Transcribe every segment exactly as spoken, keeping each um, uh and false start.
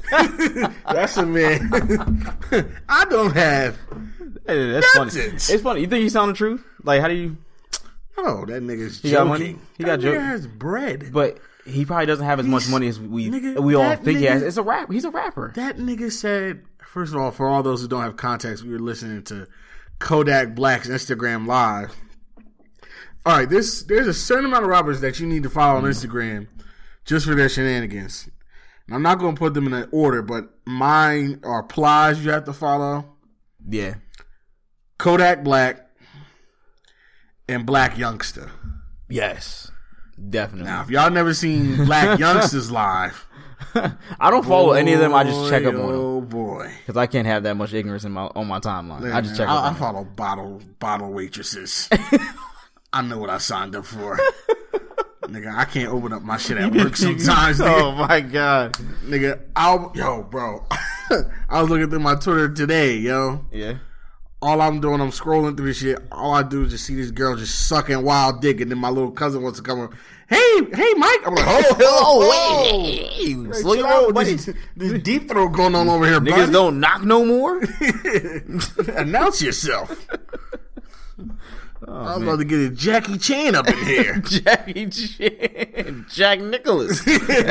That's a man. I don't have. Hey, that's nothing. funny. It's funny. You think he's telling the truth? Like, how do you? Oh, that nigga's he joking. got money. He that got nigga joke. has bread, but he probably doesn't have as he's, much money as we nigga, we all think nigga, he has. It's a rap. He's a rapper. That nigga said. First of all, for all those who don't have context, we were listening to Kodak Black's Instagram Live. All right, this there's a certain amount of rappers that you need to follow on Instagram just for their shenanigans. And I'm not going to put them in an order, but mine are Plies you have to follow. Yeah. Kodak Black and Black Youngster. Yes, definitely. Now, if y'all never seen Black Youngsters live, I don't follow boy, any of them. I just check up on them. Oh boy, because I can't have that much ignorance in my on my timeline. Man, I just check. Man, up I, on I follow them. bottle bottle waitresses. I know what I signed up for. Nigga, I can't open up my shit at work sometimes. Nigga. Oh my god, nigga, I'll yo, bro. I was looking through my Twitter today, yo. Yeah. All I'm doing, I'm scrolling through this shit. All I do is just see this girl just sucking wild dick, and then my little cousin wants to come up. Hey, hey, Mike. I'm like, oh, oh, oh wait, wait. Slow your roll, buddy. This, this deep throat going on over here, Niggas buddy. don't knock no more. Announce yourself. Oh, I was man. about to get a Jackie Chan up in here. Jackie Chan. Jack Nicholas.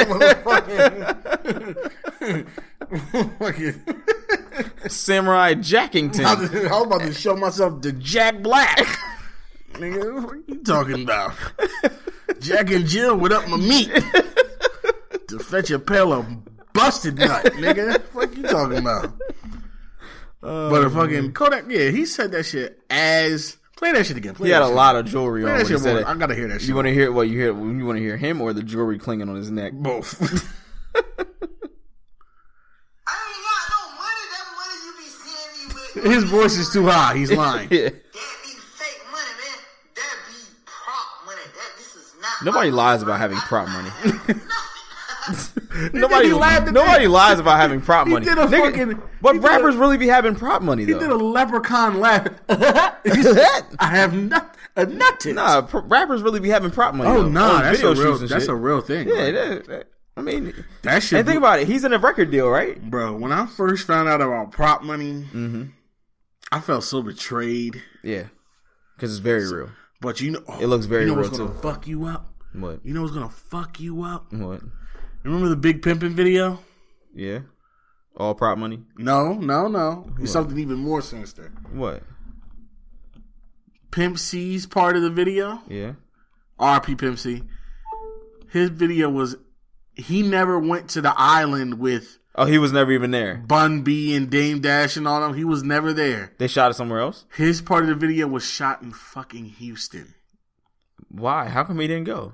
Samurai Jackington. I was, I was about to show myself to Jack Black. Nigga, what are you talking about? Jack and Jill with up my meat to fetch a pail of busted nut, nigga. What you talking about? Oh, but a fucking man. Kodak, yeah, he said that shit as play that shit again. Play he had a shit. lot of jewelry play on. That When he shit said more. it. I gotta hear that shit. You want to hear what you hear? You want to hear him or the jewelry clinging on his neck? Both. His voice is too high. He's lying. Yeah. That be fake money, man. That be prop money. That this is not. Nobody lies about having prop money. nobody nobody lies about having prop he money. Did a Nigga, fucking, but rappers a, really be having prop money though. He did a leprechaun laugh. I have not a nothing. Nah, pr- rappers really be having prop money. Oh though. nah, On that's video a real. shoots and That's shit. a real thing. Yeah, that, that, I mean that shit. And think about it. He's in a record deal, right? Bro, when I first found out about prop money, mm-hmm. I felt so betrayed. Yeah, because it's very real. But you know, oh, it looks very you know real what's gonna too. Fuck you up. What? You know what's gonna fuck you up? What? Remember the Big Pimpin' video? Yeah. All prop money? No, no, no. What? It's something even more sinister. What? Pimp C's part of the video. Yeah. R P Pimp C. His video was he never went to the island with. Oh, he was never even there. Bun B and Dame Dash and all them. He was never there. They shot it somewhere else? His part of the video was shot in fucking Houston. Why? How come he didn't go?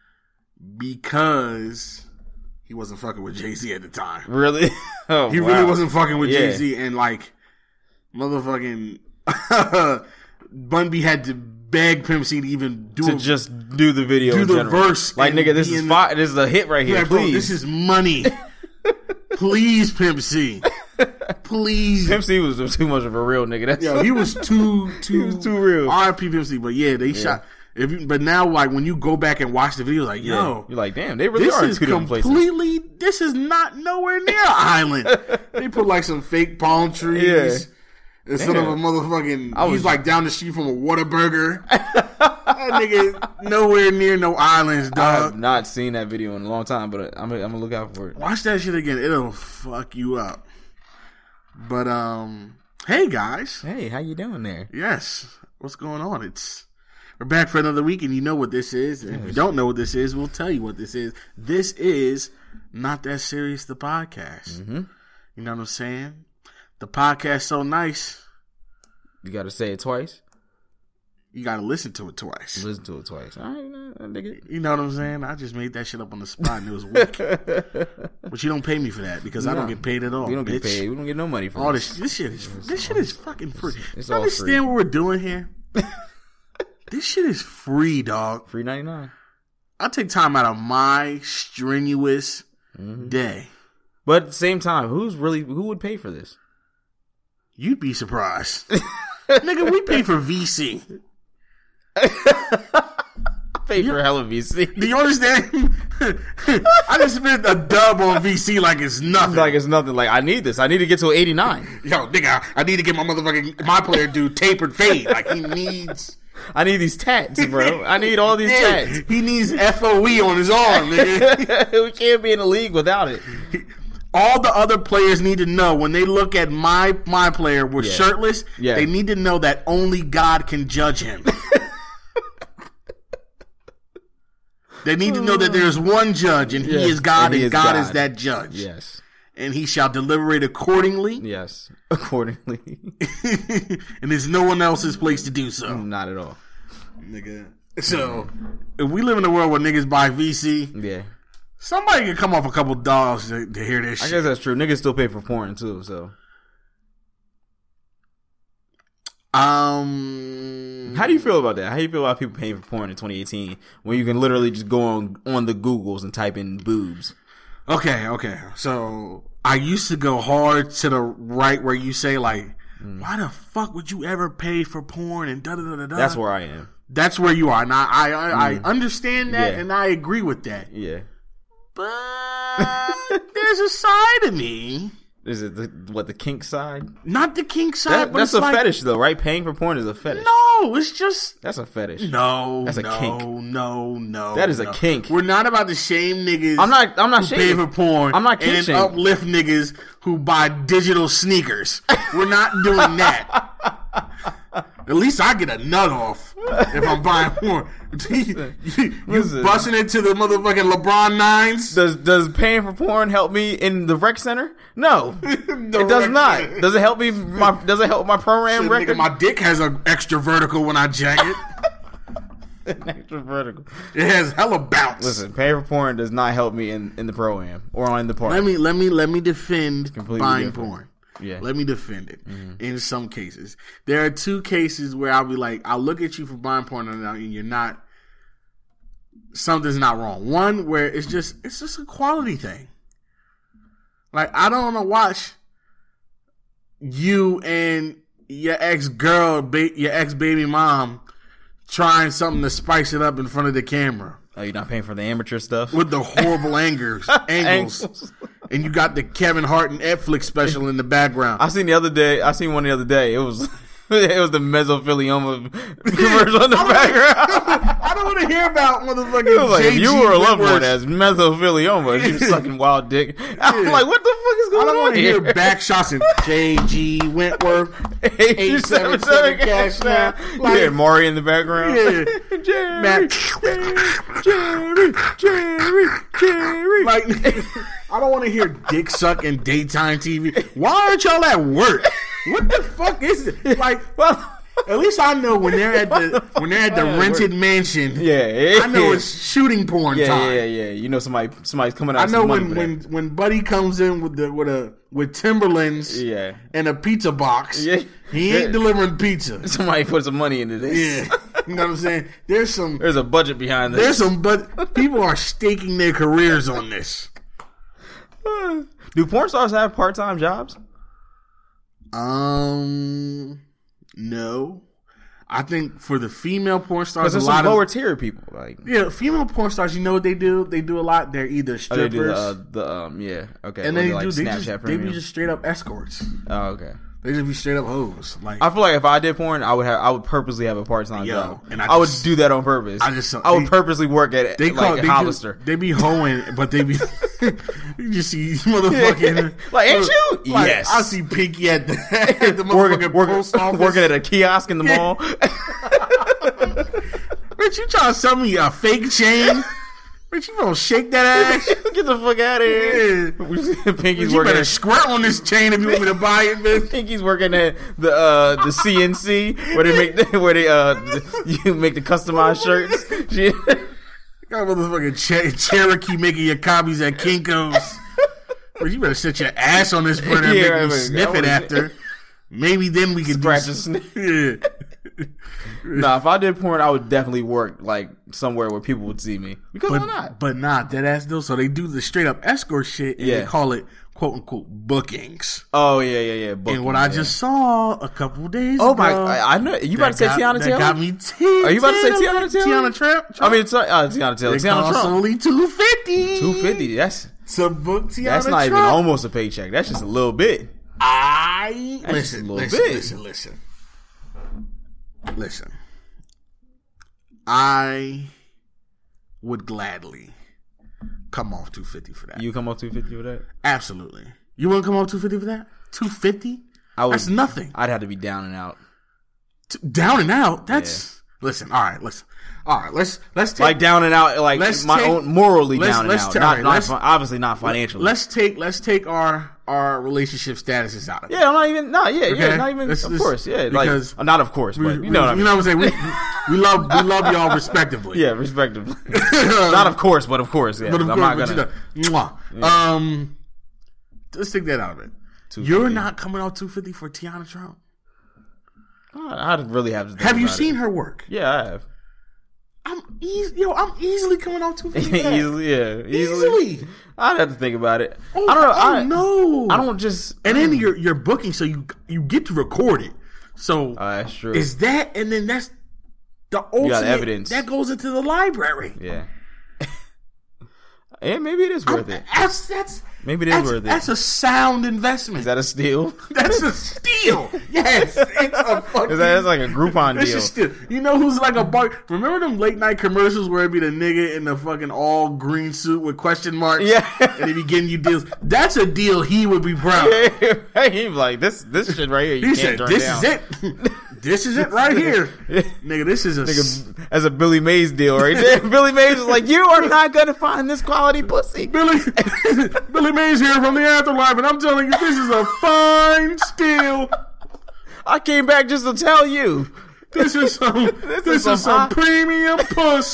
Because he wasn't fucking with Jay-Z at the time. Really? Oh, he wow. really wasn't fucking with yeah. Jay-Z. And like, motherfucking Bun B had to beg Pimp C to even do to a, just do the video. Do in the general. verse. Like, nigga, this is fi- this is a hit right here. Yeah, please. bro, this is money. Please, Pimp C. Please. Pimp C was too much of a real nigga. That's yeah, he was too too, he was too real. R I P Pimp C, but yeah, they yeah. shot. If you, but now, like when you go back and watch the video, like yo, yeah. you're like, damn, they really this are is two different places. Completely, this is not nowhere near an island. They put like some fake palm trees yeah. instead damn. of a motherfucking. I was, he's like down the street from a Whataburger. That nigga nowhere near no islands, dog. I have not seen that video in a long time, but I'm, I'm gonna look out for it. Watch that shit again; it'll fuck you up. But um, hey guys, hey, how you doing there? Yes, what's going on? It's we're back for another week, and you know what this is. And if you don't know what this is, we'll tell you what this is. This is Not That Serious, the podcast. Mm-hmm. You know what I'm saying? The podcast so nice. You got to say it twice. You got to listen to it twice. Listen to it twice. All right, I dig it. You know what I'm saying? I just made that shit up on the spot, and it was weak. But you don't pay me for that because no, I don't get paid at all. We don't bitch. get paid. We don't get no money for all this. this. This shit is this shit is fucking free. It's, it's you all understand free. what we're doing here? This shit is free, dog. Free ninety-nine. I take time out of my strenuous mm-hmm. day. But at the same time, who's really who would pay for this? You'd be surprised. Nigga, we pay for V C. Pay for hella V C. Do you understand? I just spent a dub on V C like it's nothing. Like it's nothing. Like I need this. I need to get to eighty-nine. Yo, nigga, I need to get my motherfucking my player do tapered fade. Like he needs. I need these tats, bro. I need all these Yeah, tats. he needs F O E on his arm, nigga. We can't be in the league without it. All the other players need to know when they look at my my player with Yeah. shirtless, Yeah. they need to know that only God can judge him. They need to know that there's one judge, and Yes, he is God, and and, he is God, God. is that judge. Yes. And he shall deliberate accordingly, Yes. Accordingly. and there's no one else's place to do so. Not at all. Nigga. So, if we live in a world where niggas buy V C, Yeah. somebody can come off a couple dollars to, to hear this I shit. guess that's true. Niggas still pay for porn too, so. Um, How do you feel about that? How do you feel about people paying for porn in twenty eighteen when you can literally just go on on the Googles and type in boobs? Okay, okay. So I used to go hard to the right where you say like, Mm. why the fuck would you ever pay for porn and da da da da da. That's where I am. That's where you are, and I I, I, I understand that, Yeah. and I agree with that. Yeah. But there's a side of me, Is it the, what the kink side? not the kink side, That, but that's it's a like, fetish though, right? Paying for porn is a fetish. No, it's just. That's a fetish. No, That's a no, kink. no, no. That is a no. kink. We're not about to shame niggas. I'm not. I'm not who pay shaming. for porn. I'm not kink and shaming. uplift niggas who buy digital sneakers. We're not doing that. At least I get a nut off if I'm buying porn. you you Listen. busting into the motherfucking LeBron nines? Does does paying for porn help me in the rec center? No, The it does rec not. center. Does it help me? My does it help my program Shit, record? nigga, my dick has an extra vertical when I jack it. Extra vertical. It has hella bounce. Listen, paying for porn does not help me in, in the pro am or on the park. Let me let me let me defend completely buying different. porn. Yeah. Let me defend it. In some cases, there are two cases where I'll be like, I'll look at you for buying porn and you're not. Something's not wrong. One where it's just it's just a quality thing. Like I don't want to watch you and your ex girl, ba- your ex baby mom, trying something to spice it up in front of the camera. Oh, you're not paying for the amateur stuff? With the horrible angers, angles. Angles. And you got the Kevin Hart and Netflix special in the background. I seen the other day. I seen one the other day. It was it was the mesothelioma commercial in the background. I don't want to hear about motherfucking It was like, J if G you were a loved Whitworth. one as mesothelioma, you sucking wild dick. I'm like, what the fuck is I going don't on want to here? hear back shots and J G Wentworth. eight seven seven cash now. Like, yeah, Maury in the background. Yeah. Jerry, Matt. Jerry, Jerry, Jerry. Like, I don't want to hear dick suck in daytime T V. Why aren't y'all at work? What the fuck is it? Like, well, at least I know when they're at the when they're at the Why at rented mansion. yeah, I know it's shooting porn yeah, time. yeah, yeah. You know somebody, somebody's coming out. I know some money when, for when that. when Buddy comes in with the with a with Timberlands Yeah. and a pizza box. Yeah. He ain't Yeah. delivering pizza. somebody put some money into this. Yeah, you know what I'm saying. There's some There's a budget behind this. there's some but people are staking their careers on this. Do porn stars have part time jobs? Um, no. I think for the female porn stars, Because a there's lot some lower of tier people. Like, yeah, female porn stars. You know what they do? They do a lot. They're either oh, they strippers, do the, uh, the um, yeah, okay, and Or they like do they Snapchat just they Premium. be just straight up escorts. Oh, okay. They just be straight up hoes. Like I feel like if I did porn, I would have, I would purposely have a part time Yo, job, and I I, would just- do that on purpose. I just- I would they- purposely work at they like call a they, do, Hollister. they be hoeing, but they be you just see motherfucking Like, ain't you? Like, Yes. I see Pinky at the, at the Working, motherfucking working, post office. working at a kiosk in the mall. Bitch, you trying to sell me a fake chain? Bitch, you gonna shake that ass? Get the fuck out of here. Yeah. Pinky's You working. better At, squirt on this chain if you want me to buy it, bitch. Pinky's working at the uh, the C N C where they make the, where they uh you make the customized shirts. She, Got a motherfucking Ch- Cherokee making your copies at Kinko's. But you better sit your ass on this printer and Yeah, make right, me right. sniff I it wanna- after. Maybe then we can Scratch do and some- sniff. Yeah. Nah, if I did porn, I would definitely work like somewhere where people would see me. Because But why not? but not that ass though. So they do the straight up escort shit, and Yeah. they call it quote unquote bookings. Oh yeah, yeah, yeah. Booking, And what I yeah. just saw a couple days Oh ago. my! I, I know you about to say that Tiana got, Taylor. That got me t- Are you about to say Tiana Taylor? Tiana Trump? I mean, it's, uh, Tiana Taylor. it Tiana costs Trump. only two fifty. Two fifty. That's to book Tiana that's not Trump. even almost a paycheck. That's just a little bit. I That's just a listen, little listen, bit. listen, listen, listen. I would gladly come off two fifty for that. You come up two fifty with that? Absolutely. You want to come off two fifty for that? Two fifty? I would. That's nothing. I'd have to be down and out. T- Down and out. That's listen. All right, listen. All right, let's let's take Like down and out, like Let's my take- own morally let's- down and let's out. ta- not, alright, not let's- fi- obviously not financially. let's take let's take our our relationship statuses out of it. yeah, I'm not even. No, yeah, yeah, Okay? not even. Let's- of let's- course, yeah. because Like, not of course, We- but we- you know what I mean. You know what I'm saying? We, we love we love y'all respectively. Yeah, respectively. Not of course, but of course. Yeah, But of I'm course, not but gonna. you know, mwah. Um, let's take that out of it. two You're fifty. not coming out two fifty for Tiana Trump. I- I'd really have to. Think Have you about seen it. her work? Yeah, I have. I'm easy, yo. I'm easily coming out two fifty. For that. easily, yeah, easily. Easily. I'd have to think about it. Oh, I don't know. Oh I, no. I don't just. And then you're you're booking, so you you get to record it. So Oh, that's true. is that, and then that's the ultimate evidence. that goes into the library. Yeah. Yeah, maybe it is worth it. That's that's Maybe it is that's, worth it. That's a sound investment. Is that a steal? That's a steal. Yes, it's a fucking. Is that that's like a Groupon This deal? is still. You know who's like a bar? Remember them late night commercials where it'd be the nigga in the fucking all green suit with question marks? Yeah. and he be getting you deals. That's a deal he would be proud of. He's like this. This shit right here. You He can't said, turn "This down. is it. This is it right here, nigga. This is a." s- Nigga, that's a Billy Mays deal right there. Billy Mays is like, you are not gonna find this quality pussy. Billy Billy Mays here from the afterlife, and I'm telling you, this is a fine steal. I came back just to tell you. This is some. this, is is some some premium puss.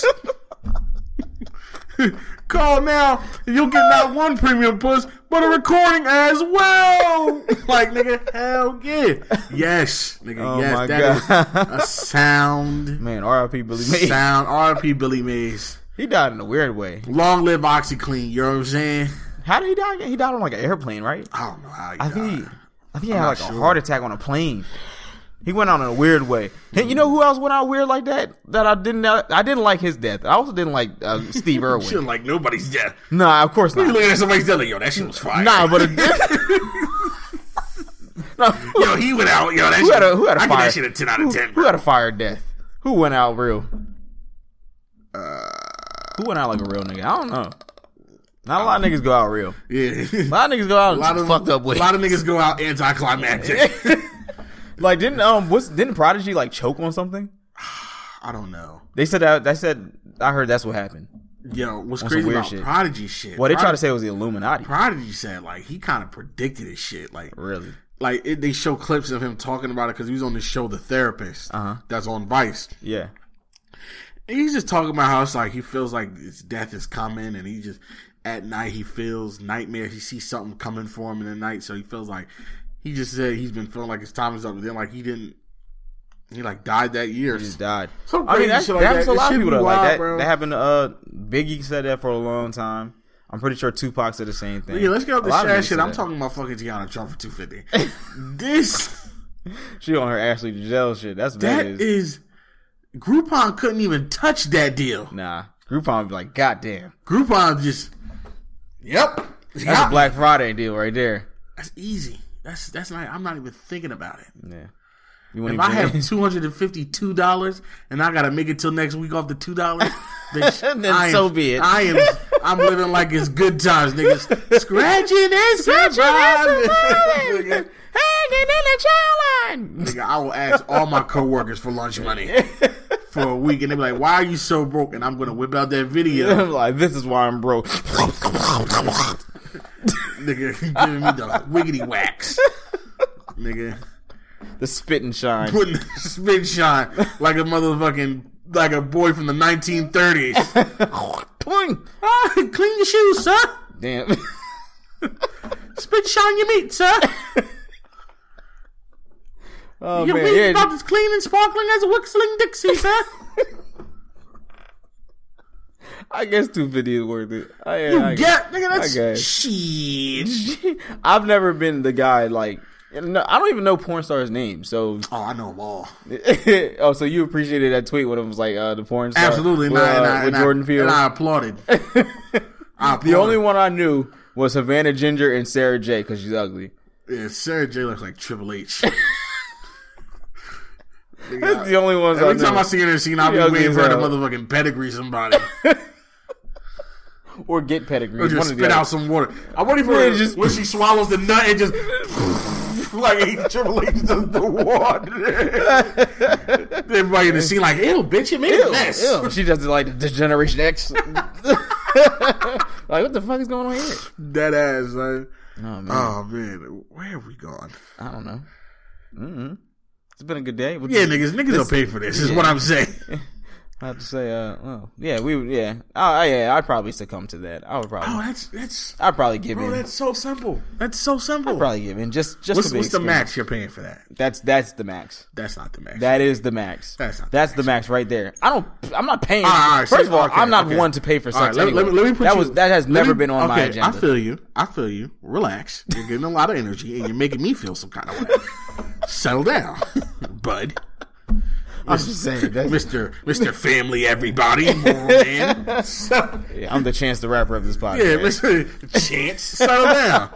Call now, and you'll get not one premium puss, but a recording as well. Like, nigga, hell yeah. Yes, nigga, Oh yes. my That God. is a sound, Man, R I P Billy Mays. sound. R I P Billy Mays. He died in a weird way. Long live OxyClean, you know what I'm saying? How did he die again? He died on like an airplane, right? I don't know how you I think he, died. I think he I'm had not like a sure. heart attack on a plane. He went out in a weird way. Hey, you know who else went out weird like that? That I didn't. I didn't like his death. I also didn't like uh, Steve You Irwin. shouldn't like nobody's death. Nah, of course You not. looking at somebody's death like, yo, that shit was fire. Nah, but a, no, Yo, he went out. Yo, that who shit. had a who had a I fire? give that shit a ten out of ten. Who, who had a fire death? Who went out real? Uh, Who went out like a real nigga? I don't know. Not a lot of niggas go out real. yeah. A lot of niggas go out A in lot some of fucked up ways. A lot of niggas go out anticlimactic. Like didn't um what's didn't Prodigy like choke on something? I don't know. They said that. They said I heard that's what happened. Yo, what's On some crazy weird about shit. Prodigy shit? Well, they try to Prodigy, say it was the Illuminati. Prodigy said like he kind of predicted his shit. Like, Really? like it, they show clips of him talking about it because he was on the show The Therapist. Uh-huh. That's on Vice. Yeah. And he's just talking about how it's like he feels like his death is coming, and he just at night he feels nightmares. He sees something coming for him in the night, so he feels like he just said he's been feeling like his time is up. But then like he didn't, he like died that year. He just died. Some I mean, crazy that's, shit like that happens that. to a It lot of should people be though. Like wild, that. bro. That happened to uh, Biggie said that for a long time. I'm pretty sure Tupac said the same thing. Yeah, let's get off A this lot of sad niggas shit. said I'm that. talking about fucking Tiana Trump for two fifty. This She on her Ashley Giselle shit. That's what that that is. is Groupon couldn't even touch that deal. Nah, Groupon would be like, God damn, Groupon just, yep, that's a Black Friday deal right there. That's easy. That's that's not. I'm not even thinking about it. Yeah. You If I have two hundred and fifty-two dollars and I gotta make it till next week off the two dollars, then, Then I am, so be it. I am. I'm living like it's good times, niggas. Scratching and surviving. Nigga, hanging in the child line. nigga, I will ask all my coworkers for lunch money for a week, and they be like, "Why are you so broke?" And I'm gonna whip out that video, I'm like, this is why I'm broke. nigga, giving me the wiggity wax, nigga. The spit and shine. Putting the spit shine like a motherfucking like a boy from the nineteen thirties. Boing. Ah, clean your shoes, sir. Damn. Spit shine your meat, sir. Oh You're man, reading yeah. about as clean and sparkling as a whistling Dixie, sir. I guess two fifty is worth it. I, yeah, You I get, nigga, I that's guess. shit. I've never been the guy like. No, I don't even know porn stars' names. So, Oh, I know them all. oh, so you appreciated that tweet when it was like uh, the porn star? Absolutely, with, and I- and uh, I- with and I- Jordan Peele. and I applauded. I applauded. The only one I knew was Havana Ginger and Sarah J because she's ugly. Yeah, Sarah J looks like Triple H. That's the only ones I Every knew. time I see her in the scene, I'll She be ugly waiting as for her to hell. motherfucking pedigree somebody. Or get pedigree. Or just one of the spit other. out some water. I'm waiting for Yeah, her just- just when she swallows the nut and just like Triple H does the water. Everybody in the scene like, ew, bitch, you made a mess. Ew. She does it like the Generation X. Like, what the fuck is going on here? Dead ass, man. Oh man, Oh man, where have we gone? I don't know. Mm-hmm. It's been a good day. What Yeah, you- niggas, niggas this- will pay for this. Is yeah. what I'm saying. I have to say, uh, well, yeah, we, would- yeah, oh, yeah, I'd probably succumb to that. I would probably, Oh, that's that's I'd probably give bro. in. That's so simple. That's so simple. I'd probably give in. Just, just what's for the what's the experience. max you're paying for that? That's that's the max. That's not the max. That is the max. That's not the That's the max right there. I don't. I'm not paying. All right, all right, First so- of all, okay, I'm not okay. one to pay for All right, sex. let, me- anyway. let me, let me put that you, was that has let never me- been on okay, my agenda. I feel you. I feel you. Relax. You're getting a lot of energy, and you're making me feel some kind of way. Settle down, bud. I'm just saying, that's- Mister Mister Family, everybody, moral man. So, Yeah, I'm the Chance the Rapper of this podcast. yeah, Mister Chance, settle down.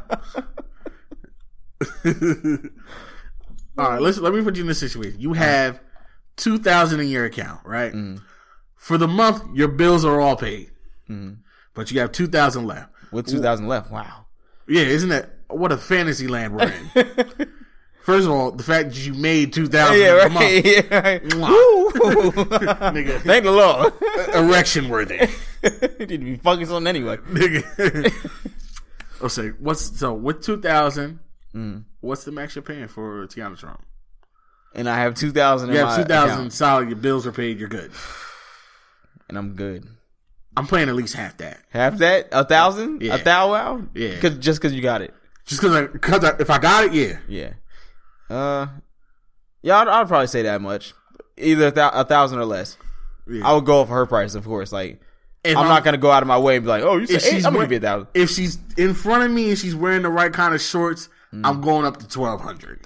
All right, let's let me put you in this situation. You have two thousand in your account, right? Mm-hmm. For the month, your bills are all paid, but you have two thousand left. With two thousand left. Wow. Yeah, isn't that what a fantasy land we're in? First of all, the fact that you made two thousand Yeah, a right. month, Yeah, right. Mwah. Woo. nigga, Thank the Lord. erection worthy. You need to be fucking something anyway. Nigga. I'll say, what's so with two thousand? What's the max you're paying for Tiana Trump? And I have two thousand in You my have two thousand account, solid. Your bills are paid. You're good. and I'm good. I'm paying at least half that. Half that? A thousand? Yeah. A thou wow? Yeah. Cause, just because you got it. Just because, I, cause I, if I got it, yeah. Yeah. Uh, yeah, I'd, I'd probably say that much. Either a, thou- a thousand or less. yeah. I would go for her price, of course. Like, If I'm, not going to go out of my way and be like, oh, you said if eight? she's I'm going wear- to give you a thousand. If she's in front of me and she's wearing the right kind of shorts, I'm going up to twelve hundred.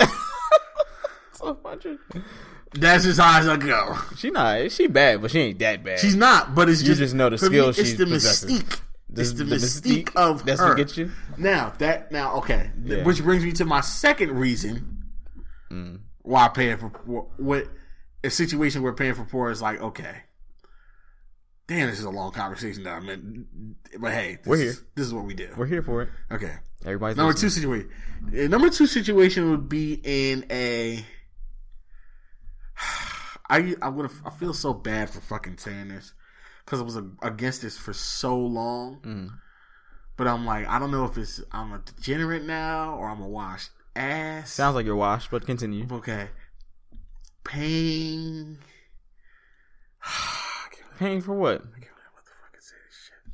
That's as high as I go. She not, she bad, but she ain't that bad. She's not, but it's You just, just know the for me, skills It's she's the possessing. mystique. The- It's the, the mystique, mystique, of that's her. what gets you? Now that now okay, Yeah. which brings me to my second reason Mm. why paying for what a situation where paying for poor is like okay. Damn, this is a long conversation that I meant, but hey, this We're is, here. This is what we do. We're here for it. Okay. Everybody's Number listening. two situation. uh, Number two situation would be in a. I I would I feel so bad for fucking saying this because I was against this for so long. Mm. But I'm like, I don't know if it's I'm a degenerate now or I'm a washed ass. Sounds like you're washed, but continue. Okay. Paying. Paying for what? I can't remember what the fuck I say this shit.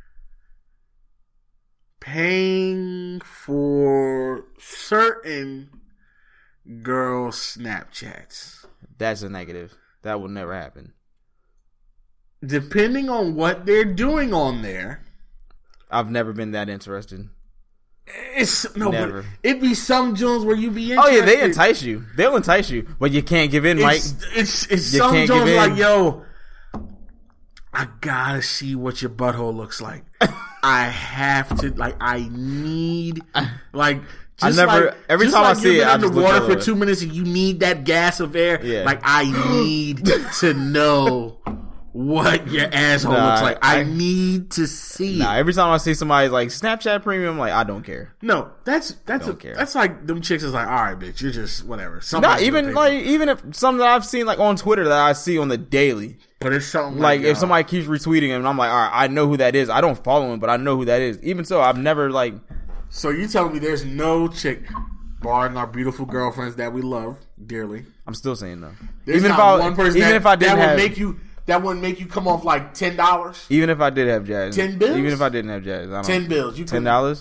Paying for certain girl Snapchats. That's a negative. That will never happen. Depending on what they're doing on there, I've never been that interested. it's no. Never. But it'd be some joints where you be. Oh yeah, they interested. entice you. They'll entice you, but you can't give in, Mike. It's it's, it's You some can't joints give in. like yo. I gotta see what your butthole looks like. I have to like. I need like. I Just never- like, every just time I like see you're it, I in the just look water the for other way. two minutes and you need that gas of air. Yeah. Like I need to know what your asshole Nah, looks like. I, I- need to see. Nah, it. every time I see somebody like Snapchat Premium, I'm like, I don't care. No, that's that's Don't a, care. that's like them chicks is like, all right, bitch, you're just whatever. Somebody's Not gonna even pay like for it. even if something that I've seen like on Twitter that I see on the daily. but it's something Like like, if uh, somebody keeps retweeting him, and I'm like, all right, I know who that is. I don't follow him, but I know who that is. Even so, I've never like. So you telling me there's no chick, barring our beautiful girlfriends that we love dearly. I'm still saying no. There's Even not if I one person even that, if I didn't that have would make you that would make you come off like ten dollars, even if I did have jazz, ten bills? even if I didn't have jazz, I don't ten bills. You ten could- dollars.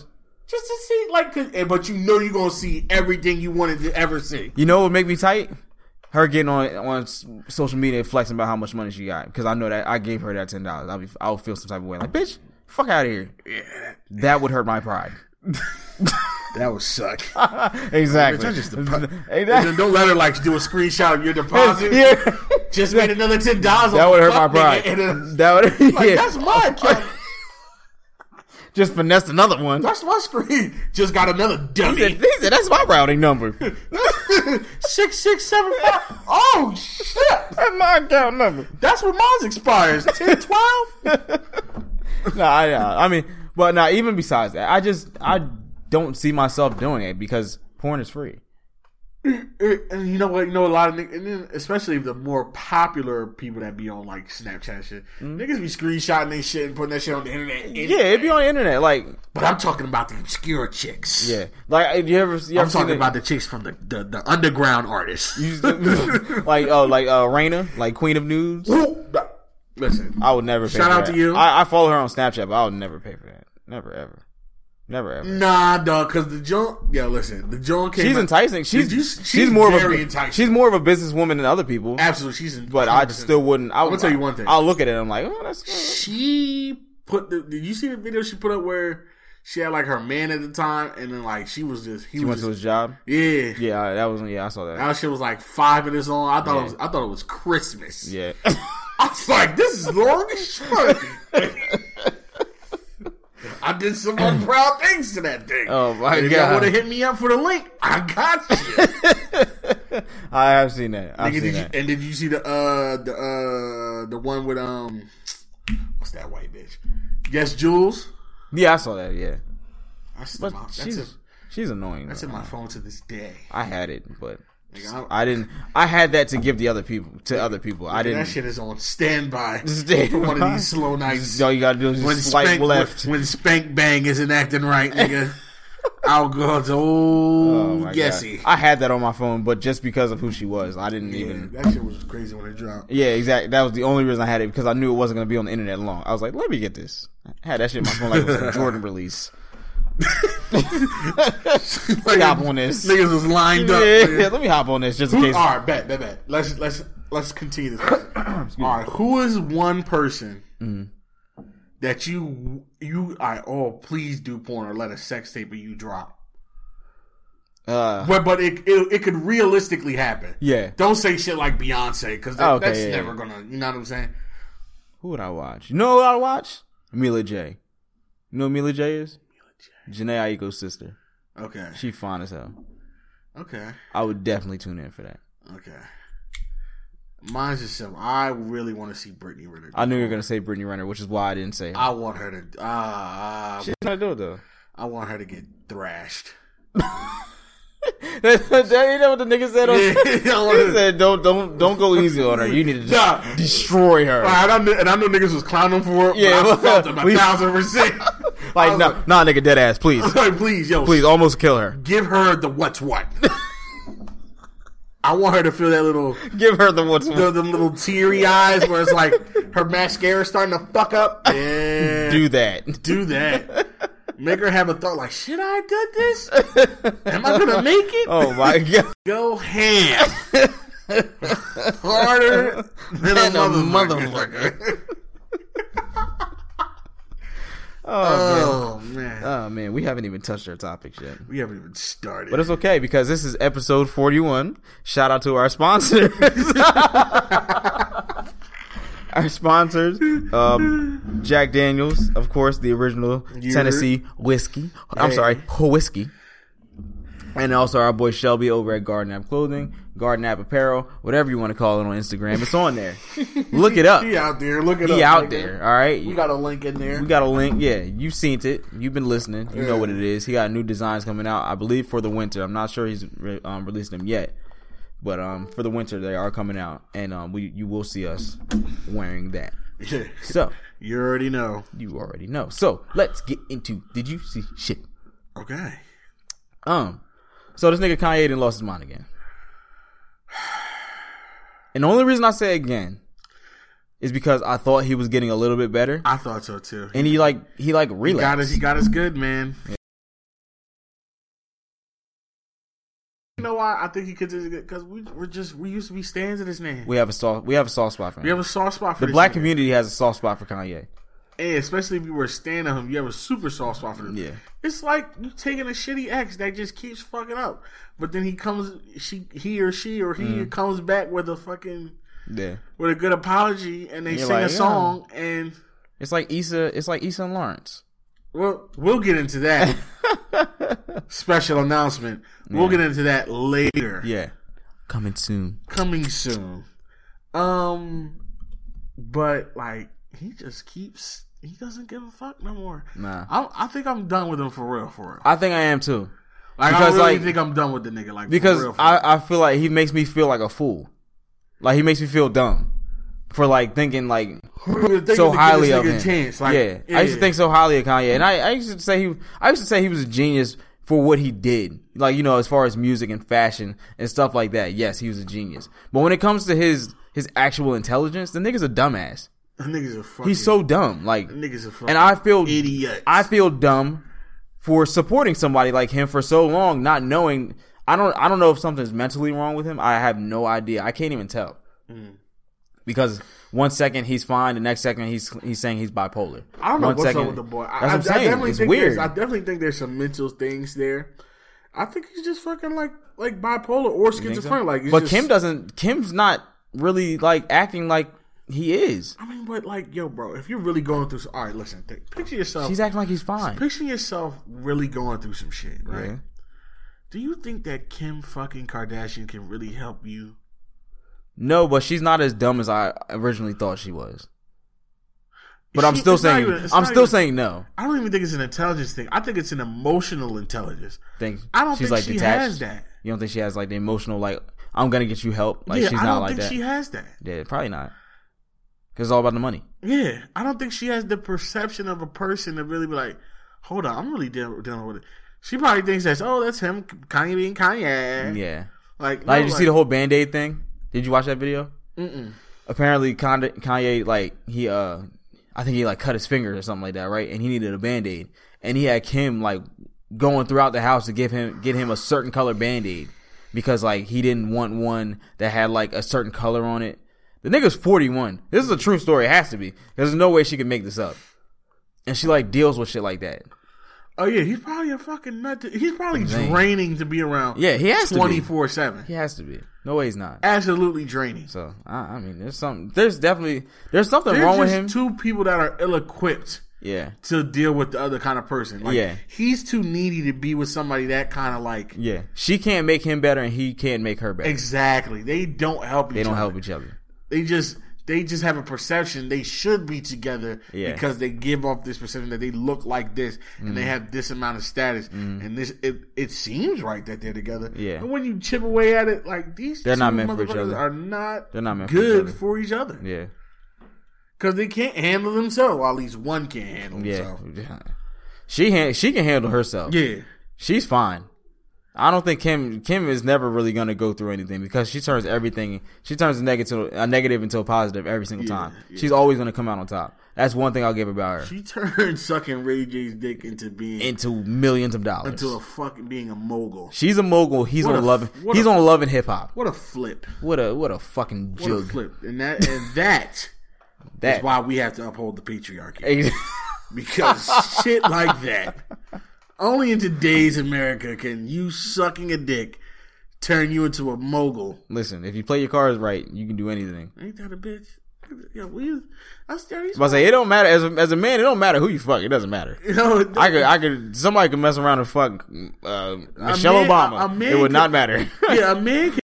Just to see, like, 'cause- eh, but you know you're gonna see everything you wanted to ever see. You know what would make me tight? Her getting on on s- social media and flexing about how much money she got, because I know that I gave her that ten dollars. I'll be I'll feel some type of way, like, bitch, fuck out of here. Yeah, That would hurt my pride. that would suck. Exactly. Bitch, I just depo- Exactly. Don't let her like do a screenshot of your deposit. Yeah. Just made another ten dollars. That would hurt my pride. That would. Like, Yeah. that's my account. Just finessed another one. That's my screen. Just got another He dummy. said, he said, that's my routing number. Six six seven five. Oh shit! That's my account number. That's when mine expires. Ten twelve. No, I, uh, I mean, but now even besides that, I just I don't see myself doing it because porn is free. And you know what? You know a lot of niggas, and then especially the more popular people that be on like Snapchat and shit, Mm-hmm. niggas be screenshotting their shit and putting that shit on the internet. Yeah, it'd be on the internet, like But I'm talking about the obscure chicks. yeah, like you ever you I'm ever seen talking the- about the chicks from the the, the underground artists. you just- like oh like uh Raina, like Queen of Nudes. Listen, I would never pay Shout for out that. to you. I, I follow her on Snapchat, but I would never pay for that. Never ever, never ever. nah, dog, because the joint. Yeah, listen, the joint came. She's out- enticing. She's Did you- she's, she's more of very a enticing. she's more of a businesswoman than other people. Absolutely, she's. But I just still wouldn't. I I'm would gonna tell you one thing. I'll look at it. And I'm like, oh, that's. She put the. Did you see the video she put up where she had like her man at the time, and then like she was just he She went was to his job. yeah. Yeah, I- that was yeah. I saw that. That shit was like five minutes long. I thought Yeah. it was. I thought it was Christmas. Yeah. I was like, this is long as fuck. I did some unproud things to that thing. Oh, my and if God. y'all would have hit me up for the link, I got you. I have seen that. I've Nigga, seen did you, that. and did you see the uh the uh the one with um what's that white bitch? Yes, Jules. Yeah, I saw that. Yeah, I still, but my, that's she's in, she's annoying. that's though. in my phone to this day. I had it, but Nigga, I didn't. I had that to give the other people to other people. I didn't. That shit is on standby Stand for one by. of these slow nights. All you gotta do is When just swipe spank, left. when, when spank bang isn't acting right, nigga, I'll go to Oh old my Yessie. God. I had that on my phone, but just because of who she was, I didn't Yeah, even. that shit was crazy when it dropped. Yeah, exactly. That was the only reason I had it because I knew it wasn't gonna be on the internet long. I was like, let me get this. I had that shit in my phone like it was a Jordan release. Like, hop on this. Niggas was lined up. Yeah, nigga. let me hop on this just in Who, case. all right, bet, bet, bet. Let's let's let's continue this. all right, who is one person Mm-hmm. that you you I oh please do porn or let a sex tape of you drop? Uh, But but it it, it could realistically happen. yeah. Don't say shit like Beyonce because that, Oh, okay, that's yeah, never yeah. gonna. You know what I'm saying? Who would I watch? You know who I'd watch? Mila J. You know who Mila J is? Janae Aiko's sister. Okay. She fine as hell. Okay. I would definitely tune in for that. Okay. Mine's just simple. I really want to see Brittany Renner. I knew you were gonna say Brittany Renner, which is why I didn't say her. I want her to. Ah, She's gonna do it though. I want her to get thrashed. that, that, you know what the nigga said? On, Yeah, I wanna- he said, "Don't, don't, don't go easy on her. You need to Nah. just destroy her." And I, knew, and I knew niggas was clowning for it. Yeah, but I felt them a we- thousand percent. Like, I was nah, nah, nigga, dead ass, please, like, please, yo, please, almost kill her. give her the what's what. I want her to feel that little, Give her the what's the, them little teary eyes where it's like her mascara starting to fuck up. Yeah, do that. do that. Make her have a thought like, should I have done this? Am I gonna make it? Oh my god, Go ham. Harder than a And a motherfucker. oh, Oh, man. man. Oh man, we haven't even touched our topics yet. We haven't even started. But it's okay because this is episode forty-one. Shout out to our sponsors. Our sponsors, um, Jack Daniels, of course, the original You Tennessee whiskey. I'm Hey. sorry, whiskey. And also our boy Shelby over at Garden App Clothing, Garden App Apparel, whatever you want to call it on Instagram. It's on there. Look it up. He out there. Look it up. He out nigga. there. All right. We got a link in there. We got a link. Yeah, you've seen it. You've been listening. You know Yeah. what it is. He got new designs coming out, I believe, for the winter. I'm not sure he's re- um, released them yet, but um, for the winter they are coming out, and um, we you will see us wearing that. Yeah. So You already know. you already know. So let's get into. Did you see shit? Okay. Um, so this nigga Kanye done lost his mind again, and the only reason I say again is because I thought he was getting a little bit better, I thought so too. and he like he like He relapsed. got us. He got us good, man. know why? I think he could because we we're just we used to be stands of this man. We have a soft we have a soft spot for him. We have a soft spot for the this black nigga. community has a soft spot for Kanye. And especially if you were a stand of him, you have a super soft spot for him. Yeah. It's like you taking a shitty ex that just keeps fucking up. But then he comes she he or she or he Mm. comes back with a fucking Yeah. with a good apology and they You're sing like, a song yeah. and It's like Issa it's like Issa and Lawrence. Well, we'll get into that special announcement. We'll Yeah. get into that later. Yeah. Coming soon. Coming soon. Um, but like he just keeps. He doesn't give a fuck no more. Nah. I, I think I'm done with him for real. For real. I think I am too. Like because, I really like, think I'm done with the nigga. Like Because for real, for real. I, I feel like he makes me feel like a fool. Like he makes me feel dumb. For like thinking like Thinking so to highly give of this nigga him. a chance. Like, yeah. I used to think so highly of Kanye, and I, I used to say he, I used to say he was a genius for what he did. Like you know, as far as music and fashion and stuff like that. Yes, he was a genius. But when it comes to his his actual intelligence, the nigga's a dumbass. The nigga's a fucking. He's so dumb. Like the nigga's a fucking. and I feel idiot. I feel dumb for supporting somebody like him for so long, not knowing. I don't. I don't know if something's mentally wrong with him. I have no idea. I can't even tell. Mm. Because one second he's fine, the next second he's he's saying he's bipolar. I don't know one what's second, up with the boy. I, That's what I'm I, saying. I definitely It's think weird. there's- I definitely think there's some mental things there. I think he's just fucking like like bipolar or You think so? schizophrenic. Like, he's but just, Kim doesn't. Kim's not really like acting like he is. I mean, but like, yo, bro, if you're really going through, some, all right, listen, think, picture yourself. She's acting like he's fine. Picture yourself really going through some shit, right? Yeah. Do you think that Kim fucking Kardashian can really help you? No, but she's not as dumb as I originally thought she was. But I'm She- still it's not saying even- it's I'm not still even- saying no. I don't even think it's an intelligence thing. I think it's an emotional intelligence. Think I don't she's think like she detached. has that. You don't think she has like the emotional like I'm gonna get you help? Like yeah, she's I not don't like think that. she has that. Yeah, probably not. Because it's all about the money. Yeah, I don't think she has the perception of a person to really be like, hold on, I'm really dealing, dealing with it. She probably thinks that's, oh, that's him, Kanye being Kanye. Yeah. Like, Like, no, did you like, see the whole Band-Aid thing? Did you watch that video? Mm-mm. Apparently, Kanye, Kanye, like, he, uh, I think he, like, cut his finger or something like that, right? And he needed a Band-Aid. And he had Kim, like, going throughout the house to give him, get him a certain color Band-Aid. Because, like, he didn't want one that had, like, a certain color on it. The nigga's forty-one. This is a true story. It has to be. There's no way she could make this up. And she, like, deals with shit like that. Oh, yeah, he's probably a fucking nut. To, he's probably Insane. draining to be around Yeah, he has to be. twenty-four seven. He has to be. No way he's not. Absolutely draining. So, I, I mean, there's something, there's definitely, there's something There's wrong with just him. two people that are ill-equipped Yeah. to deal with the other kind of person. Like, Yeah. he's too needy to be with somebody that kind of like... Yeah. She can't make him better and he can't make her better. Exactly. They don't help each They other. don't help each other. They just they just have a perception they should be together Yeah. because they give off this perception that they look like this and Mm. they have this amount of status and this it, it seems right that they're together. Yeah. And when you chip away at it, like these They're two not meant for each motherfuckers other. are not They're not meant for each good other. for each other. Yeah. Because they can't handle themselves. Well, at least one can't handle Yeah. himself. She han- she can handle herself. Yeah. She's fine. I don't think Kim Kim is never really going to go through anything because she turns everything she turns a negative a negative into a positive every single Yeah, time. yeah. She's always going to come out on top. That's one thing I'll give about her. She turned sucking Ray J's dick into being Into millions of dollars. into a fucking being a mogul. She's a mogul. He's What on a- loving. what He's a- on loving hip hop. What a flip. What a what a fucking What a jug. flip. And that and that That is why we have to uphold the patriarchy. Ex- Because shit like that, only in today's America can you sucking a dick turn you into a mogul. Listen, if you play your cards right, you can do anything. Ain't that a bitch? Yo, we, I started, I was say it don't matter as a, as a man. It don't matter who you fuck. It doesn't matter. you know, I could I could somebody could mess around and fuck uh, Michelle man- Obama. a- a man it would can- not matter. yeah, a man can,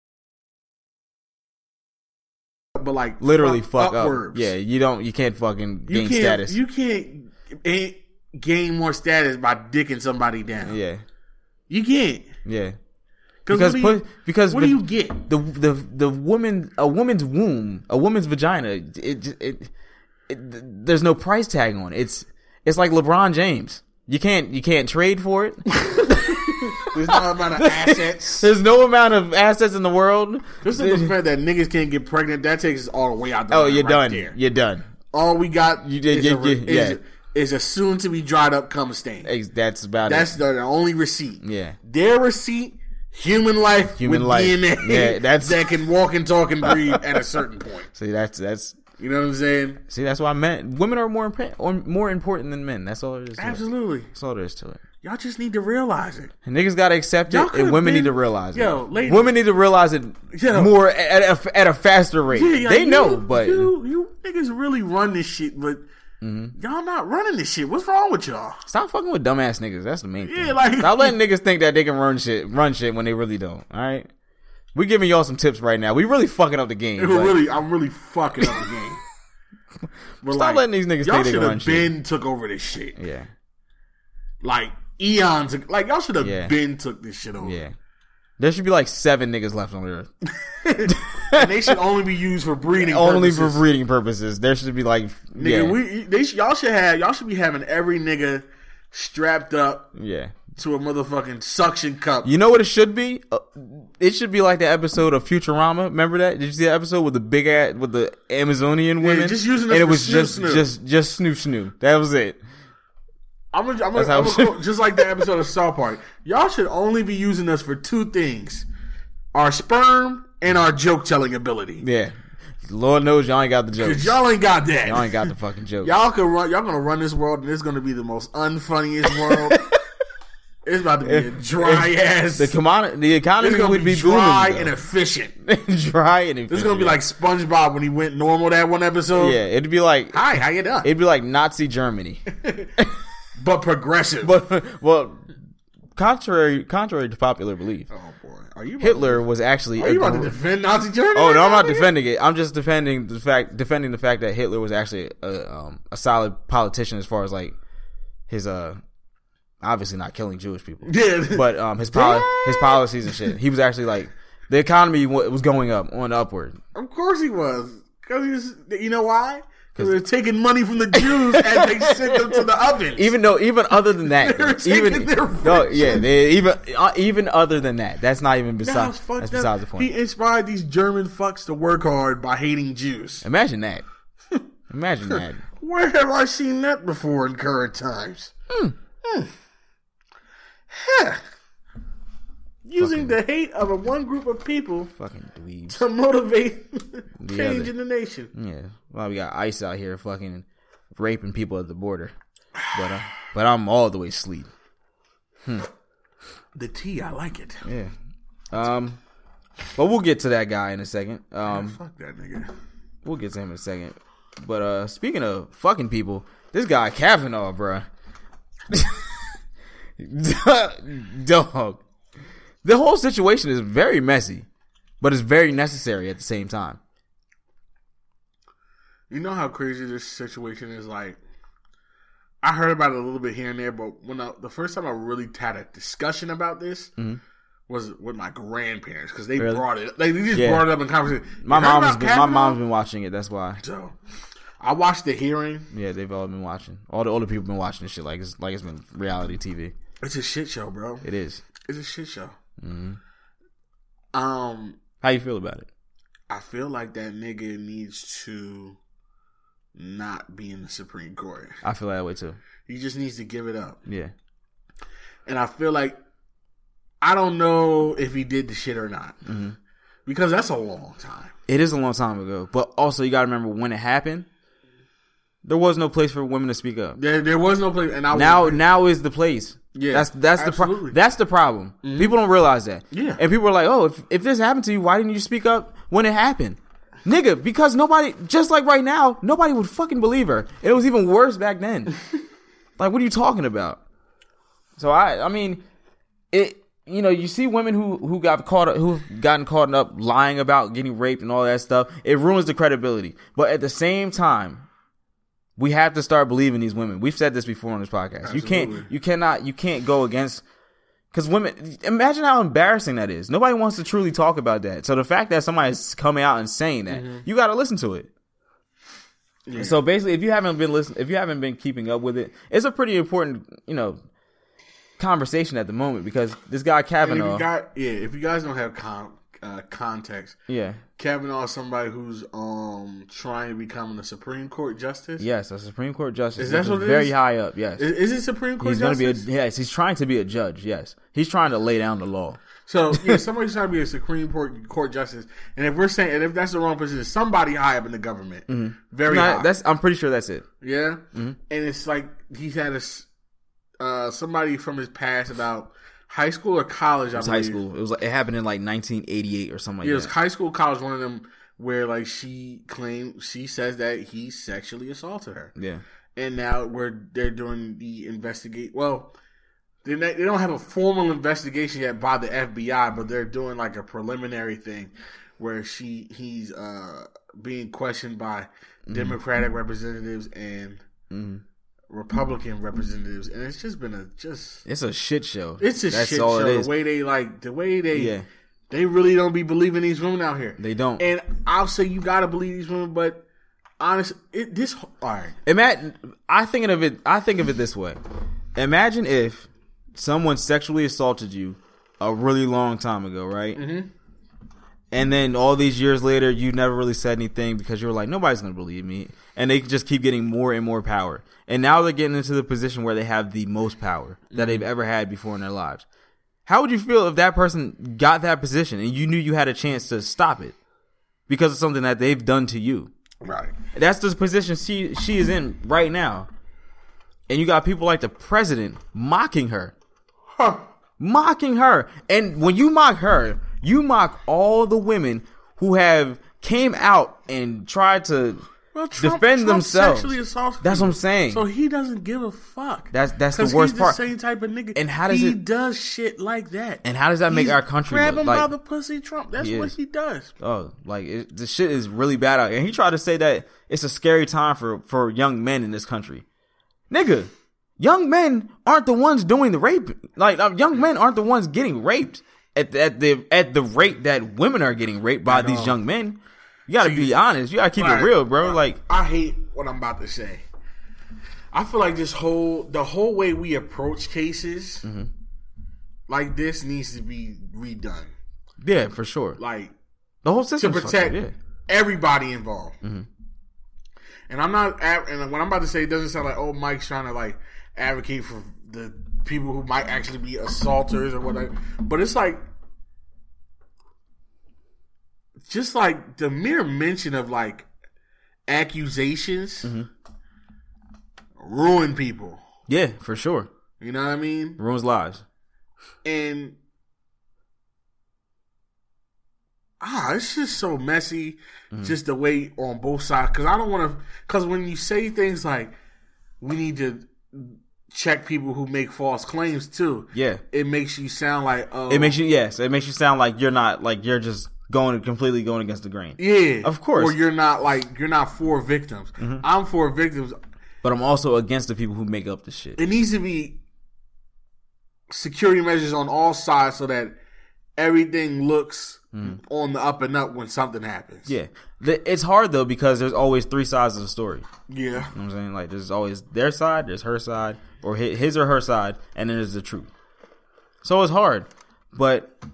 but like Literally fuck up. upwards. Yeah, you don't. You can't fucking you gain can't, status. You can't ain't gain more status by dicking somebody down. yeah, You can't. yeah. Because Because what, do you, put, because what the, do you get? the the the woman a woman's womb a woman's vagina it it, it it there's no price tag on it. It's it's like LeBron James. You can't you can't trade for it. There's no amount of assets. There's no amount of assets in the world. Just the fact that niggas can't get pregnant, that takes us all the way out the Oh, line you're right done. there. You're done. All we got You did- is, you- a, you- is, yeah. is a soon to be dried up cum stain. Ex- That's about That's it. the, the only receipt. Yeah. Their receipt human life Human with life. D N A Yeah, that's- that can walk and talk and breathe at a certain point. See, that's that's You know what I'm saying? see, that's why men, women are more impa- or more important than men. That's all there is. To It. Absolutely. That's all there is to it. Y'all just need to realize it. And niggas gotta accept Y'all it, could've and women been- need to realize Yo, it. ladies- Women need to realize it Yo. more at a, at a faster rate. Yeah, they you- know, but you, you niggas really run this shit, but y'all not running this shit. What's wrong with y'all? stop fucking with dumbass niggas. That's the main thing. Yeah, like- Stop letting niggas think that they can run shit, run shit when they really don't. All right, we giving y'all some tips right now. We really fucking up the game. It but really, I'm really fucking up the game. But Stop letting these niggas y'all think they can should run have shit. been took over this shit. Yeah, Like eons, ag- like y'all should have Yeah. been took this shit over. yeah. There should be like seven niggas left on Earth, And they should only be used for breeding. only for purposes. breeding purposes. There should be like, Nigga, yeah, we they sh- y'all should have y'all should be having every nigga strapped up yeah. to a motherfucking suction cup. You know what it should be? Uh, it should be like the episode of Futurama. Remember that? Did you see the episode with the big ass with the Amazonian women? just using us and it for was Snoop just Snoop. just just Snoop Snoop. That was it. I'm gonna, I'm That's gonna, how I'm it gonna should- quote- just like the episode of South Park. Y'all should only be using us for two things: our sperm and our joke telling ability. Yeah. Lord knows y'all ain't got the jokes. Cause y'all ain't got that. Y'all ain't got the fucking jokes. Y'all can run. Y'all gonna run this world, and it's gonna be the most unfunniest world. It's about to be a dry ass. the common, the It's economy gonna would be be dry booming. and efficient. dry and This is gonna be like SpongeBob when he went normal that one episode. yeah. It'd be like Hi, how you doing? it'd be like Nazi Germany. But progressive. But well, contrary contrary to popular belief, oh boy, are you about Hitler was actually. To, are you a about to gr- defend Nazi Germany? Oh no, I'm not nigga? defending it. I'm just defending the fact, defending the fact that Hitler was actually a, um, a solid politician as far as like his uh, obviously not killing Jewish people, Yeah, but um, his poli- his policies and shit. He was actually like the economy w- was going up on upward. of course he was. Because he was. You know why? Because they're taking money from the Jews and they sent them to the ovens. Even though, even other than that, They were even taking their no, fraction. yeah, they, even uh, even other than that, that's not even That besides was fucked that's up. besides the point. He inspired these German fucks to work hard by hating Jews. Imagine that. Imagine that. Where have I seen that before in current times? Mm. Hmm. Huh. Using the hate of a one group of people Fucking dweebs. to motivate The change other. in the nation. Yeah. Well, we got ICE out here fucking raping people at the border, but uh, but I'm all the way asleep. The tea, I like it. Yeah. Um. But we'll get to that guy in a second. Um. Fuck that nigga. We'll get to him in a second. But uh, speaking of fucking people, this guy Kavanaugh, bruh. Dog. The whole situation is very messy, but it's very necessary at the same time. You know how crazy this situation is? Like, I heard about it a little bit here and there, but when I, the first time I really had a discussion about this Mm-hmm. was with my grandparents because they Really? brought it. They, they just Yeah. brought it up in conversation. My You heard mom's about been, my Kavanaugh? mom's been watching it. That's why. So, I watched the hearing. Yeah, they've all been watching. All the older people been watching this shit like it's like it's been reality T V. It's a shit show, bro. It is. It's a shit show. Mm-hmm. Um, How you feel about it? I feel like that nigga needs to not be in the Supreme Court. I feel that way too. He just needs to give it up. Yeah. And I feel like I don't know if he did the shit or not. Mm-hmm. Because that's a long time. It is a long time ago, but also you got to remember when it happened. There was no place for women to speak up. There, there was no place, and I Now, was, now is the place. Yeah, that's that's the pro- absolutely. that's the problem. People don't realize that. Yeah. and people are like, "Oh, if if this happened to you, why didn't you speak up when it happened, nigga?" Because nobody, just like right now, nobody would fucking believe her. It was even worse back then. Like, what are you talking about? So I, I mean, it. You know, you see women who who got caught up, who've gotten caught up lying about getting raped and all that stuff. It ruins the credibility. But at the same time, we have to start believing these women. We've said this before on this podcast. You Absolutely. can't, you cannot, you can't go against, because women. Imagine how embarrassing that is. Nobody wants to truly talk about that. So the fact that somebody's coming out and saying that, Mm-hmm. you got to listen to it. Yeah. So basically, if you haven't been listening, if you haven't been keeping up with it, it's a pretty important, you know, conversation at the moment because this guy And if Kavanaugh. you got, yeah, if you guys don't have con, uh, context, Yeah. Kavanaugh is somebody who's um trying to become a Supreme Court justice. Yes, a Supreme Court justice. Is that which what it very is? high up? Yes. Is, is it Supreme Court He's going to justice? be a yes. He's trying to be a judge. Yes, he's trying to lay down the law. So yeah, somebody's trying to be a Supreme Court court justice, and if we're saying, and if that's the wrong position, somebody high up in the government, Mm-hmm. very Nah, high. that's I'm pretty sure that's it. Yeah, and it's like he's had a s- uh, somebody from his past about high school or college. I It was believe. high school. It was like, it happened in like nineteen eighty-eight or something like Yeah, it was that. high school, college. One of them where like she claimed she says that he sexually assaulted her, Yeah. and now we're they're doing the investigate. Well, they they don't have a formal investigation yet by the F B I, but they're doing like a preliminary thing where she he's uh, being questioned by Mm-hmm. Democratic representatives and Mm-hmm. Republican representatives, and it's just been a just It's a shit show. it's a That's shit all show. it is. The way they like the way they Yeah. they really don't be believing these women out here. They don't. And I'll say you gotta believe these women, but honest, it this all right. Imagine, I thinking of it. I think of it this way. Imagine if someone sexually assaulted you a really long time ago, right? Mm-hmm. And then all these years later, you never really said anything because you were like, nobody's going to believe me. And they just keep getting more and more power. And now they're getting into the position where they have the most power that they've ever had before in their lives. How would you feel if that person got that position and you knew you had a chance to stop it because of something that they've done to you? Right. That's the position she she is in right now. And you got people like the president mocking her. Huh. Mocking her. And when you mock her, you mock all the women who have came out and tried to Well, Trump, defend Trump themselves. sexually assaults That's what I'm people. saying. So he doesn't give a fuck. That's that's the 'Cause worst he's part. The same type of nigga. And how does he it- does shit like that? And how does that make He's our country grab look? him by Like- the pussy, Trump? That's He what is. he does. Oh, like it, the shit is really bad out here. And he tried to say that it's a scary time for, for young men in this country. Nigga, young men aren't the ones doing the rape. Like uh, young men aren't the ones getting raped at the, at the at the rate that women are getting raped by these young men. You gotta be honest. You gotta keep Right. it real, bro. Like I hate what I'm about to say. I feel like this whole the whole way we approach cases Mm-hmm. like this needs to be redone. yeah, for sure. Like The whole to system protect yeah. everybody involved. Mm-hmm. And I'm not, and what I'm about to say doesn't sound like, oh, Mike's trying to like advocate for the people who might actually be assaulters or whatever. But it's like, just like the mere mention of like accusations Mm-hmm. ruin people. Yeah, for sure. You know what I mean? Ruins lives. And ah, it's just so messy. Mm-hmm. Just the way on both sides. Because I don't want to. Because when you say things like we need to check people who make false claims too, Yeah. it makes you sound like oh, It makes you yes, it makes you sound like you're not like you're just going completely going against the grain. yeah, Of course. or you're not like you're not for victims. Mm-hmm. I'm for victims. But I'm also against the people who make up the shit. It needs to be security measures on all sides so that everything looks on the up and up when something happens. Yeah. The- It's hard though because there's always three sides of the story. Yeah. You know what I'm saying? Like there's always their side, there's her side, or hi- his or her side, and then there's the truth. So it's hard. But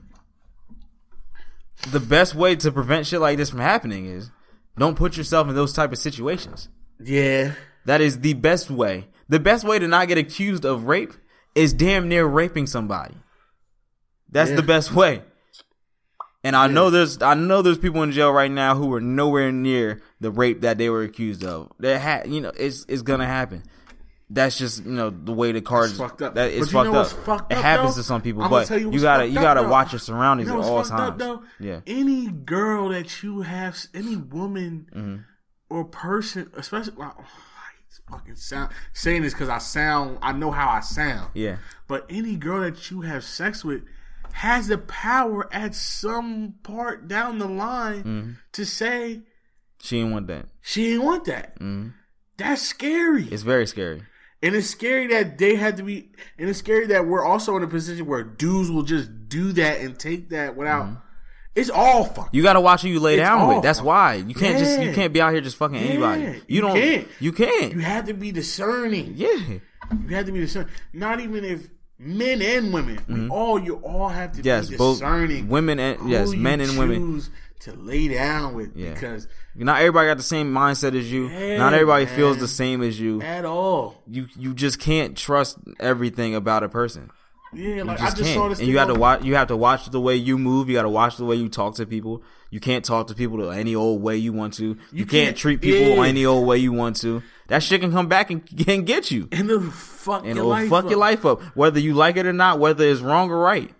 the best way to prevent shit like this from happening is don't put yourself in those type of situations. Yeah. That is the best way. The best way to not get accused of rape is damn near raping somebody. That's Yeah. the best way. And I know there's I know there's people in jail right now who are nowhere near the rape that they were accused of. That ha- you know it's it's gonna happen. That's just you know the way the cards. It's fucked up. That it's But you fucked know up. what's fucked It up, happens though? to some people, I'm gonna but tell you you, what's gotta fucked you up, gotta though. watch your surroundings You know at what's all fucked times. up, though? Yeah. Any girl that you have, any woman Mm-hmm. or person, especially, well, I fucking sound saying this because I sound, I know how I sound. Yeah. But any girl that you have sex with has the power at some part down the line Mm-hmm. to say She didn't want that. she ain't want that. That's scary. It's very scary. And it's scary that they had to be, and it's scary that we're also in a position where dudes will just do that and take that without. It's all fucked. You gotta watch who you lay It's down all with. That's fucked. why you can't just you Yeah. can't be out here just fucking anybody. Yeah, You, you don't. can't. You can't. You have to be discerning. Yeah. You have to be discerning. Not even if men and women, we all you all have to Yes, be both discerning. women and who yes, you men and women. choose to lay down with Yeah. because Not everybody got the same mindset as you. Yeah, Not everybody man. feels the same as you. at all. You you just can't trust everything about a person. Yeah, You like just I just can't. saw this. And thing you have to on- watch. You have to watch the way you move. You got to watch the way you talk to people. You can't talk to people the any old way you want to. You, You can't, can't- treat people yeah. any old way you want to. That shit can come back and, and get you. and it'll fuck And your it'll life fuck up. your life up, whether you like it or not, whether it's wrong or right.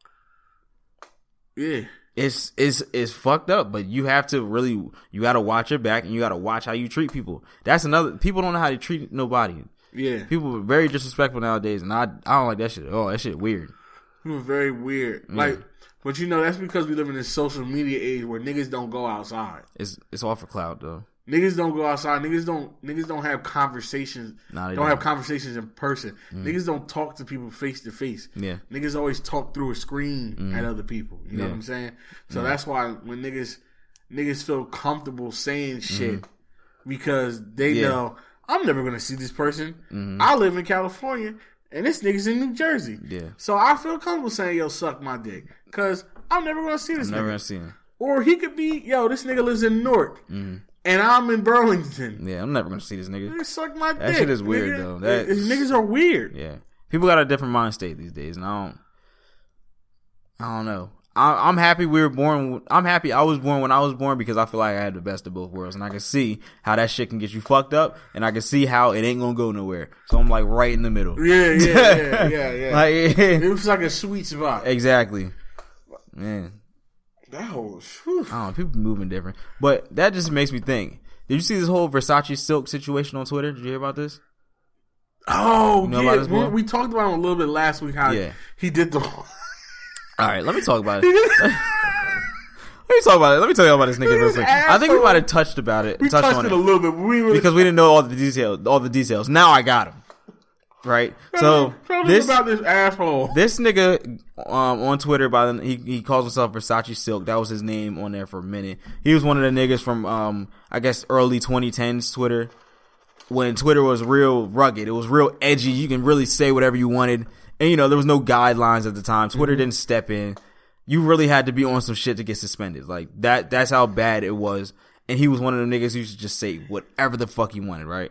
Yeah. It's it's it's fucked up, but you have to really you got to watch your back and you got to watch how you treat people. That's another. People don't know how to treat nobody. Yeah. People are very disrespectful nowadays, and I I don't like that shit. Oh, that shit weird. It was very weird. Like, but you know, that's because we live in this social media age where niggas don't go outside. It's it's all for clout though. Niggas don't go outside. Niggas don't. Niggas don't have conversations. Nah, they don't, don't. have conversations in person. Niggas don't talk to people face to face. Yeah. Niggas always talk through a screen at other people. You know Yeah. what I'm saying? So that's why when niggas niggas feel comfortable saying shit because they Yeah. know I'm never gonna see this person. I live in California and this nigga's in New Jersey. Yeah. So I feel comfortable saying yo suck my dick because I'm never gonna see this Never nigga. gonna see him. Or he could be yo this nigga lives in Newark. And I'm in Burlington. Yeah, I'm never gonna see this nigga. Nigga suck my That dick. shit is weird, nigga. though. That- These niggas are weird. Yeah, people got a different mind state these days, and I don't. I don't know. I, I'm happy we were born. I'm happy I was born when I was born because I feel like I had the best of both worlds, and I can see how that shit can get you fucked up, and I can see how it ain't gonna go nowhere. So I'm like right in the middle. Yeah, yeah, yeah, yeah, yeah. Like It was like a sweet spot. exactly, man. That whole whew. I don't know. People moving different, but that just makes me think. Did you see this whole Versace silk situation on Twitter? Did you hear about this? Oh, You know yeah. about this, we, boy? we talked about him a little bit last week. How Yeah. he did the. All right, let me talk about it. Let me talk about it. Let me tell you about this nigga real quick. I think we might have touched about it. we touched touched on it it a little bit, but we were because we didn't know all the details. All the details. Now I got him. Right. So Tell me this about this asshole. this nigga um, on Twitter by the he he calls himself Versace Silk. That was his name on there for a minute. He was one of the niggas from um I guess early twenty tens Twitter, when Twitter was real rugged. It was real edgy. You can really say whatever you wanted, and you know there was no guidelines at the time. Twitter Mm-hmm. didn't step in. You really had to be on some shit to get suspended. Like that. That's how bad it was. And he was one of the niggas who used to just say whatever the fuck he wanted. Right.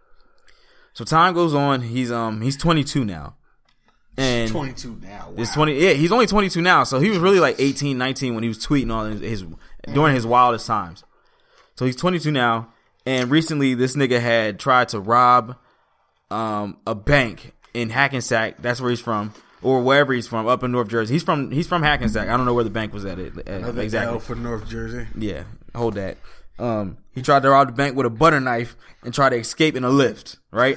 So time goes on. He's um he's twenty-two now. And twenty-two now. Wow. it's twenty yeah, he's only twenty-two now. So he was really like eighteen, nineteen when he was tweeting on his, his during his wildest times. So he's twenty-two now, and recently this nigga had tried to rob um a bank in Hackensack. That's where he's from, or wherever he's from, up in North Jersey. He's from he's from Hackensack. I don't know where the bank was at it uh, Another exactly. L for North Jersey. Yeah, hold that. Um, he tried to rob the bank with a butter knife and try to escape in a lift, right?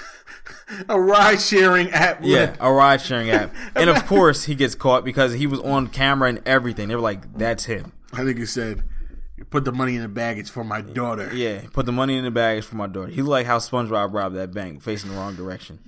A ride sharing app. Yeah, a ride sharing app. And of course he gets caught because he was on camera and everything. They were like, that's him. I think he said, "You put the money in the bag. It's for my daughter." Yeah, put the money in the bags for my daughter. He looked like how SpongeBob robbed that bank, facing the wrong direction.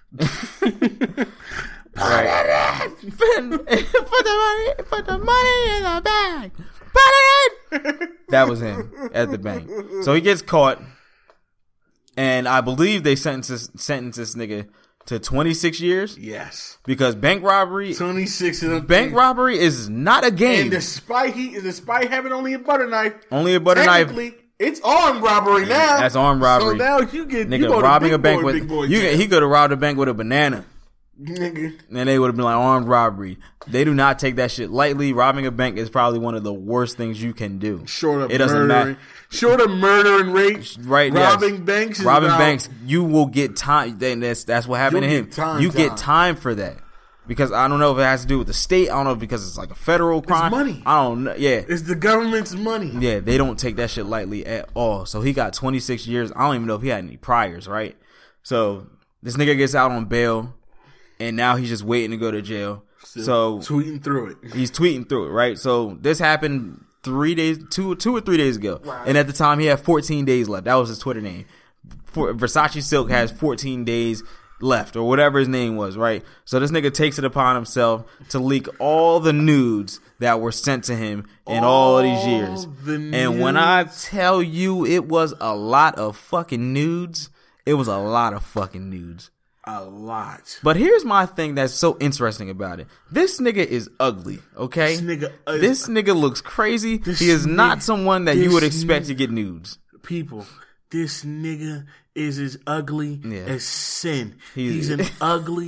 Right. put, put the money, put the money in the bag. Put it in. That was him at the bank. So he gets caught, and I believe they sentence this, sentence this nigga to twenty-six years Yes. because bank robbery, twenty-six of them. bank things. robbery is not a game. And despite he, despite having only a butter knife, Only a butter knife. technically, it's armed robbery now. That's armed robbery. So now you get you Nigga go to robbing big a bank boy, with big boy you. jail. He could have robbed a bank with a banana, Nigga. and they would have been like armed robbery. They do not take that shit lightly. Robbing a bank is probably one of the worst things you can do. Short of it doesn't murdering, matter. short of murder and rape, Right? robbing yes. banks, is robbing about- banks. You will get time. Then that's that's what happened You'll to him. get time, you get time. time for that because I don't know if it has to do with the state. I don't know if because it's like a federal crime. money. I don't know. Yeah. It's the government's money. Yeah, they don't take that shit lightly at all. So he got twenty-six years. I don't even know if he had any priors, right? So this nigga gets out on bail, and now he's just waiting to go to jail. Still so tweeting through it. he's tweeting through it, right? So this happened three days, two, two or three days ago, and at the time he had fourteen days left. That was his Twitter name. For, Versace Silk has fourteen days left, or whatever his name was, right? So this nigga takes it upon himself to leak all the nudes that were sent to him in all, of these years. the And when I nudes. tell you it was a lot of fucking nudes, it was a lot of fucking nudes. A lot. But here's my thing that's so interesting about it. This nigga is ugly, okay? This nigga is- This nigga looks crazy. This He is not nigga- someone that you this would expect nigga- to get nudes. People, this nigga is as ugly Yeah. as sin. He's- He's, an ugly, It's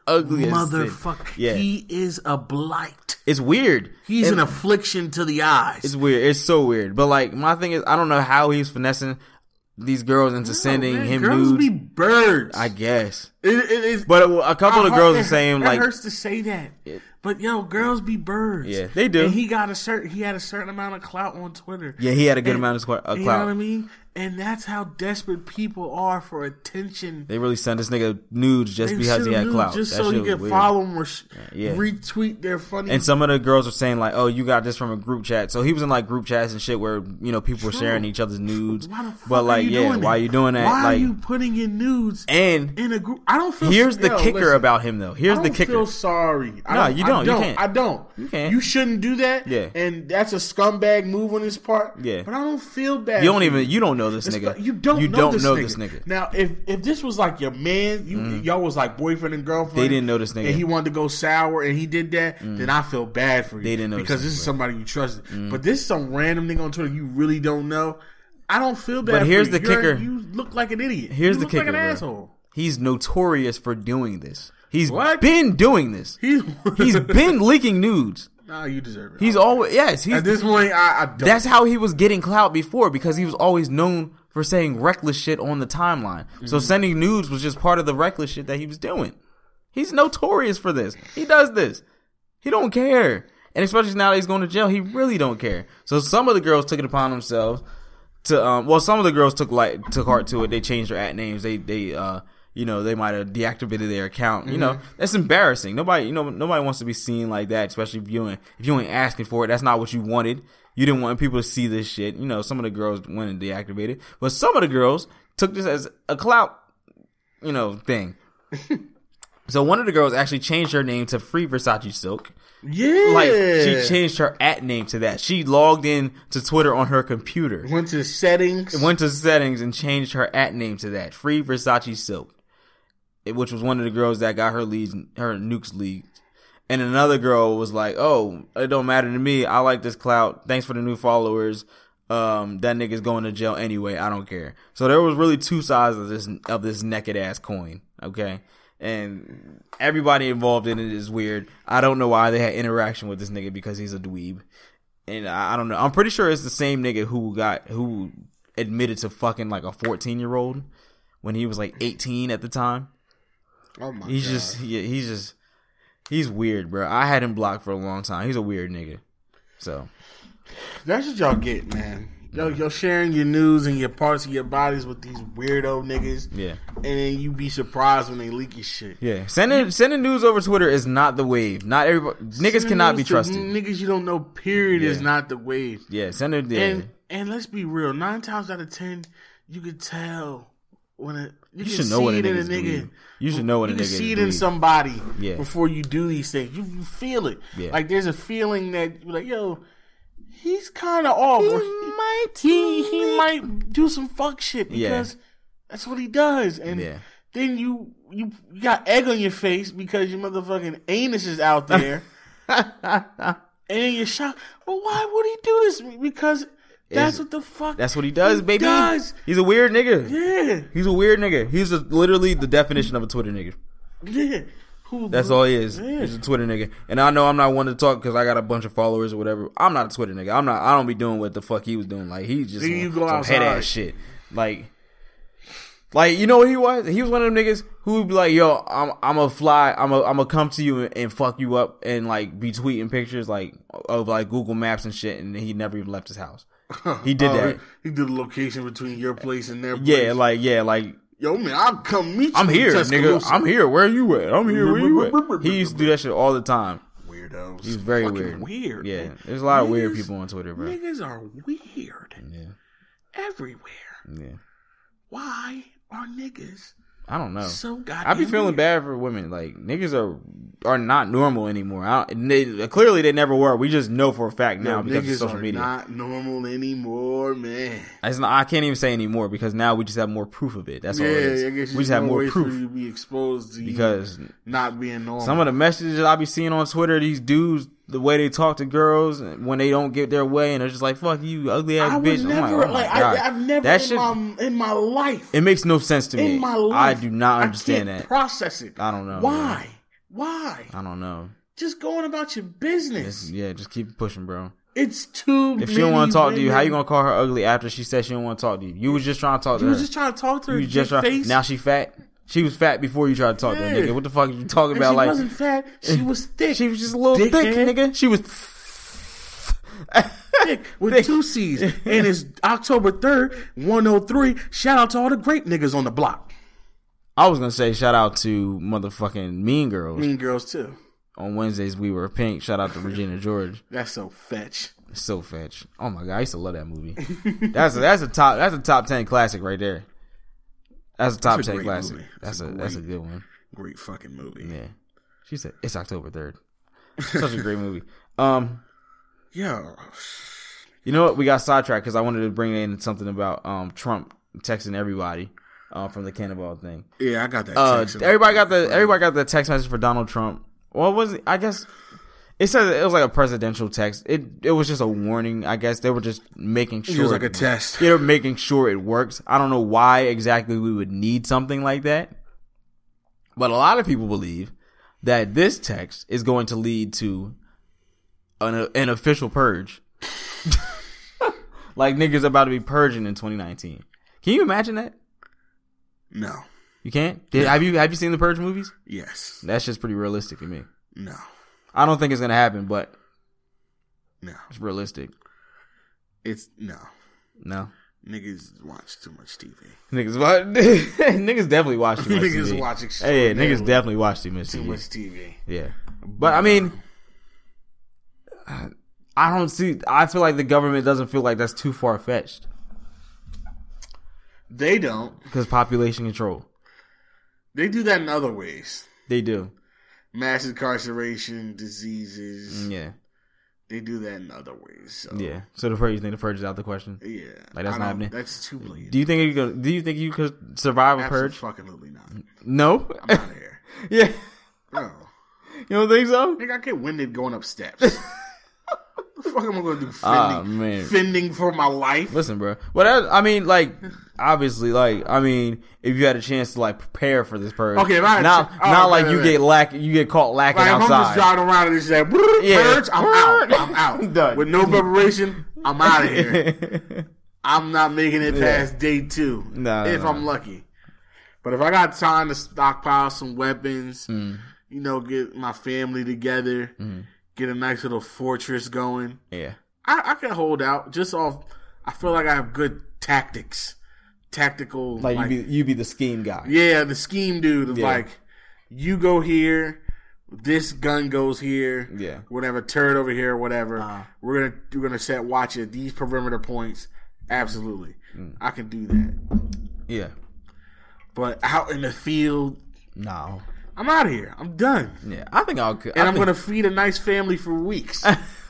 ugly as sin. motherfucker. Yeah. He is a blight. It's weird. He's And an affliction to the eyes. It's weird. It's so weird. But like, my thing is, I don't know how he's finessing these girls into sending man, him girls nudes. be birds. I guess. It, it is, But a couple I- of girls it- are saying it like, hurts to say that. But yo, girls be birds. Yeah, they do. And he got a certain. He had a certain amount of clout on Twitter. yeah, he had a good And- amount of squ- of You know what I clout. mean? And that's how desperate people are for attention. They really sent this nigga nudes just They because send he had him clout. just That so shit he was can weird. follow them or sh- Yeah. retweet their funny. And some of the girls were saying like, "Oh, you got this from a group chat." So he was in like group chats and shit where you know people were True. sharing each other's nudes. Why the fuck But like, are you yeah, doing why that? you doing that? Why like, are you putting in nudes and in a group? I don't feel. here's the yo, kicker listen, about him though. Here's I the don't kicker. feel sorry. I No, don't, you I don't. You don't. can't. I don't. You can't. You shouldn't do that. Yeah. And that's a scumbag move on his part. Yeah. But I don't feel bad. You don't for even. You don't know this It's nigga. not- you don't. You know, don't this, know nigga. this nigga. Now, if if this was like your man, you y'all was like boyfriend and girlfriend. They didn't know this nigga. and he wanted to go sour, and he did that. Then I feel bad for you. They didn't know this because this nigga, is somebody you trusted. But this is some random nigga on Twitter you really don't know. I don't feel bad. But here's for you. the You're- kicker. You look like an idiot. Here's you the look kicker, like an bro. asshole. He's notorious for doing this. He's What? been doing this. He's He's been leaking nudes. Nah, you deserve it. He's I- always yes. He's At this point, I, I don't. That's how he was getting clout before because he was always known for saying reckless shit on the timeline. So Mm-hmm. sending nudes was just part of the reckless shit that he was doing. He's notorious for this. He does this. He don't care. And especially now that he's going to jail, he really don't care. So some of the girls took it upon themselves to um well some of the girls took like took heart to it. They changed their at names. They they uh you know, they might have deactivated their account. You know, that's embarrassing. Nobody, you know, nobody wants to be seen like that, especially if you ain't, if you ain't asking for it. That's not what you wanted. You didn't want people to see this shit. You know, some of the girls went and deactivated, but some of the girls took this as a clout, you know, thing. So one of the girls actually changed her name to Free Versace Silk. yeah. Like, she changed her at name to that. She logged in to Twitter on her computer, Went to settings. went to settings and changed her at name to that. Free Versace Silk. It- which was one of the girls that got her leads, her nukes leads. And another girl was like, "Oh, it don't matter to me. I like this clout. Thanks for the new followers. Um, that nigga's going to jail anyway. I don't care." So there was really two sides of this of this naked ass coin. Okay, and everybody involved in it is weird. I don't know why they had interaction with this nigga because he's a dweeb, and I, I don't know. I'm pretty sure it's the same nigga who got who admitted to fucking like a fourteen year old when he was like eighteen at the time. Oh my He's god. just he, he's just he's weird, bro. I had him blocked for a long time. He's a weird nigga. So That's what y'all get, man. Yo, you're sharing your news and your parts of your bodies with these weirdo niggas. yeah, And then you be surprised when they leak your shit. yeah. Sending sending news over Twitter is not the wave. Not everybody niggas Sending cannot be news to trusted. Niggas you don't know, period, is Yeah. not the wave. Yeah, sending yeah. And and let's be real, nine times out of ten, you could tell when a you, You can should see know when a it in a nigga's nigga. dweeb. You should know when you a can nigga see is it in dweeb. somebody Yeah. before you do these things. You, you feel it. Yeah. Like there's a feeling that you're like, yo, he's kind of off. He Or might he he might do some fuck shit Yeah. because that's what he does. And Yeah. then you you you got egg on your face because your motherfucking anus is out there. And then you're shocked. Well, why would he do this? Because that's Is- what the fuck. That's what he does, he baby. Does. He's a weird nigga. Yeah, He's a weird nigga. He's a, literally the definition of a Twitter nigga. yeah. Who, That's all he is. Yeah. He's a Twitter nigga. And I know I'm not one to talk because I got a bunch of followers or whatever. I'm not a Twitter nigga. I'm not. I don't be doing what the fuck he was doing. Like he's just Then on you go some outside. head ass shit. Like, like you know what he was? He was one of them niggas who would be like, "Yo, I'm I'm a fly. I'm a I'm gonna come to you and, and fuck you up and like be tweeting pictures like of like Google Maps and shit." And he never even left his house. He did Oh, that. He, he did the location between your place and their place. Yeah, like yeah, like. yo, man, I'll come meet you. I'm in here, nigga. Tuscaloosa. I'm here. Where you at? I'm here. Where you at? He used to do that shit all the time. Weirdos. He's very Fucking weird. Weird. Yeah, man. there's a lot of weird Niggas- people on Twitter, bro. Niggas are weird Yeah, everywhere. yeah. Why are niggas I don't know. so goddamn I be feeling weird? bad for women. Like niggas are are not normal anymore. I don't, and they, clearly, they never were. We just know for a fact now Yo, because niggas of social are media. not normal anymore, man. It's not, I can't even say anymore because now we just have more proof of it. That's Yeah, all it I is. guess We just just have more ways for you proof to be exposed to you because not being normal. some of the messages I be seeing on Twitter, these dudes, the way they talk to girls when they don't get their way, and they're just like, "Fuck you, ugly ass I bitch." would I'm never like, oh my like. God. I, I've never that in shit. my in my life. It makes no sense to me. in my life, I do not understand I can't that. Process it. I don't know, why. Why? I don't know. Just going about your business. It's, yeah, just keep pushing, bro. It's too. If she don't want to talk women. to you, how you gonna call her ugly after she said she don't want to talk to you? You was just trying to talk to You her. was just trying to talk to her. You You was just just try- face. now she fat. She was fat before you tried to talk to her, Yeah. nigga. What the fuck are you talking and about? she Like wasn't fat. She was thick. she was just a little thick, Dickhead. nigga. She was thick with Thick. two C's. And it's October third, one oh three. Shout out to all the grape niggas on the block. I was gonna say shout out to motherfucking Mean Girls. Mean Girls too. On Wednesdays we were pink. Shout out to Regina George. That's so fetch. So fetch. Oh my god, I used to love that movie. That's a, that's a top that's a top ten classic right there. That's a top That's a ten great classic. movie. That's That's a a that's a great- good one. Great fucking movie. Yeah. She said it's October third. Such a great movie. Um, Yo. you know what? We got sidetracked because I wanted to bring in something about um Trump texting everybody uh, from the cannonball thing. Yeah, I got that. Uh, text. everybody got the everybody got the text message for Donald Trump. Well, it was I guess it said it was like a presidential text. It it was just a warning. I guess they were just making sure It was like a test. They were making sure it works. I don't know why exactly we would need something like that, but a lot of people believe that this text is going to lead to an an official purge. Like niggas about to be purging in twenty nineteen. Can you imagine that? No. You can't? Did, have you have you seen the Purge movies? Yes. That's just pretty realistic to me. No. I don't think it's gonna happen, but No. it's realistic. It's no. No. Niggas watch too much T V. Niggas watch niggas definitely watch too much Niggas T V. watch Hey, yeah, extraordinarily niggas definitely watch too much too T V. much T V. Yeah. But I mean I don't see I feel like the government doesn't feel like that's too far fetched. They don't. Because population control. They do that in other ways. They do. Mass incarceration, diseases. Yeah. They do that in other ways. So, Yeah. So the purge, you think the purge is out the question? yeah. Like, that's I not don't- happening? That's too blatant. Do you think you could do you think you could survive a purge? Absolutely not. No? I'm out of here. Yeah. No. You don't think so? Nigga, I get winded going up steps. What the fuck am I going to do? Fending, Ah, man. fending for my life? Listen, bro. But I, I mean, like, obviously, like, I mean, if you had a chance to like prepare for this purge, Okay, if I had not a ch- oh, not okay, like okay, you okay. get lack, you get caught lacking Like, if I'm just outside. driving around and it's that Yeah. purge, I'm out. I'm out. Done. With no preparation, I'm out of here. I'm not making it past day two. No, no, if no. I'm lucky. But if I got time to stockpile some weapons, Mm. you know, get my family together, Mm-hmm. get a nice little fortress going, Yeah, I, I can hold out just off. I feel like I have good tactics. Tactical. like, like you be you be the scheme guy. yeah, the scheme dude of Yeah. like, you go here, this gun goes here, Yeah. whatever, turret over here, whatever. Uh-huh. We're gonna we're gonna set watch at these perimeter points. Absolutely, Mm. I can do that. Yeah. But out in the field, No. I'm out of here. I'm done, Yeah, I think I'll. and I'm gonna feed a nice family for weeks.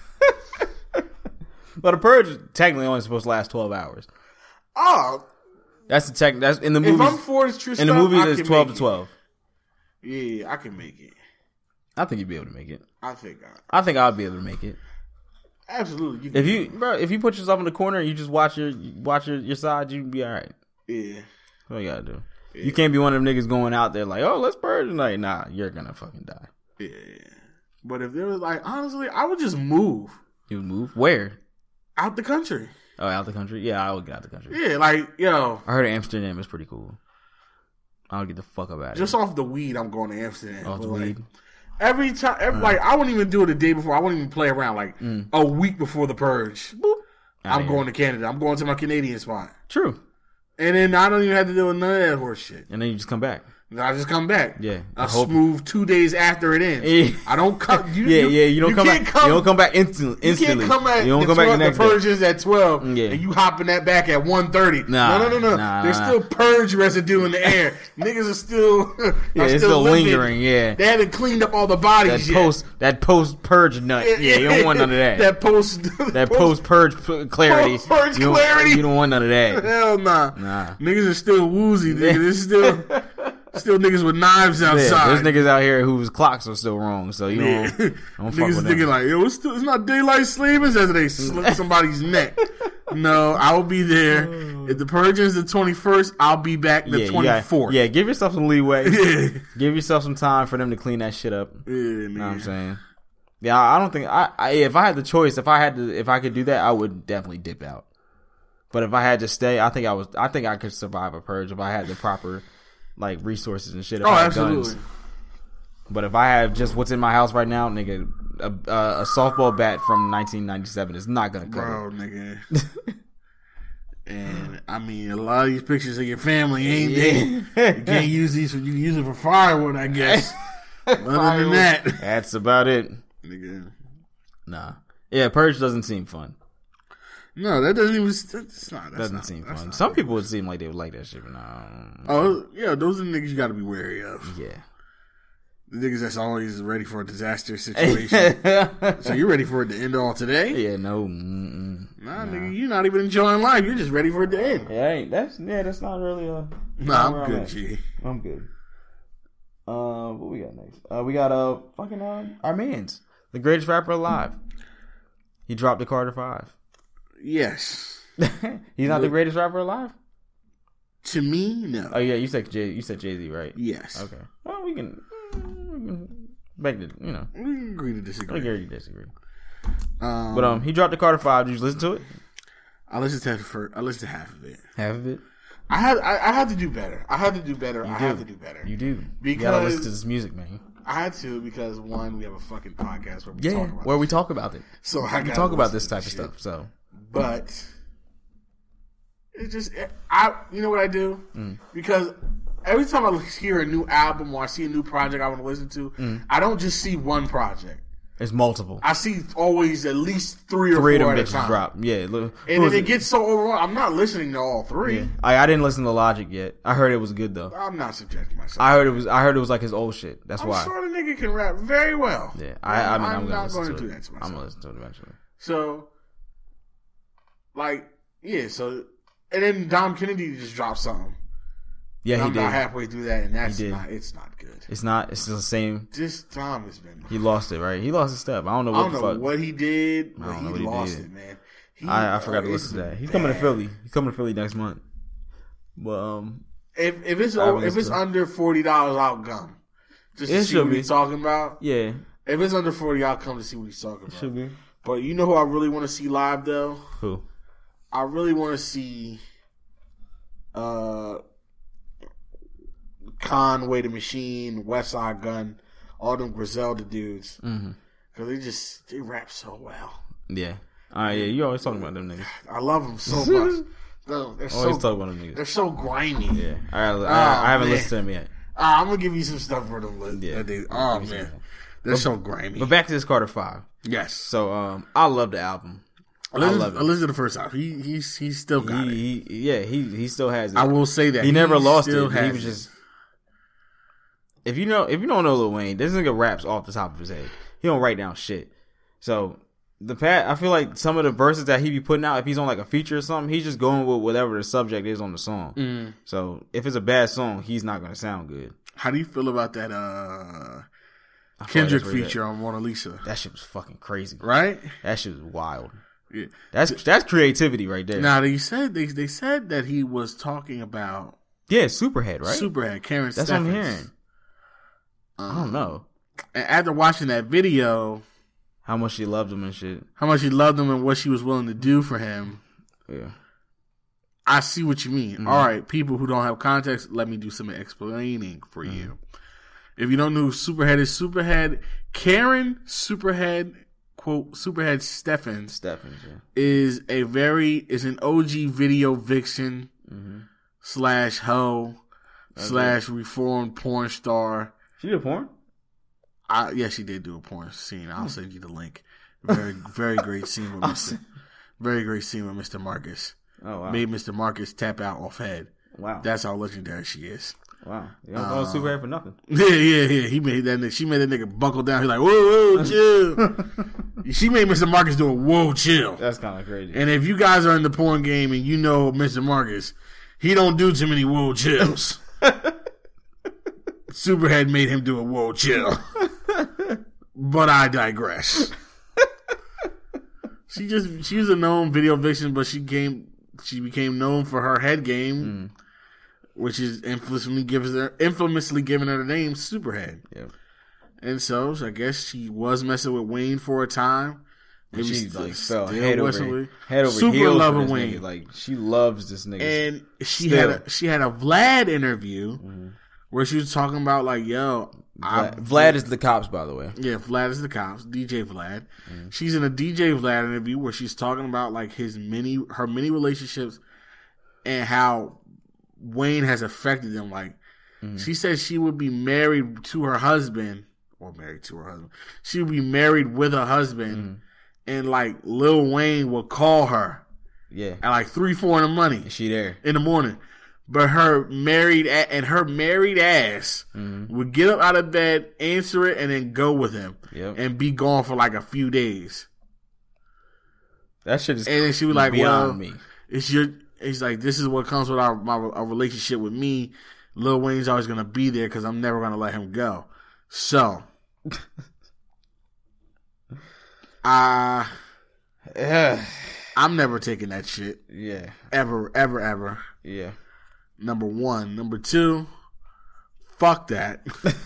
But a purge is technically only supposed to last twelve hours. Oh, That's the tech. That's in the if I'm movies. for this true In the stuff, movies, I it's can twelve make to twelve. It. Yeah, I can make it. I think you'd be able to make it. I think I I think I'll be able to make it. absolutely. You If can- you, bro, if you put yourself in the corner and you just watch your watch your, your side, you'd be all right. yeah. That's all you gotta do. You can't be one of them niggas going out there like, oh, let's purge tonight. Nah, you're gonna fucking die. Yeah. But if there was like, honestly, I would just move You would move where? out the country. Oh, out the country? Yeah, I would get out the country. Yeah, like, yo, I heard Amsterdam is pretty cool. I would get the fuck up out of just here. off the weed, I'm going to Amsterdam. Off the But, like, weed. every time, every, like, I wouldn't even do it the day before. I wouldn't even play around. Like, a week before the purge, Outta I'm here. going to Canada. I'm going to my Canadian spot. True. And then I don't even have to deal with none of that horse shit. And then you just come back. I just come back. Yeah. I A hope- smooth two days after it ends. Yeah. I don't come. You, Yeah, yeah. You don't come can't back. You don't come back instantly. You Instantly. can't come at You don't the come back the twelve, next the day. purge is at twelve, Yeah. and you hopping that back at one thirty. Nah, no, no, no, no. nah, There's nah. still purge residue in the air. Niggas are still, Yeah, are it's still still living. lingering. Yeah. They haven't cleaned up all the bodies That yet. post, that post purge nut. Yeah, you don't want none of that. that post, That post purge clarity. Post-purge you don't- clarity. You don't want none of that. Hell nah. Nah. Niggas are still woozy. Nigga. There's still, still niggas with knives Yeah, outside. there's niggas out here whose clocks are still wrong, so you Yeah. don't, don't fuck Niggas with thinking them. like, yo, it's, still, it's not daylight savings as they slit somebody's neck. No, I will be there. If the purge is the twenty-first, I'll be back the yeah, twenty-fourth. Yeah, give yourself some leeway. Yeah. Give yourself some time for them to clean that shit up. Yeah, You know what I'm saying? Yeah, I don't think I, I. If I had the choice, if I had to, if I could do that, I would definitely dip out. But if I had to stay, I think I was. I think I could survive a purge if I had the proper like resources and shit. If Oh, I had absolutely. guns. But if I have just what's in my house right now, nigga, a, a, a softball bat from nineteen ninety-seven is not gonna cut Bro, it. nigga. And I mean, a lot of these pictures of your family ain't Yeah. they? You can't use these. For, you can use it for firewood, I guess. Other than that, That's about it. nigga. Nah. Yeah, purge doesn't seem fun. No, that doesn't even. That's not. That's Doesn't not, seem that's fun. not Some good. people would seem like they would like that shit, but nah. Oh yeah, those are the niggas you got to be wary of. Yeah. The niggas that's always ready for a disaster situation. So you're ready for it to end all today? Yeah, no. Mm-mm. Nah, nigga, you're not even enjoying life. You're just ready for it to end. Yeah, ain't that's yeah, that's not really a. Nah, where I'm good, at. G. I'm good. Uh, what we got next? Uh, we got uh fucking uh, our man's the greatest rapper alive. He dropped the Carter Five. Yes. He's not the greatest rapper alive. To me, no. Oh yeah, you said Jay. You said Jay Z, right? Yes. Okay. Well, we can. We can beg to you know. We can agree to I disagree. agree to disagree. Um, But um, he dropped the Carter Five. Did you listen to it? I listened to for I listened to half of it. Half of it. I had I, I had to do better. I had to do better. You I do. have to do better. You do. you Because- gotta listen to this music, man. I had to because one, we have a fucking podcast where we Yeah, talk about where this we shit. talk about it. So I We gotta talk about listen this to type of shit. stuff. So But it just I you know what I do? Mm. Because every time I hear a new album or I see a new project I want to listen to, Mm. I don't just see one project. it's multiple. I see always at least three or Three of four them at a bitches time. drop. Yeah, look, And who was then it gets so overwhelming. I'm not listening to all three. Yeah. I I didn't listen to Logic yet. I heard it was good though. I'm not subjecting myself. I heard it was. I heard it was like his old shit. That's I'm why. sure the nigga can rap very well. Yeah, I. I mean, I'm, I'm gonna not listen going to to it. do that to I'm myself. gonna listen to it eventually. So, like, yeah. So, and then Dom Kennedy just dropped something. Yeah, And he I'm did. about halfway through that, and that's He did. not. It's not good. It's not. It's the same. This Dom has been. He lost it, right? He lost his step. I don't know I what don't the know fuck. what he did, but I don't he know what he lost did. it, man. He, I, I forgot to uh, listen to it's that. He's bad. coming to Philly. He's coming to Philly next month. But um, If if it's I haven't over, if it's listened. under forty dollars, I'll come. Just It to see should what be. he's talking about. yeah, If it's under forty, I'll come to see what he's talking about. should be. But you know who I really want to see live though? Who? I really want to see uh Conway the Machine, West Side Gun, all them Griselda dudes. Mm-hmm. Cause they just they rap so well. Yeah. All right. Yeah, you always talking about them niggas. I love them so much. No, they're Always so talk about them they're niggas. so grimy. Yeah. All right. Oh, I, I haven't man. listened to them yet. Uh, I'm gonna give you some stuff for them. Li- Yeah. that they, oh Give me man, some. they're so grimy. But back to this Carter Five. yes. So um, I love the album. I I listen, love I it. listen to the first half. He he's he's still got it. He, he, yeah, he he still has it. I will say that He never lost still it. He has was it. just. If you know, if you don't know Lil Wayne, this nigga raps off the top of his head. He don't write down shit. So the pat, I feel like some of the verses that he be putting out, if he's on like a feature or something, he's just going with whatever the subject is on the song. Mm. So if it's a bad song, he's not gonna sound good. How do you feel about that uh I feel like Kendrick that's where he feature on Mona Lisa? at. That shit was fucking crazy. Right? That shit was wild. Yeah. That's that's creativity right there. Now they said they they said that he was talking about Yeah, Superhead, right? Superhead, Karen That's Steffens. what I'm hearing. I don't know And after watching that video, how much she loved him and shit. how much he loved him and what she was willing to do for him, Yeah. I see what you mean. Mm-hmm. All right, people who don't have context, let me do some explaining for Mm-hmm. you. If you don't know who Superhead is, Superhead, Karen Superhead, quote, Superhead Steffens Stephens, yeah. is a very, is an O G video vixen Mm-hmm. slash hoe slash reformed porn star. She did porn? I, yeah, she did do a porn scene. I'll send you the link. Very, very great scene with Mister Very great scene with Mister Marcus. Oh, wow. Made Mister Marcus tap out off head. Wow. That's how legendary she is. Wow. You don't call it Superhead for nothing. Yeah, yeah, yeah. He made that. Nigga, she made that nigga buckle down. He's like, whoa, whoa, chill. She made Mister Marcus do a whoa, chill. That's kind of crazy. And if you guys are in the porn game and you know Mister Marcus, he don't do too many whoa chills. Superhead made him do a whoa chill. But I digress. She just she was a known video vixen, but she came she became known for her head game, mm. which is infamously gives her infamously giving her the name Superhead. Yep. And so, so I guess she was messing with Wayne for a time. And she st- like fell head over, with, head over super heels loving for this Wayne. nigga. Like she loves this nigga. And she Still. had a, she had a Vlad interview mm-hmm. where she was talking about like, yo, Vlad, Vlad is the cops, by the way. Yeah, Vlad is the cops. D J Vlad. Mm-hmm. She's in a D J Vlad interview where she's talking about like his many her many relationships and how Wayne has affected them. Like mm-hmm. she said, she would be married to her husband. Or married to her husband. She would be married with her husband, mm-hmm. and like Lil Wayne would call her, yeah, at like three, four in the morning. Is she there in the morning? But her married a- and her married ass mm-hmm. would get up out of bed, answer it, and then go with him, yep. and be gone for like a few days. That shit is. And then she was like, beyond "Well, me. It's your." It's like this is what comes with our my our relationship with me. Lil Wayne's always gonna be there because I'm never gonna let him go. So. Uh, yeah. I'm never taking that shit. Yeah. Ever, ever, ever. Yeah. Number one. Number two, fuck that.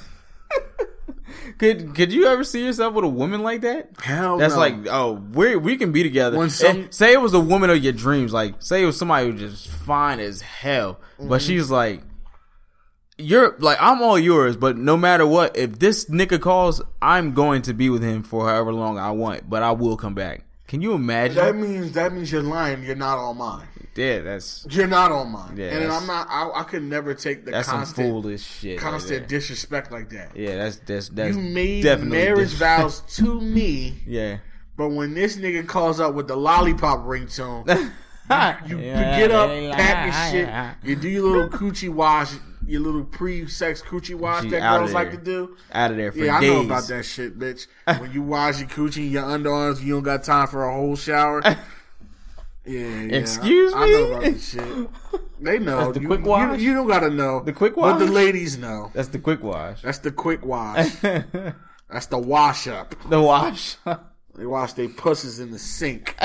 Could could you ever see yourself with a woman like that? Hell That's no. like, oh, we we can be together. When some, and say it was a woman of your dreams. Like, say it was somebody who just fine as hell. Mm-hmm. But she's like, you're like, I'm all yours, but no matter what, if this nigga calls, I'm going to be with him for however long I want, but I will come back. Can you imagine? That means that means you're lying. You're not all mine. Yeah, that's you're not all mine. Yeah, and I'm not. I, I could never take the that's constant some foolish shit, constant right disrespect like that. Yeah, that's that's that's you made definitely marriage dis- vows to me. Yeah, but when this nigga calls up with the lollipop ringtone, you, you, yeah, you get up, yeah, pack your shit, yeah. you do your little coochie wash. Your little pre-sex coochie wash She that girls like to do. Out of there for yeah, days. I know about that shit, bitch. When you wash your coochie and your underarms, you don't got time for a whole shower. Yeah, yeah. Excuse I, me? I know about this shit. They know. That's the you, quick wash? You, you don't gotta know. The quick wash? But the ladies know. That's the quick wash. That's the quick wash. That's the wash up. The wash. They wash their pussies in the sink.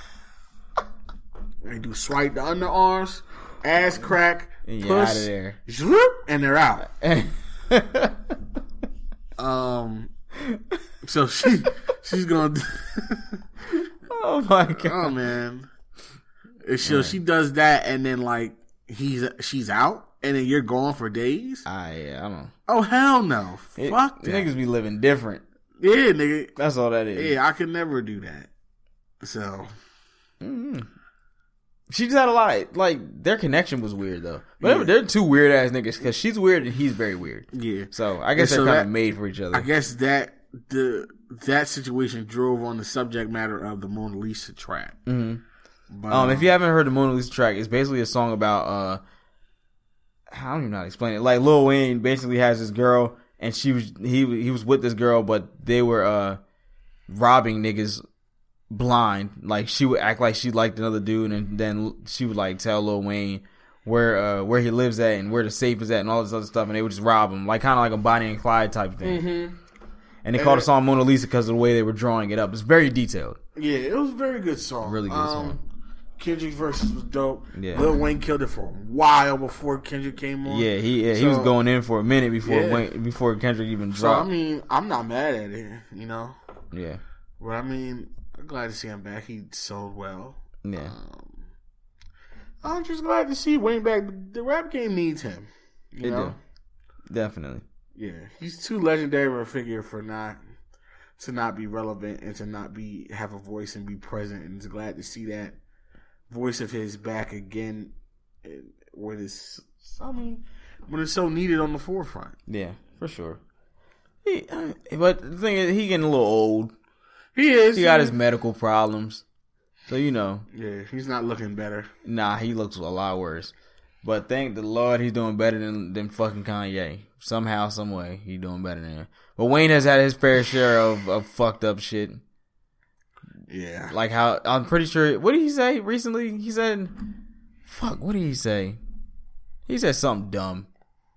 They do swipe the underarms, ass crack, and you're puss, out of there. Zwoop, and they're out. um, so she she's gonna. Oh my god! Oh man! And so she does that, and then like he's she's out, and then you're gone for days. Ah, yeah, I don't know. Oh hell no! It, Fuck that. Niggas be living different. Yeah, nigga. That's all that is. Yeah, I could never do that. So. Mm-hmm. She just had a lot of, like, their connection was weird, though. But Yeah. they're two weird ass niggas, because she's weird and he's very weird. Yeah. So, I guess And so they're kind that- of made for each other. I guess that the that situation drove on the subject matter of the Mona Lisa track. Mm-hmm. But, Um, if you haven't heard the Mona Lisa track, it's basically a song about, uh, I don't even know how to explain it. Like, Lil Wayne basically has this girl, and she was, he, he was with this girl, but they were, uh, robbing niggas blind. Like, she would act like she liked another dude, and then she would like tell Lil Wayne where uh where he lives at and where the safe is at and all this other stuff, and they would just rob him, like kind of like a Bonnie and Clyde type thing. Mm-hmm. And they called the song Mona Lisa because of the way they were drawing it up. It's very detailed. Yeah, it was a very good song. Really good um, song. Kendrick's verses was dope. Yeah. Lil Wayne killed it for a while before Kendrick came on. Yeah, he yeah, he So- was going in for a minute before Yeah. Wayne, before Kendrick even So I dropped. mean, I'm not mad at it, you know. yeah, But I mean, I'm glad to see him back. He sold well. yeah, Um, I'm just glad to see Wayne back. The rap game needs him. You It know? do. Definitely. Yeah, he's too legendary of a figure for not to not be relevant and to not be have a voice and be present. And it's glad to see that voice of his back again and when it's I mean when it's so needed on the forefront. Yeah, for sure. He, uh, but the thing is, he getting a little old. He is. He got his medical problems, so you know. Yeah, he's not looking better. Nah, he looks a lot worse. But thank the Lord, he's doing better than than fucking Kanye. Somehow, some way, he doing better than him. But Wayne has had his fair share of, of fucked up shit. Yeah, Like how I'm pretty sure. What did he say recently? He said, "Fuck." What did he say? He said something dumb.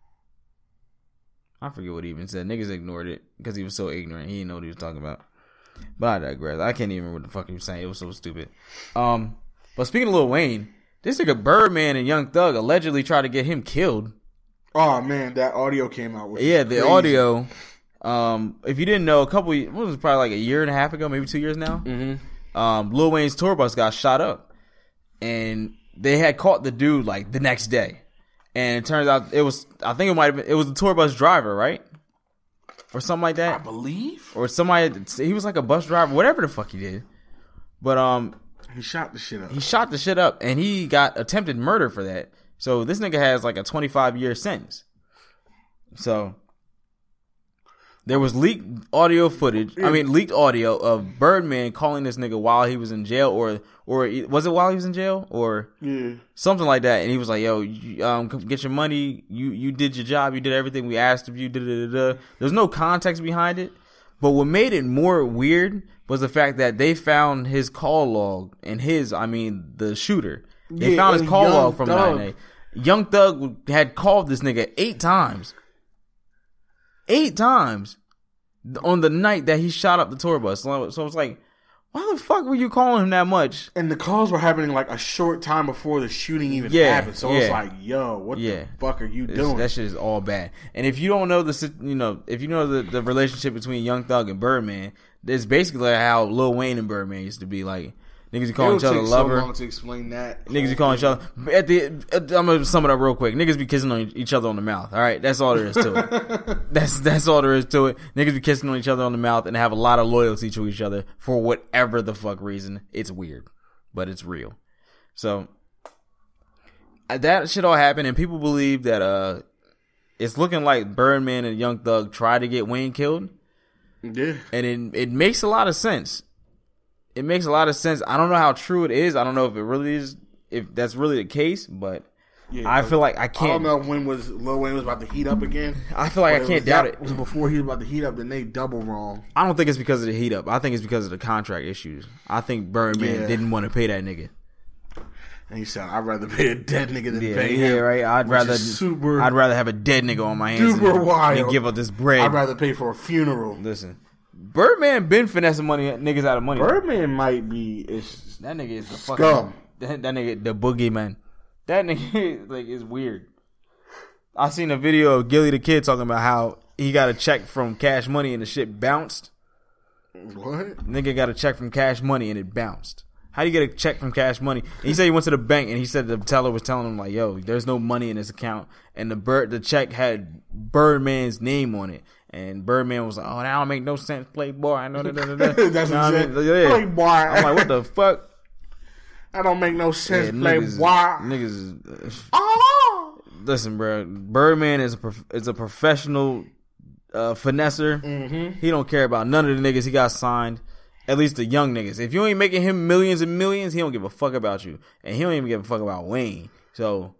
I forget what he even said. Niggas ignored it because he was so ignorant. He didn't know what he was talking about. But I digress. I can't even remember what the fuck he was saying. It was so stupid. Um, but speaking of Lil Wayne, this nigga Birdman and Young Thug allegedly tried to get him killed. Oh man, that audio came out. Which Yeah, the crazy. audio. Um, if you didn't know, a couple, what was it, probably like a year and a half ago, maybe two years now. Mm-hmm. Um, Lil Wayne's tour bus got shot up, and they had caught the dude like the next day. And it turns out it was, I think it might have been, it was the tour bus driver, right? Or something like I that. believe. Or somebody, he was like a bus driver, whatever the fuck he did. But um, He shot the shit up. he shot the shit up, and he got attempted murder for that. So this nigga has like a twenty-five year sentence. So there was leaked audio footage. I mean, leaked audio of Birdman calling this nigga while he was in jail, or or was it while he was in jail, or Yeah. something like that. And he was like, "Yo, you, um, come get your money. You you did your job. You did everything we asked of you." Da, da, da, da. There's no context behind it. But what made it more weird was the fact that they found his call log, and his, I mean, the shooter. They Yeah, found his and call Young log from Thug. nine A. Young Thug had called this nigga eight times. Eight times on the night that he shot up the tour bus. So, so it's like, why the fuck were you calling him that much? And the calls were happening like a short time before the shooting even Yeah, happened. So it's yeah. like, yo, what Yeah. the fuck are you It's- doing? that shit is all bad. And if you don't know the, sit- you know, if you know the, the relationship between Young Thug and Birdman, it's basically like how Lil Wayne and Birdman used to be. Like, niggas you call It'll each other take lover. so long to explain that. Niggas be calling each other. At the, at, I'm gonna sum it up real quick. Niggas be kissing on each other on the mouth. All right, that's all there is to it. that's that's all there is to it. Niggas be kissing on each other on the mouth and have a lot of loyalty to each other for whatever the fuck reason. It's weird, but it's real. So uh, that shit all happened, and people believe that uh, it's looking like Birdman and Young Thug tried to get Wayne killed, Yeah. and it it makes a lot of sense. It makes a lot of sense. I don't know how true it is. I don't know if it really is, if that's really the case, but Yeah, I feel like I I can't. don't know when was Lil Wayne was about to heat up again. I feel like But I can't was doubt that- it. was before he was about to heat up, then they double wrong. I don't think it's because of the heat up. I think it's because of the contract issues. I think Birdman Yeah. didn't want to pay that nigga. And he said, "I'd rather pay a dead nigga than Yeah, pay yeah, him." right. I'd which rather is super. I'd rather have a dead nigga on my hands Super than, wild. than give up this bread. I'd rather pay for a funeral. Listen, Birdman been finessing money niggas out of money. Birdman might be. It's, That nigga is the fucking Scum. That, that nigga, the boogeyman. That nigga like is weird. I seen a video of Gilly the Kid talking about how he got a check from Cash Money and the shit bounced. what? Nigga got a check from Cash Money and it bounced. How do you get a check from Cash Money? And he said he went to the bank and he said the teller was telling him like, "Yo, there's no money in this account," and the bird the check had Birdman's name on it. And Birdman was like, "Oh, that don't make no sense, Playboy." I know that. That's You what know he what I said. mean? Yeah. Playboy. I'm like, what the fuck? That don't make no sense. Yeah, Playboy. niggas, niggas is, Oh. listen, bro. Birdman is a prof- is a professional uh, finesser. Mm-hmm. He don't care about none of the niggas he got signed. At least the young niggas. If you ain't making him millions and millions, he don't give a fuck about you, and he don't even give a fuck about Wayne. So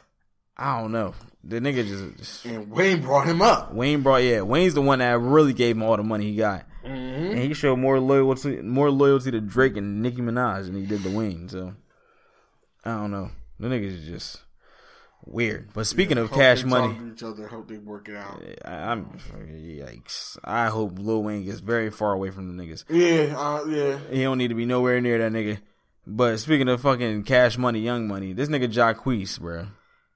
I don't know. The nigga just, just And Wayne brought him up. Wayne brought yeah. Wayne's the one that really gave him all the money he got, Mm-hmm. and he showed more loyalty more loyalty to Drake and Nicki Minaj than he did to Wayne. So I don't know. The niggas is just weird. But speaking of Hope Cash they Money. talk to each other. Hope they work it out. I, I'm yikes. I hope Lil Wayne gets very far away from the niggas. Yeah, uh, yeah. He don't need to be nowhere near that nigga. But speaking of fucking Cash Money, Young Money, this nigga Jacquees, bro,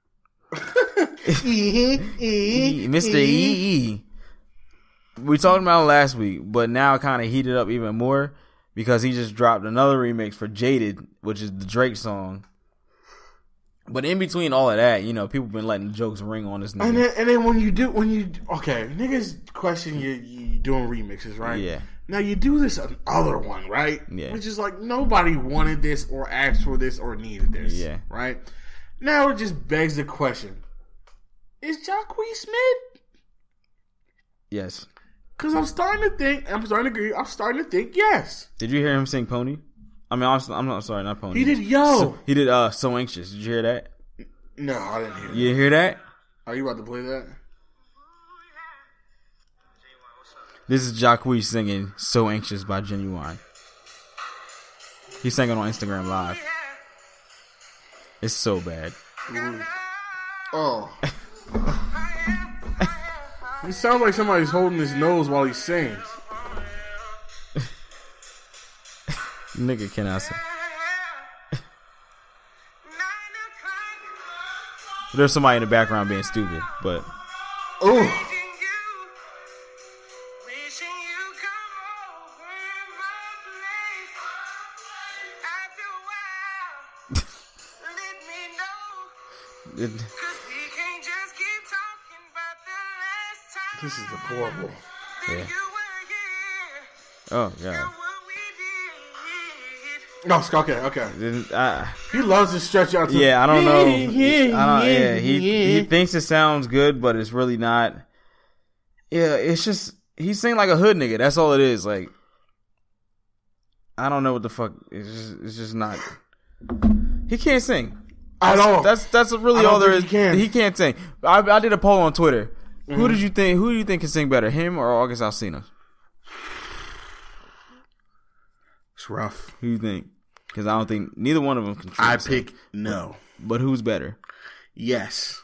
Mister E E. We talked about it last week, but now it kind of heated up even more because he just dropped another remix for Jaded, which is the Drake song. But in between all of that, you know, people been letting jokes ring on this nigga. And then, and then when you do, when you okay, niggas question you, you doing remixes, right? Yeah. Now you do this other one, right? Yeah. Which is like nobody wanted this or asked for this or needed this. Yeah. Right. Now it just begs the question: is Jacquees Smith? Yes. Because I'm starting to think, I'm starting to agree. I'm starting to think yes. Did you hear him sing Pony? I mean, I'm, I'm not sorry, not Pony. He did. Yo. So, he did. Uh, So Anxious. Did you hear that? No, I didn't hear. You didn't hear that? That. Are you about to play that? This is Jacquees singing "So Anxious" by Genuine. He sang it on Instagram Live. It's so bad. Oh. It sounds like somebody's holding his nose while he sings. Nigga cannot sing. There's somebody in the background being stupid, but Ooh. it, This is deplorable. yeah. Oh god. No, okay, okay. Then, uh, He loves to stretch out. To yeah, I don't know. Yeah, I don't, yeah, yeah, he yeah. he thinks it sounds good, but it's really not. Yeah, it's just he's singing like a hood nigga. That's all it is. Like, I don't know what the fuck. It's just it's just not. He can't sing At that's, all. That's that's really I don't all there is. think he can. He can't sing. I, I did a poll on Twitter. Who did you think? Who do you think can sing better, him or August Alsina? It's rough. Who do you think? Because I don't think neither one of them can. I truly sing. pick no. But who's better? Yes.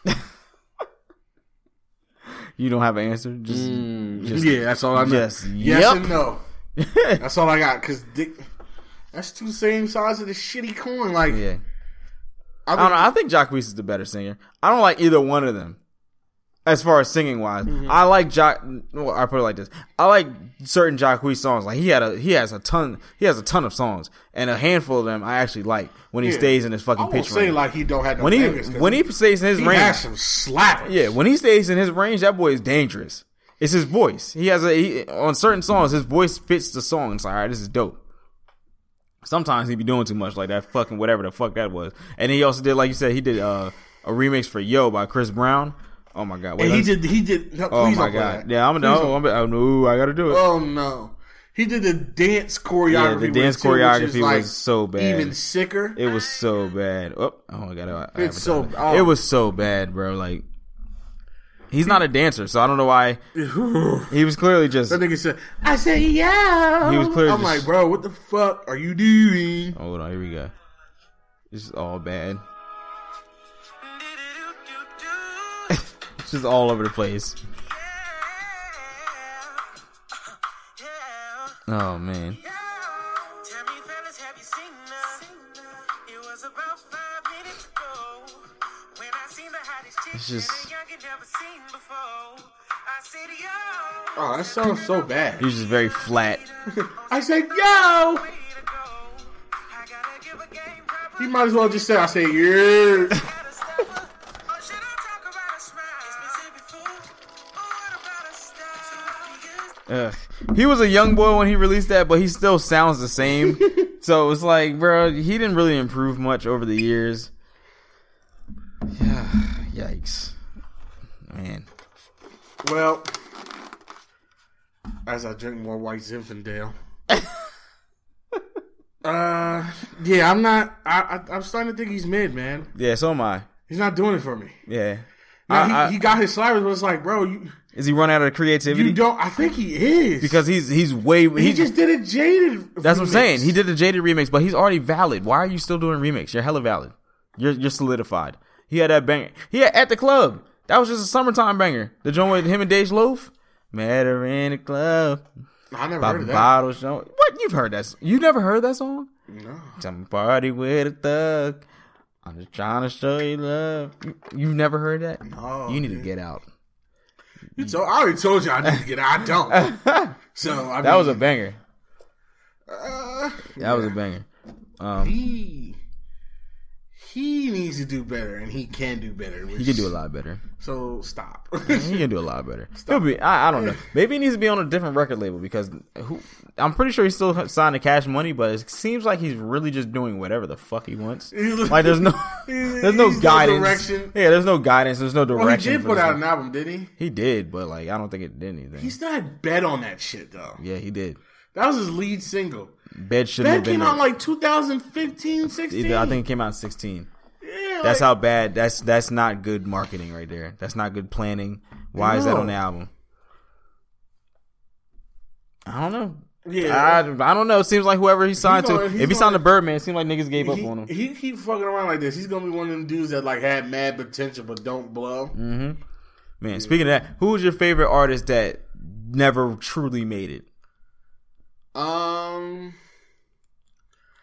You don't have an answer. Just, just yeah, that's all I know. Yes. Yes Yep. and no. That's all I got. Because that's two same sides of the shitty coin. Like, yeah. I, I don't know. I think Jacquees is the better singer. I don't like either one of them. As far as singing wise, Mm-hmm. I like Jock. Well, I put it like this: I like certain Jacquees songs. Like he had a, he has a ton, he has a ton of songs, and a handful of them I actually like when he Yeah. stays in his I fucking won't pitch say range. like he don't have no when he bangers, 'cause when he stays in his he range, has some slappers. yeah, when he stays in his range, that boy is dangerous. It's his voice. He has a he, on certain songs, his voice fits the song. It's like, all right, this is dope. Sometimes he be doing too much, like that fucking whatever the fuck that was. And he also did, like you said, he did uh, a remix for Yo by Chris Brown. Oh my god! Wait, And he let's- did. He did. No, Oh please my don't play god! that. Yeah, I'm Please no, don't. I'm, oh no, I gotta do it. Oh no. He did the dance choreography. Yeah, the with dance it, too, which choreography is, like, was so bad. Even sicker. It was so bad. Oh, oh I gotta. I It's so- advertise it. oh. It was so bad, bro. Like, he's not a dancer, so I don't know why. He was clearly just. That nigga said, "I say yeah." He was clearly I'm just- like, bro, what the fuck are you doing? Hold on, here we go. This is all bad. It's just all over the place. Oh man. It's just. Oh, that sounds so bad. He's just very flat. I said, yo. He might as well just say, I say, yeah. Ugh. He was a young boy when he released that, but he still sounds the same. So it's like, bro, he didn't really improve much over the years. Yeah, yikes, man. Well, as I drink more White Zinfandel. uh, yeah, I'm not. I, I, I'm starting to think he's mid, man. Yeah, so am I. He's not doing it for me. Yeah. Now, I- he, I- he got his slappers, but it's like, bro, you Is he run out of creativity? you don't. I think he is Because he's he's way he he just did a jaded. That's what I'm remix. saying. He did the Jaded remix, but he's already valid. Why are you still doing remix? You're hella valid. You're you're solidified. He had that banger. He had At the Club. That was just a summertime banger. The joint with him and Dej Loaf. Met her in the club. I never By heard of that. bottle show. What? You've heard that? s- You never heard that song? No. Some party with a thug. I'm just trying to show you love. You- You've never heard that? No, You need to dude. get out. You told, I already told you I need to get out. I don't. So I That mean, was a banger. Uh, That was a banger. Um, he he needs to do better, and he can do better. Which, he can do a lot better. So stop. He can do a lot better. He'll be. I, I don't know. Maybe he needs to be on a different record label because who, I'm pretty sure he's still signed to Cash Money, but it seems like he's really just doing whatever the fuck he wants. Like there's no, there's no He's guidance. direction. Yeah, there's no guidance. There's no Well, he direction. did for put this out one. an album, did he? He did, but like I don't think it did anything. He still had Bet on that shit though. Yeah, he did. That was his lead single. Bed shouldn't have That been came out there. like two thousand fifteen, sixteen. Either- I think it came out in sixteen. Yeah, That's like, how bad. That's that's not good marketing right there. That's not good planning. Why is that No. on the album? I don't know. Yeah. I, I don't know. It seems like whoever he signed gonna- to, he's if he signed to gonna- Birdman, it seemed like niggas gave up he, on him. he keep fucking around like this. He's gonna be one of them dudes that like had mad potential but don't blow. Mm-hmm. Man, speaking of that, who was your favorite artist that never truly made it? Um,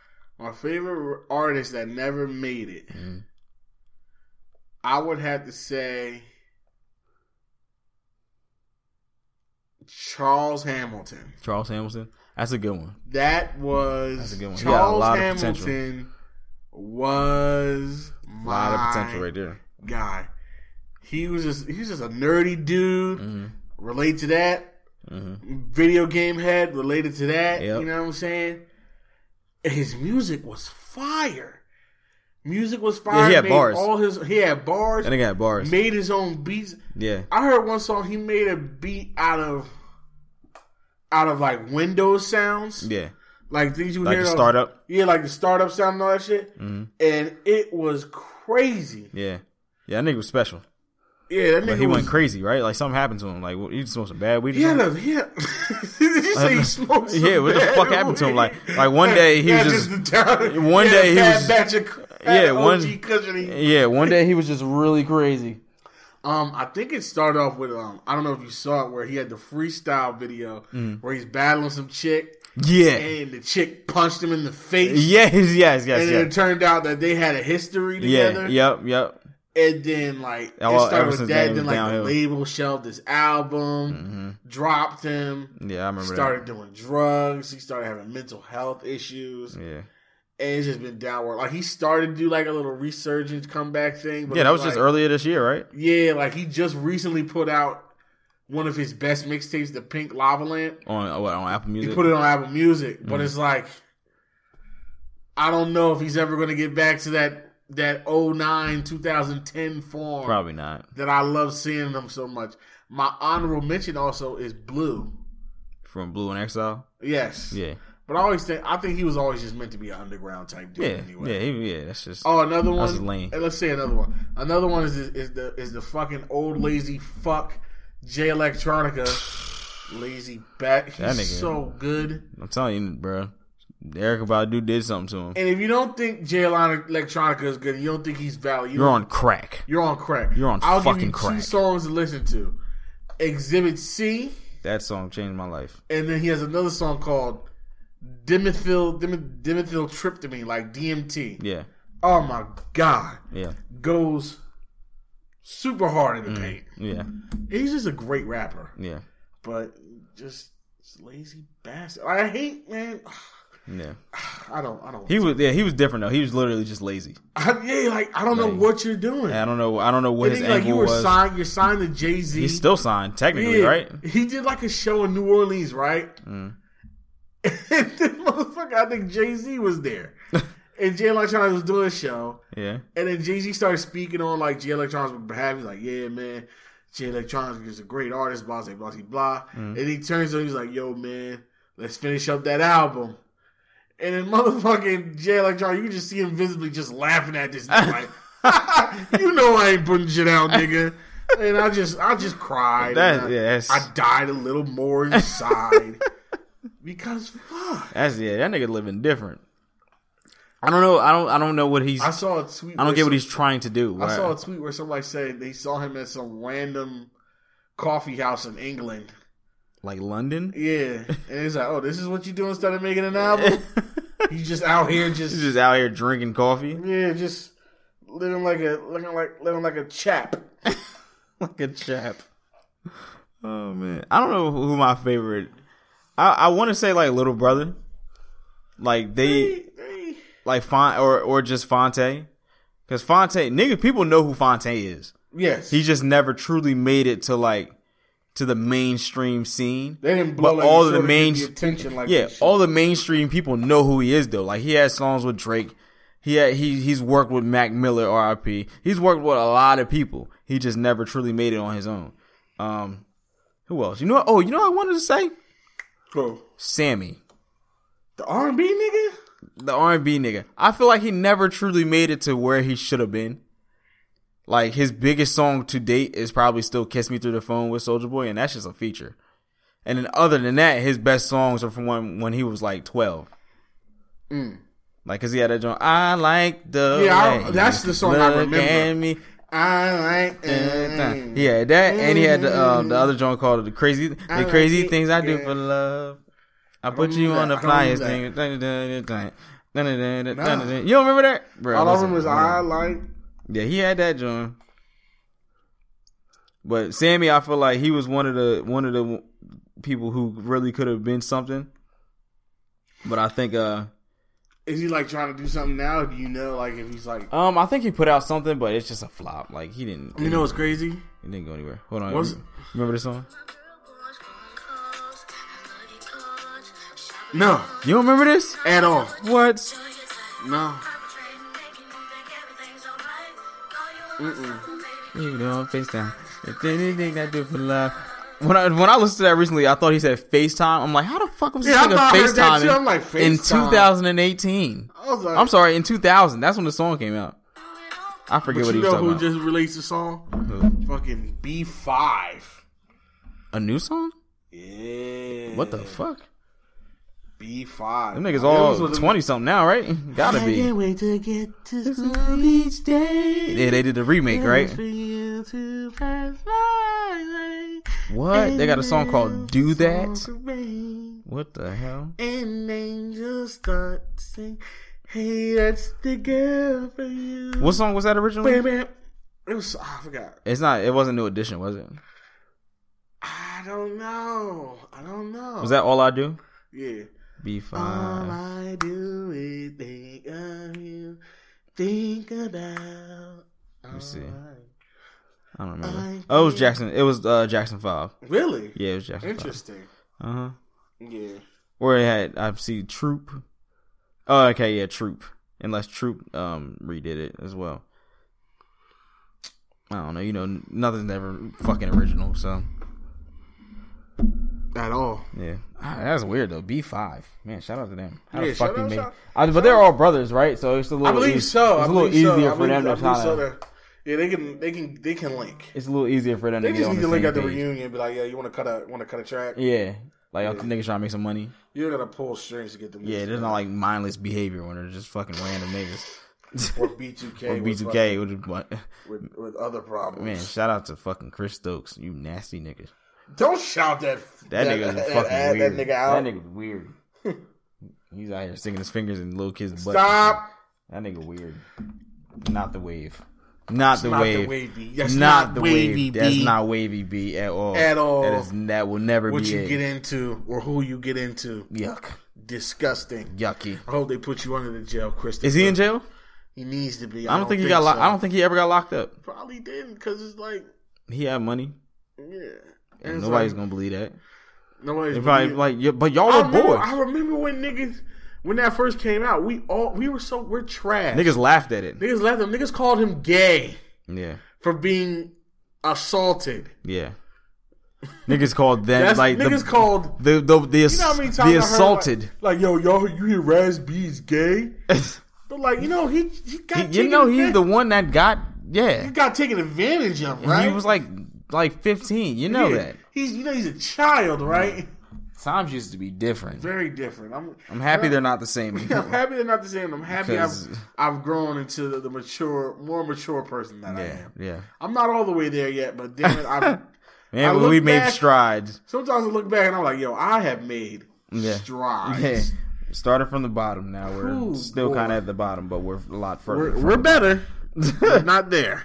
My favorite artist that never made it. Mm-hmm. I would have to say Charles Hamilton. Charles Hamilton. That's a good one. That was That's a good one. He got a Charles lot of Hamilton potential. was A my lot of potential right there. guy. He was just he was just a nerdy dude. Mm-hmm. Relate to that. Mm-hmm. Video game head related to that. Yep. You know what I'm saying? His music was fire. Music was fire. Yeah, he had made bars. All his he had bars. And they got bars. Made his own beats. Yeah. I heard one song he made a beat out of out of like Windows sounds. Yeah. Like things you Like hear the on- startup. Yeah, like the startup sound and all that shit. Mm-hmm. And it was crazy. Yeah. Yeah, that nigga was special. Yeah, that nigga But he was, went crazy, right? Like something happened to him. Like what, he smoked some bad weed. Or He had something? a, he had, did you say he smoked some Yeah, what the bad fuck happened to him? weed? Like- like one day he was Not just- the down- one he had day a he bad was- batch of, Yeah, yeah, one- O G cushion he- Yeah, one day he was just really crazy. Um, I think it started off with um, I don't know if you saw it where he had the freestyle video where he's battling some chick Yeah. and the chick punched him in the face. Yes, yes, yes, And then it yes. turned out that they had a history Yeah, together. yep, yep. And then like Oh, it ever started with since that. then, it And then was like downhill. the label shelved his album, dropped him. Yeah, I remember Started doing drugs. He started having mental health issues. that. Yeah. And it's just been downward. Like he started to do like a little resurgence comeback thing. But Yeah, that it's was just like- earlier this year, right? Yeah, like he just recently put out one of his best mixtapes, the Pink Lava Lamp. On what, on Apple Music. He put it on Apple Music, but Mm. it's like I don't know if he's ever going to get back to that that oh nine, twenty ten form. Probably not. That I love seeing him so much. My honorable mention also is Blue. From Blue and Exile. Yes. Yeah. But I always think I think he was always just meant to be an underground type dude Yeah. anyway. Yeah. He, yeah. That's just. Oh, another one. That's his lane. Hey, let's say another one. Another one is is the is the fucking old lazy fuck Jay Electronica. Lazy bat. He's That nigga. so good. I'm telling you, bro. Erykah Badu did something to him. And if you don't think Jay Electronica is good, you don't think he's valid. You You're don't- on crack. You're on crack. You're on I'll fucking give you crack. two songs to listen to. Exhibit C, That song changed my life. and then he has another song called Dimethyl Dim- Dimethyl Tryptamine, like D M T. Yeah. Oh my god, Yeah. goes super hard in the paint. Yeah. He's just a great rapper, Yeah. but just lazy bastard. I hate, man. Yeah. I don't. I don't. He was. Yeah. He was different though. He was literally just lazy. I, yeah, like I don't know Like, what you're doing. I don't know. I don't know what And his then, like angle you were was. signed. You're signed to Jay Z. He's still signed technically, Yeah, right? He did like a show in New Orleans, right? Mm. And then, motherfucker, I think Jay Z was there, and Jay Electronica was doing a show, Yeah. and then Jay Z started speaking on like Jay Electronica's behalf. He's like, "Yeah, man, Jay Electronica is a great artist, blah blah blah blah." Mm. And he turns to him, he's like, "Yo, man, let's finish up that album." And then motherfucking Jay Electronica, you can just see him visibly just laughing at this nigga, like, "You know I ain't putting shit out, nigga." And I just, I just cried. That- and I, yeah, that's- I died a little more inside. Because fuck, That's yeah. That nigga living different. I don't know. I don't. I don't know what he's. I I, saw a tweet. don't where get what some- he's trying to do. I Why- saw a tweet where somebody said they saw him at some random coffee house in England. like London. Yeah, and he's like, "Oh, this is what you do instead of making an album? You just out here just, He's just out here drinking coffee yeah, just living like a living like living like a chap." like a chap. Oh man, I don't know who my favorite. I I want to say like Little Brother, like they Hey, hey. like Font or or just Fonte, because Fonte nigga people know who Fonte is. Yes, He just never truly made it to like to the mainstream scene. they didn't blow But like all sort the of main get the attention like yeah, this shit. all the mainstream people know who he is though. Like he has songs with Drake. He had, he he's worked with Mac Miller, R I P. He's worked with a lot of people. He just never truly made it on his own. Um, who else? You know what? Oh, you know what I wanted to say? Cool. Sammy, The R and B nigga. the R and B nigga. I feel like he never truly made it to where he should have been. Like his biggest song to date is probably still "Kiss Me Through the Phone" with Soulja Boy, and that's just a feature. And then other than that, his best songs are from when when he was like twelve. Mm. Like, cause he had that joint. I like the Yeah, I- way that's you the song I look remember. at me. I like. mm. He had that, and he had the um, the other joint called the crazy I the crazy like it, things I do yeah. for love. I put don't you remember on the that. I don't flyest remember thing. You don't remember that? Bro, all I listen, remember is bro. I like. Yeah, he had that joint. But Sammy, I feel like he was one of the one of the people who really could have been something. But I think, uh, is he like trying to do something now? Do you know, like if he's like, um, I think he put out something, but it's just a flop. Like he didn't. You know what's crazy? He didn't go anywhere. Hold on, What's- remember this song? No, You don't remember this? at all. What? No. You know, FaceTime. If anything I do for love. When I when I listened to that recently, I thought he said FaceTime. I'm like, how the fuck was this Yeah, I nigga thought I heard that too. FaceTime I'm like, in FaceTime. two thousand eighteen? I was like, I'm sorry, in two thousand. That's when the song came out. I forget but what you he was know talking who about. just released a song? Who? Fucking B five. A new song? Yeah. What the fuck? B five. Them niggas all twenty something now, right? Gotta I be. can't wait to get to school each day. Yeah, they did the remake, right? For you to pass my way. What? They got a song called "Do That." Songs of rain. What the hell? And angels start to sing, hey, that's the girl for you. What song was that originally? Baby, it was, oh, I forgot. It's not. It wasn't New Edition, was it? I don't know. I don't know. Was that All I Do? Yeah. B All five. I do is think of you, think about. Let me see. Alright. I don't remember. I Oh, it was can't- Jackson. It was uh, Jackson Five. Really? Yeah, it was Jackson Interesting. Five. Uh huh. Yeah. Or it had. I see Troop. Oh, okay, yeah, Troop. Unless Troop um redid it as well. I don't know. You know, nothing's ever fucking original. So At all. yeah, ah, that's weird though. B five, man. Shout out to them. How Yeah, the fuck shout they out, made? shout- I, but they're all brothers, right? So it's a little. I believe easy, so. It's I a little believe so. easier I for believe- them I to believe kind so of. that- Yeah, they can. They can. They can link. It's a little easier for them They to get just on need the to link same at the page. reunion and be like, "Yeah, you want to cut a want to cut a track? Yeah, like y'all niggas trying to make some money. You're gonna pull strings to get them." Yeah, there's not like mindless behavior when they're just fucking random niggas. or B two K Or B two K with, with, with with other problems. man, shout out to fucking Chris Stokes, you nasty niggas. Don't shout that. That, nigga's that, fucking that, weird. That nigga out. That nigga's weird. He's out here sticking his fingers in little kids' butts. Stop. That nigga weird. Not the wave. Not the not wave. the wavy. That's not, not the wavy wave. That's B. not wavy B at all. At all. That is that will never What be you it. get into or who you get into. Yuck. Disgusting. Yucky. I hope they put you under the jail, Christopher. Is he in jail? He needs to be. I don't, think he got. Lo- so. I don't think he ever got locked up. Probably didn't because it's like, He had money. yeah. And it's nobody's like, gonna believe that. Nobody's They probably believe- like, yeah, but y'all I were remember, boys. I remember when niggas when that first came out. We all we were so we're trash. Niggas laughed at it. niggas left him. Niggas called him gay Yeah, for being assaulted. yeah. Niggas called them That's like niggas the, called. the the the, You know how many times I the heard, assaulted. Like, like, yo, y'all, you hear Raz B's gay? But like, you know, he he got He- you taken know, he's advan- the one that got he yeah. got taken advantage of, right? He was like like fifteen. You know Yeah. that. He's you know he's a child, right? Times used to be different. Very different. I'm I'm happy they're not the same. I'm anymore. happy they're not the same. I'm happy I've Because- I've grown into the, the mature, more mature person that I Yeah, am. yeah. I'm not all the way there yet, but damn it, I've Man, I but look we made back- strides. sometimes I look back and I'm like, yo, I have made Yeah. strides. Yeah. Started from the bottom. Now we're Ooh, still boy. kind of at the bottom, but we're a lot further. We're, from we're the better, but not there.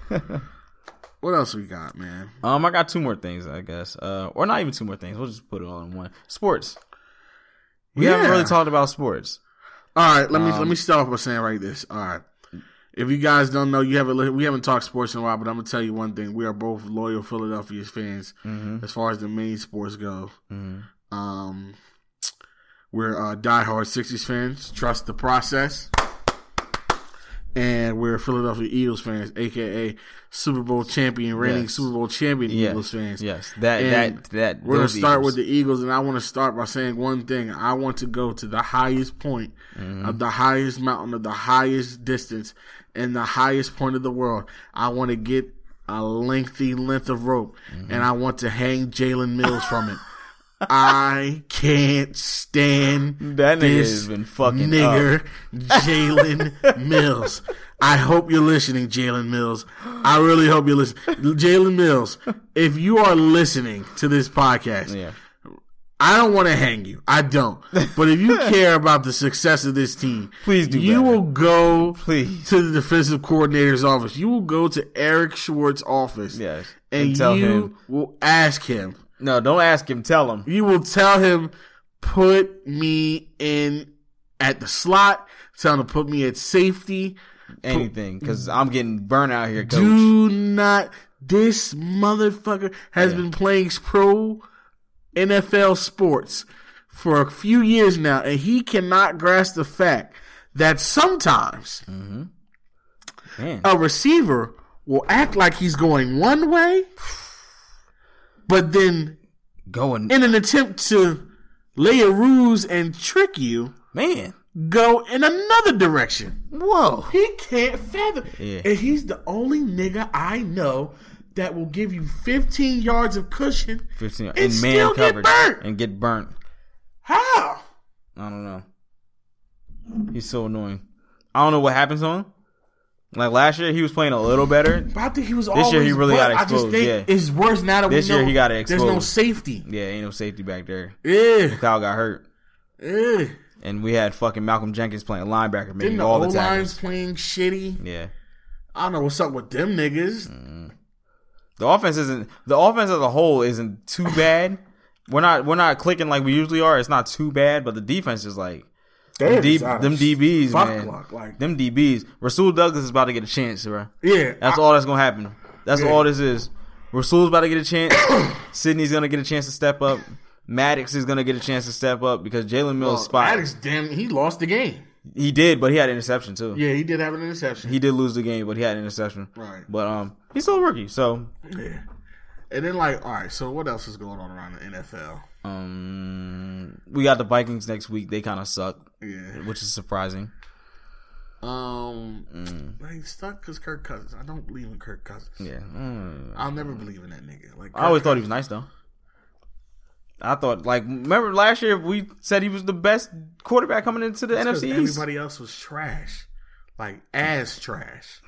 What else we got, man? Um, I got two more things, I guess. Uh, or not even two more things. We'll just put it all in one. Sports. We haven't Yeah. really talked about sports. All right, let me Um, let me start off by saying like this. All right, if you guys don't know, you haven't li- we haven't talked sports in a while, but I'm gonna tell you one thing: we are both loyal Philadelphia fans Mm-hmm. as far as the main sports go. Um, we're uh, diehard Sixers fans. Trust the process, and we're Philadelphia Eagles fans, aka Super Bowl champion, reigning Yes. Super Bowl champion Yes. Eagles fans. Yes. That And that that. We're gonna those start Eagles. with the Eagles, and I want to start by saying one thing. I want to go to the highest point of the highest mountain of the highest distance and the highest point of the world. I want to get a lengthy length of rope, and I want to hang Jalen Mills from it. I can't stand That nigga this has been fucking nigger, Jalen Mills. I hope you're listening, Jalen Mills. I really hope you're listening. Jalen Mills, if you are listening to this podcast, Yeah. I don't want to hang you. I don't. But if you care about the success of this team, please do. You better. will go please. to the defensive coordinator's office. You will go to Eric Schwartz's office. Yes. And, and tell you him. will ask him. No, don't ask him. Tell him. You will tell him, put me in at the slot. Tell him to put me at safety. Anything. Because I'm getting burnt out here, coach. Do not. This motherfucker has yeah. been playing pro N F L sports for a few years now, and he cannot grasp the fact that sometimes mm-hmm. a receiver will act like he's going one way, but then going in an attempt to lay a ruse and trick you, man, go in another direction. Whoa. He can't fathom. Yeah. And he's the only nigga I know that will give you fifteen yards of cushion fifteen and in still man coverage get burnt. and get burnt. How? I don't know. He's so annoying. I don't know what happened to him. Like last year, he was playing a little better. But I think he was this always year he really got I exposed. just think yeah. it's worse now that this we know year he got exposed. There's no safety. Yeah, ain't no safety back there. Yeah. Kyle got hurt. Yeah. And we had fucking Malcolm Jenkins playing linebacker, making Didn't the all the O-line's tackles. playing shitty. Yeah. I don't know what's up with them niggas. Mm. The offense isn't the offense as a whole isn't too bad. We're not we're not clicking like we usually are. It's not too bad, but the defense is like them, D, them D Bs, man. Clock, like. Them D Bs. Rasul Douglas is about to get a chance, bro. Yeah, that's I, all that's gonna happen. That's yeah. all this is. Rasul's about to get a chance. Sydney's gonna get a chance to step up. Maddox is gonna get a chance to step up because Jalen Mills' well, spot. Maddox, damn, he lost the game. He did, but he had an interception too. Yeah, he did have an interception. He did lose the game, but he had an interception. Right. But um, he's still a rookie, so yeah. And then like, all right, so what else is going on around the N F L? Um, we got the Vikings next week. They kind of suck. Yeah, which is surprising. Um, mm. They stuck because Kirk Cousins. I don't believe in Kirk Cousins. Yeah, mm. I'll never believe in that nigga. Like Kirk I always Cousins. thought he was nice though. I thought, like, remember last year we said he was the best quarterback coming into the N F C East? Everybody else was trash. Like, ass trash.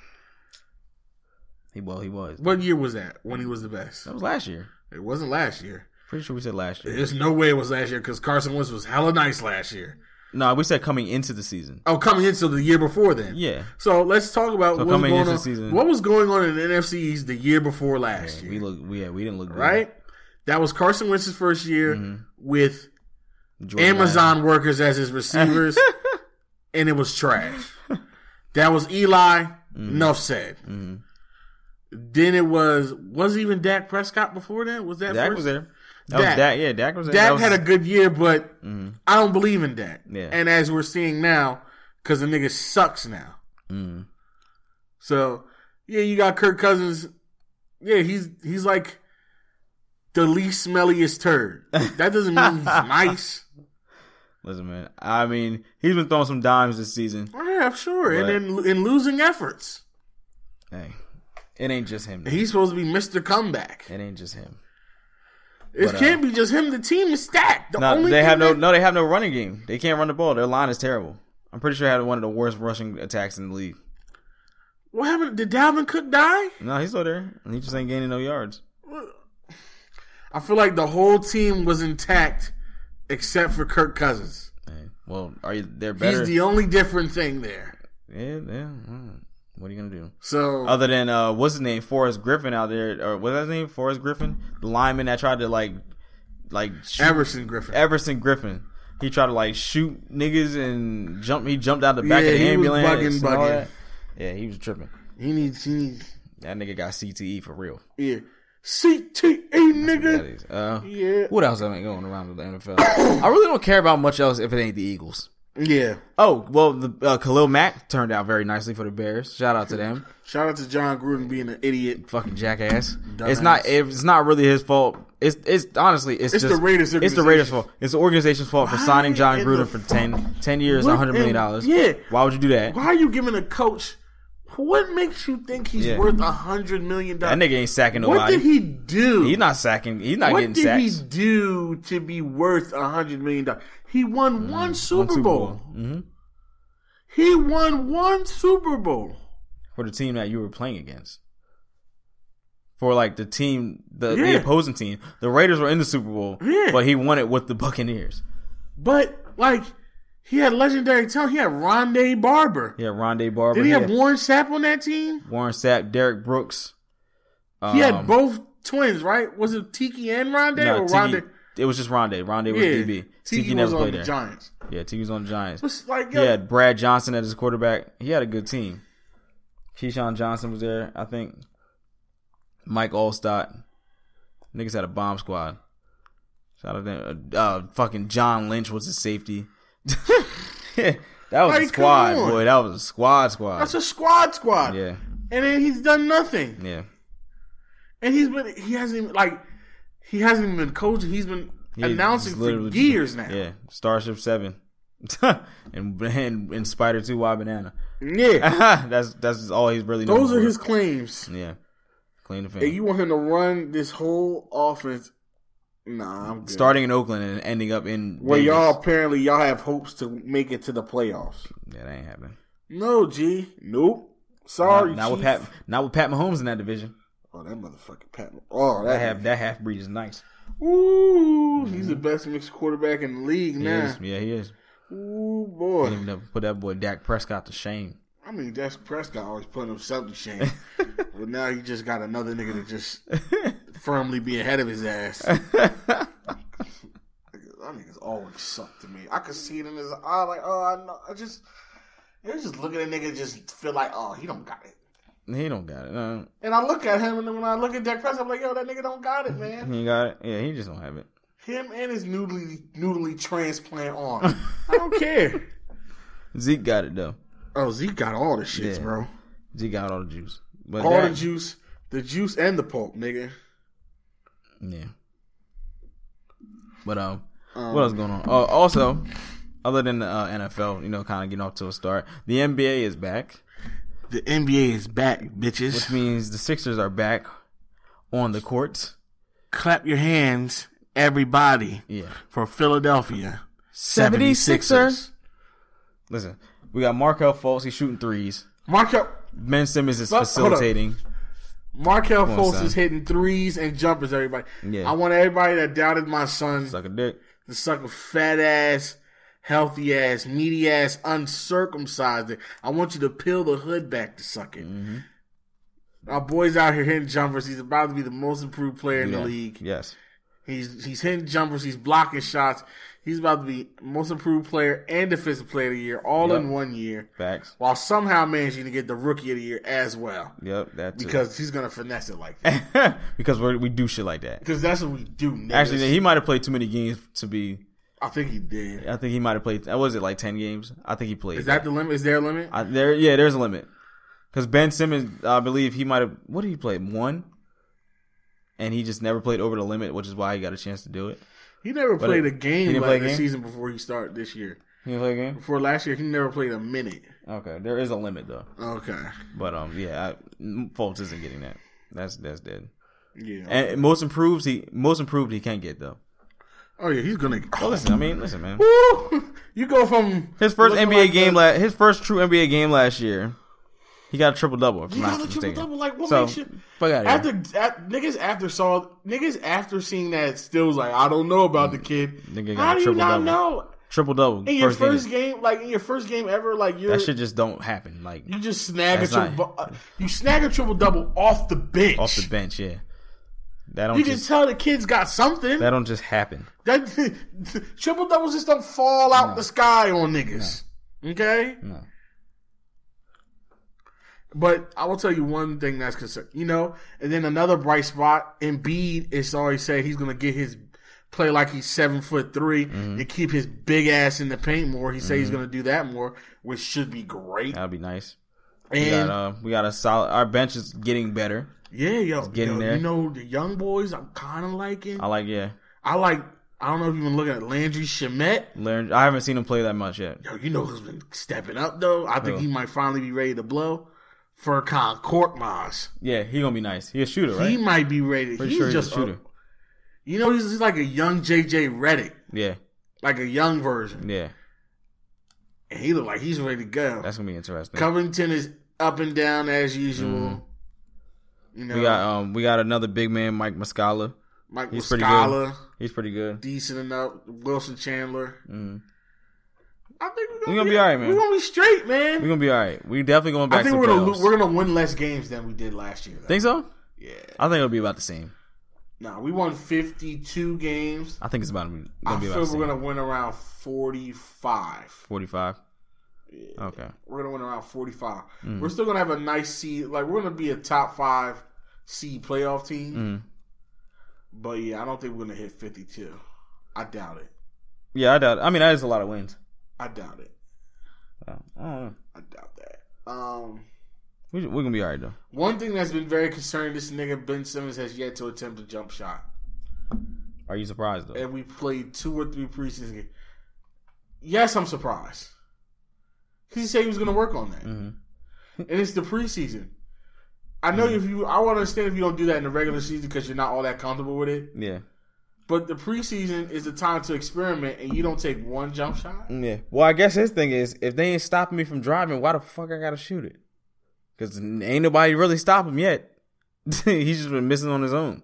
He, well, he was. What year was that when he was the best? That was last year. It wasn't last year. Pretty sure we said last year. There's no way it was last year because Carson Wentz was hella nice last year. No, we said coming into the season. Oh, coming into the year before then. Yeah. So let's talk about so what's coming going into on. The season, what was going on in the N F C East the year before last yeah, year? We look, we, yeah, we didn't look good. Right. That was Carson Wentz's first year mm-hmm. with Jordan Amazon Ryan. workers as his receivers, and it was trash. That was Eli. Mm-hmm. Enough said. Mm-hmm. Then it was was even Dak Prescott before that? Was that Dak first? was there? That Dak. was Dak. Yeah, Dak was there. Dak was... had a good year, but mm-hmm. I don't believe in Dak. Yeah. And as we're seeing now, because the nigga sucks now. Mm-hmm. So yeah, you got Kirk Cousins. Yeah, he's he's like the least smelliest turd. That doesn't mean he's nice. Listen, man. I mean, he's been throwing some dimes this season. Yeah, sure. But, and then in losing efforts. Hey, it ain't just him. He's supposed to be Mister Comeback. It ain't just him. It but, can't uh, be just him. The team is stacked. The no, only they thing have no. that, No, they have no running game. They can't run the ball. Their line is terrible. I'm pretty sure they had one of the worst rushing attacks in the league. What happened? Did Dalvin Cook die? No, he's still there. He just ain't gaining no yards. I feel like the whole team was intact except for Kirk Cousins. Hey, well, are you? They're better. He's the only different thing there. Yeah, yeah. What are you gonna do? So other than uh, what's his name, Forrest Griffin out there, or what's his name, Forrest Griffin, the lineman that tried to like, like shoot, Everson Griffin. Everson Griffin. He tried to like shoot niggas and jump. He jumped out the back yeah, of the he ambulance. Was bugging, bugging. Yeah, he was tripping. He needs. He needs. That nigga got C T E for real. Yeah. C T E, nigga. Uh, yeah. What else am I going around with the N F L? I really don't care about much else if it ain't the Eagles. Yeah. Oh, well, the uh, Khalil Mack turned out very nicely for the Bears. Shout out to them. Shout out to John Gruden being an idiot. Fucking jackass. Dumbass. It's not it's not really his fault. It's it's honestly it's, it's just the Raiders. It's the Raiders' fault. It's the organization's fault Why for signing John Gruden the, for ten, ten years, what, one hundred million dollars. Yeah. Why would you do that? Why are you giving a coach? What makes you think he's yeah. worth a hundred million dollars? That nigga ain't sacking nobody. What did he do? He's not sacking. He's not what getting sacked. What did he do to be worth a hundred million dollars? He won mm, one Super one Super Bowl. Bowl. Mm-hmm. He won one Super Bowl for the team that you were playing against. for like the team, the, Yeah. the opposing team. The Raiders were in the Super Bowl, Yeah. but he won it with the Buccaneers. But like, he had legendary talent. He had Rondé Barber. Yeah, Rondé Barber. Did he have had Warren Sapp on that team? Warren Sapp, Derek Brooks. Um, He had both twins, right? Was it Tiki and Rondé no, or Tiki, Rondé? it was just Rondé. Rondé was Yeah, D B. Tiki, Tiki was never on played the there. Giants. Yeah, Tiki was on the Giants. It's like, He yo, had Brad Johnson as his quarterback. He had a good team. Keyshawn Johnson was there, I think. Mike Allstott. Niggas had a bomb squad. Shout out to them. Uh, fucking John Lynch was his safety. That was Like, a squad, come on. boy. That was a squad squad. that's a squad squad. Yeah, And then he's done nothing. yeah. And he's been, he hasn't even, like, he hasn't even been coaching. He's been He announcing just for literally- years now. Yeah, Starship Seven, and, and and Spider Two Y Banana. Yeah. that's that's all he's really. known Those are for. his claims. Yeah, clean the film. And you want him to run this whole offense? Nah, I'm good. Starting in Oakland and ending up in Well, Vegas. y'all apparently y'all have hopes to make it to the playoffs. Yeah, that ain't happening. No, G. Nope. Sorry, Not, not with Chief. Pat. Not with Pat Mahomes in that division. Oh, that motherfucking Pat. Oh, That that half that half breed is nice. Ooh, he's the best mixed quarterback in the league He now. is. Yeah, he is. Ooh, Can't boy. even never put that boy Dak Prescott to shame. I mean, Dak Prescott always putting himself to shame. But now he just got another nigga to just firmly be ahead of his ass. That niggas always suck to me. I could see it in his eye, like, oh, I know. I just, you just look at a nigga, just feel like, oh, he don't got it. He don't got it. No, And I look at him, and then when I look at Dak Prescott, I'm like, yo, that nigga don't got it, man. he ain't got it. Yeah, he just don't have it. Him and his noodly, noodly transplant arm. I don't care. Zeke got it though. Oh, Zeke got all the shits, Yeah. bro. Zeke got all the juice. But All Dak- the juice, the juice and the pulp, nigga. Yeah. But um, Um, what else going on? Oh, also, other than the uh, N F L, you know, kind of getting off to a start, the N B A is back, The N B A is back, bitches. which means the Sixers are back on the courts. Clap your hands, everybody, Yeah. for Philadelphia. seventy-sixers. Listen, we got Markel Fultz. He's shooting threes. Markel, Ben Simmons is Hold up. facilitating. Markel Come on, Fultz son. is hitting threes and jumpers, everybody. Yeah. I want everybody that doubted my son Suck a dick. to suck a fat ass, healthy ass, meaty ass, uncircumcised. I want you to peel the hood back to suck it. Mm-hmm. Our boy's out here hitting jumpers. He's about to be the most improved player in Yeah. the league. Yes. He's he's hitting jumpers. He's blocking shots. He's about to be most improved player and defensive player of the year, all Yep. in one year. Facts. While somehow managing to get the rookie of the year as well, Yep. That too. because he's gonna finesse it like that. because we we do shit like that. Because that's what we do. Niggas. Actually, he might have played too many games to be. I think he did. I think he might have played. What was it, like ten games? I think he played. Is that the limit? Is there a limit? I, there? Yeah, there's a limit. Because Ben Simmons, I believe he might have. What did he play? One. And he just never played over the limit, which is why he got a chance to do it. He never But played it- a game he didn't like play a the game? season before he started this year. He didn't play a game. Before last year, he never played a minute. Okay, there is a limit though. Okay. But um, yeah, I, Fultz isn't getting that. That's that's dead. Yeah. And most improved, he most improved he can get though. oh yeah, he's gonna. Well, listen, I mean, listen, man. Woo! You go from His first looking N B A like game, the- la- his first true N B A game last year, he got a triple double. He got a triple double. Like what So, makes you? fuck out After at, niggas after saw niggas after seeing that still was like, I don't know about the kid. Nigga got How a do you triple not double. know? Triple double. In your first first game. game, like in your first game ever, like you're That shit just don't happen. Like you just snag a That's triple. Uh, you snag a triple double off the bench. off the bench, yeah. That don't You can just tell the kid's got something. that don't just happen. That triple doubles just don't fall out the sky on niggas. Okay? No. But I will tell you one thing that's concerned. You know, and then another bright spot, Embiid is always said he's gonna get his play like he's seven foot three Mm-hmm. and keep his big ass in the paint more. He said he's gonna do that more, which should be great. That'd be nice. We And got uh, we got a solid. Our bench is getting better. yeah, yo, getting yo, there. you know the young boys I'm kind of liking. I like yeah. I like. I don't know if you've been looking at Landry Shamet. Learn. I haven't seen him play that much yet. Yo, you know who's been stepping up though. I think Who? he might finally be ready to blow. Furkan Korkmaz. Yeah, he gonna be nice. He a shooter, right? He might be ready. Pretty he's sure he's just a shooter. you know, he's, he's like a young J J Redick, Yeah, like a young version, yeah. and he look like he's ready to go. That's gonna be interesting. Covington is up and down as usual. Mm-hmm. You know, We got um we got another big man, Mike Muscala. Mike He's pretty Muscala, good. He's pretty good. decent enough. Wilson Chandler. Mm. I think we're gonna, We gonna be, be all right, man. We're gonna be straight, man. We're gonna be all right. We definitely going back I think to we're the gonna playoffs. lo- we're gonna win less games than we did last year. Though. Think so? Yeah. I think it'll be about the same. Nah, we won fifty-two games. I think it's about to be, I gonna be feel about the we're same. gonna win around forty-five. forty-five. Yeah. Okay. We're gonna win around forty-five. Mm. We're still gonna have a nice seed. Like we're gonna be a top five seed playoff team. Mm. But yeah, I don't think we're gonna hit fifty-two. I doubt it. Yeah, I doubt. I mean, that is a lot of wins. I doubt it. I don't know. I doubt that. Um, We we're gonna be all right though. one thing that's been very concerning: this nigga Ben Simmons has yet to attempt a jump shot, Are you surprised though? and we played two or three preseason games. Yes, I'm surprised. Because he said he was gonna work on that, Mm-hmm. and it's the preseason. I know if you, I want to understand if you don't do that in the regular season because you're not all that comfortable with it. Yeah. But the preseason is the time to experiment, and you don't take one jump shot. Yeah. Well, I guess his thing is, if they ain't stopping me from driving, why the fuck I gotta shoot it? Because ain't nobody really stop him yet. He's just been missing on his own.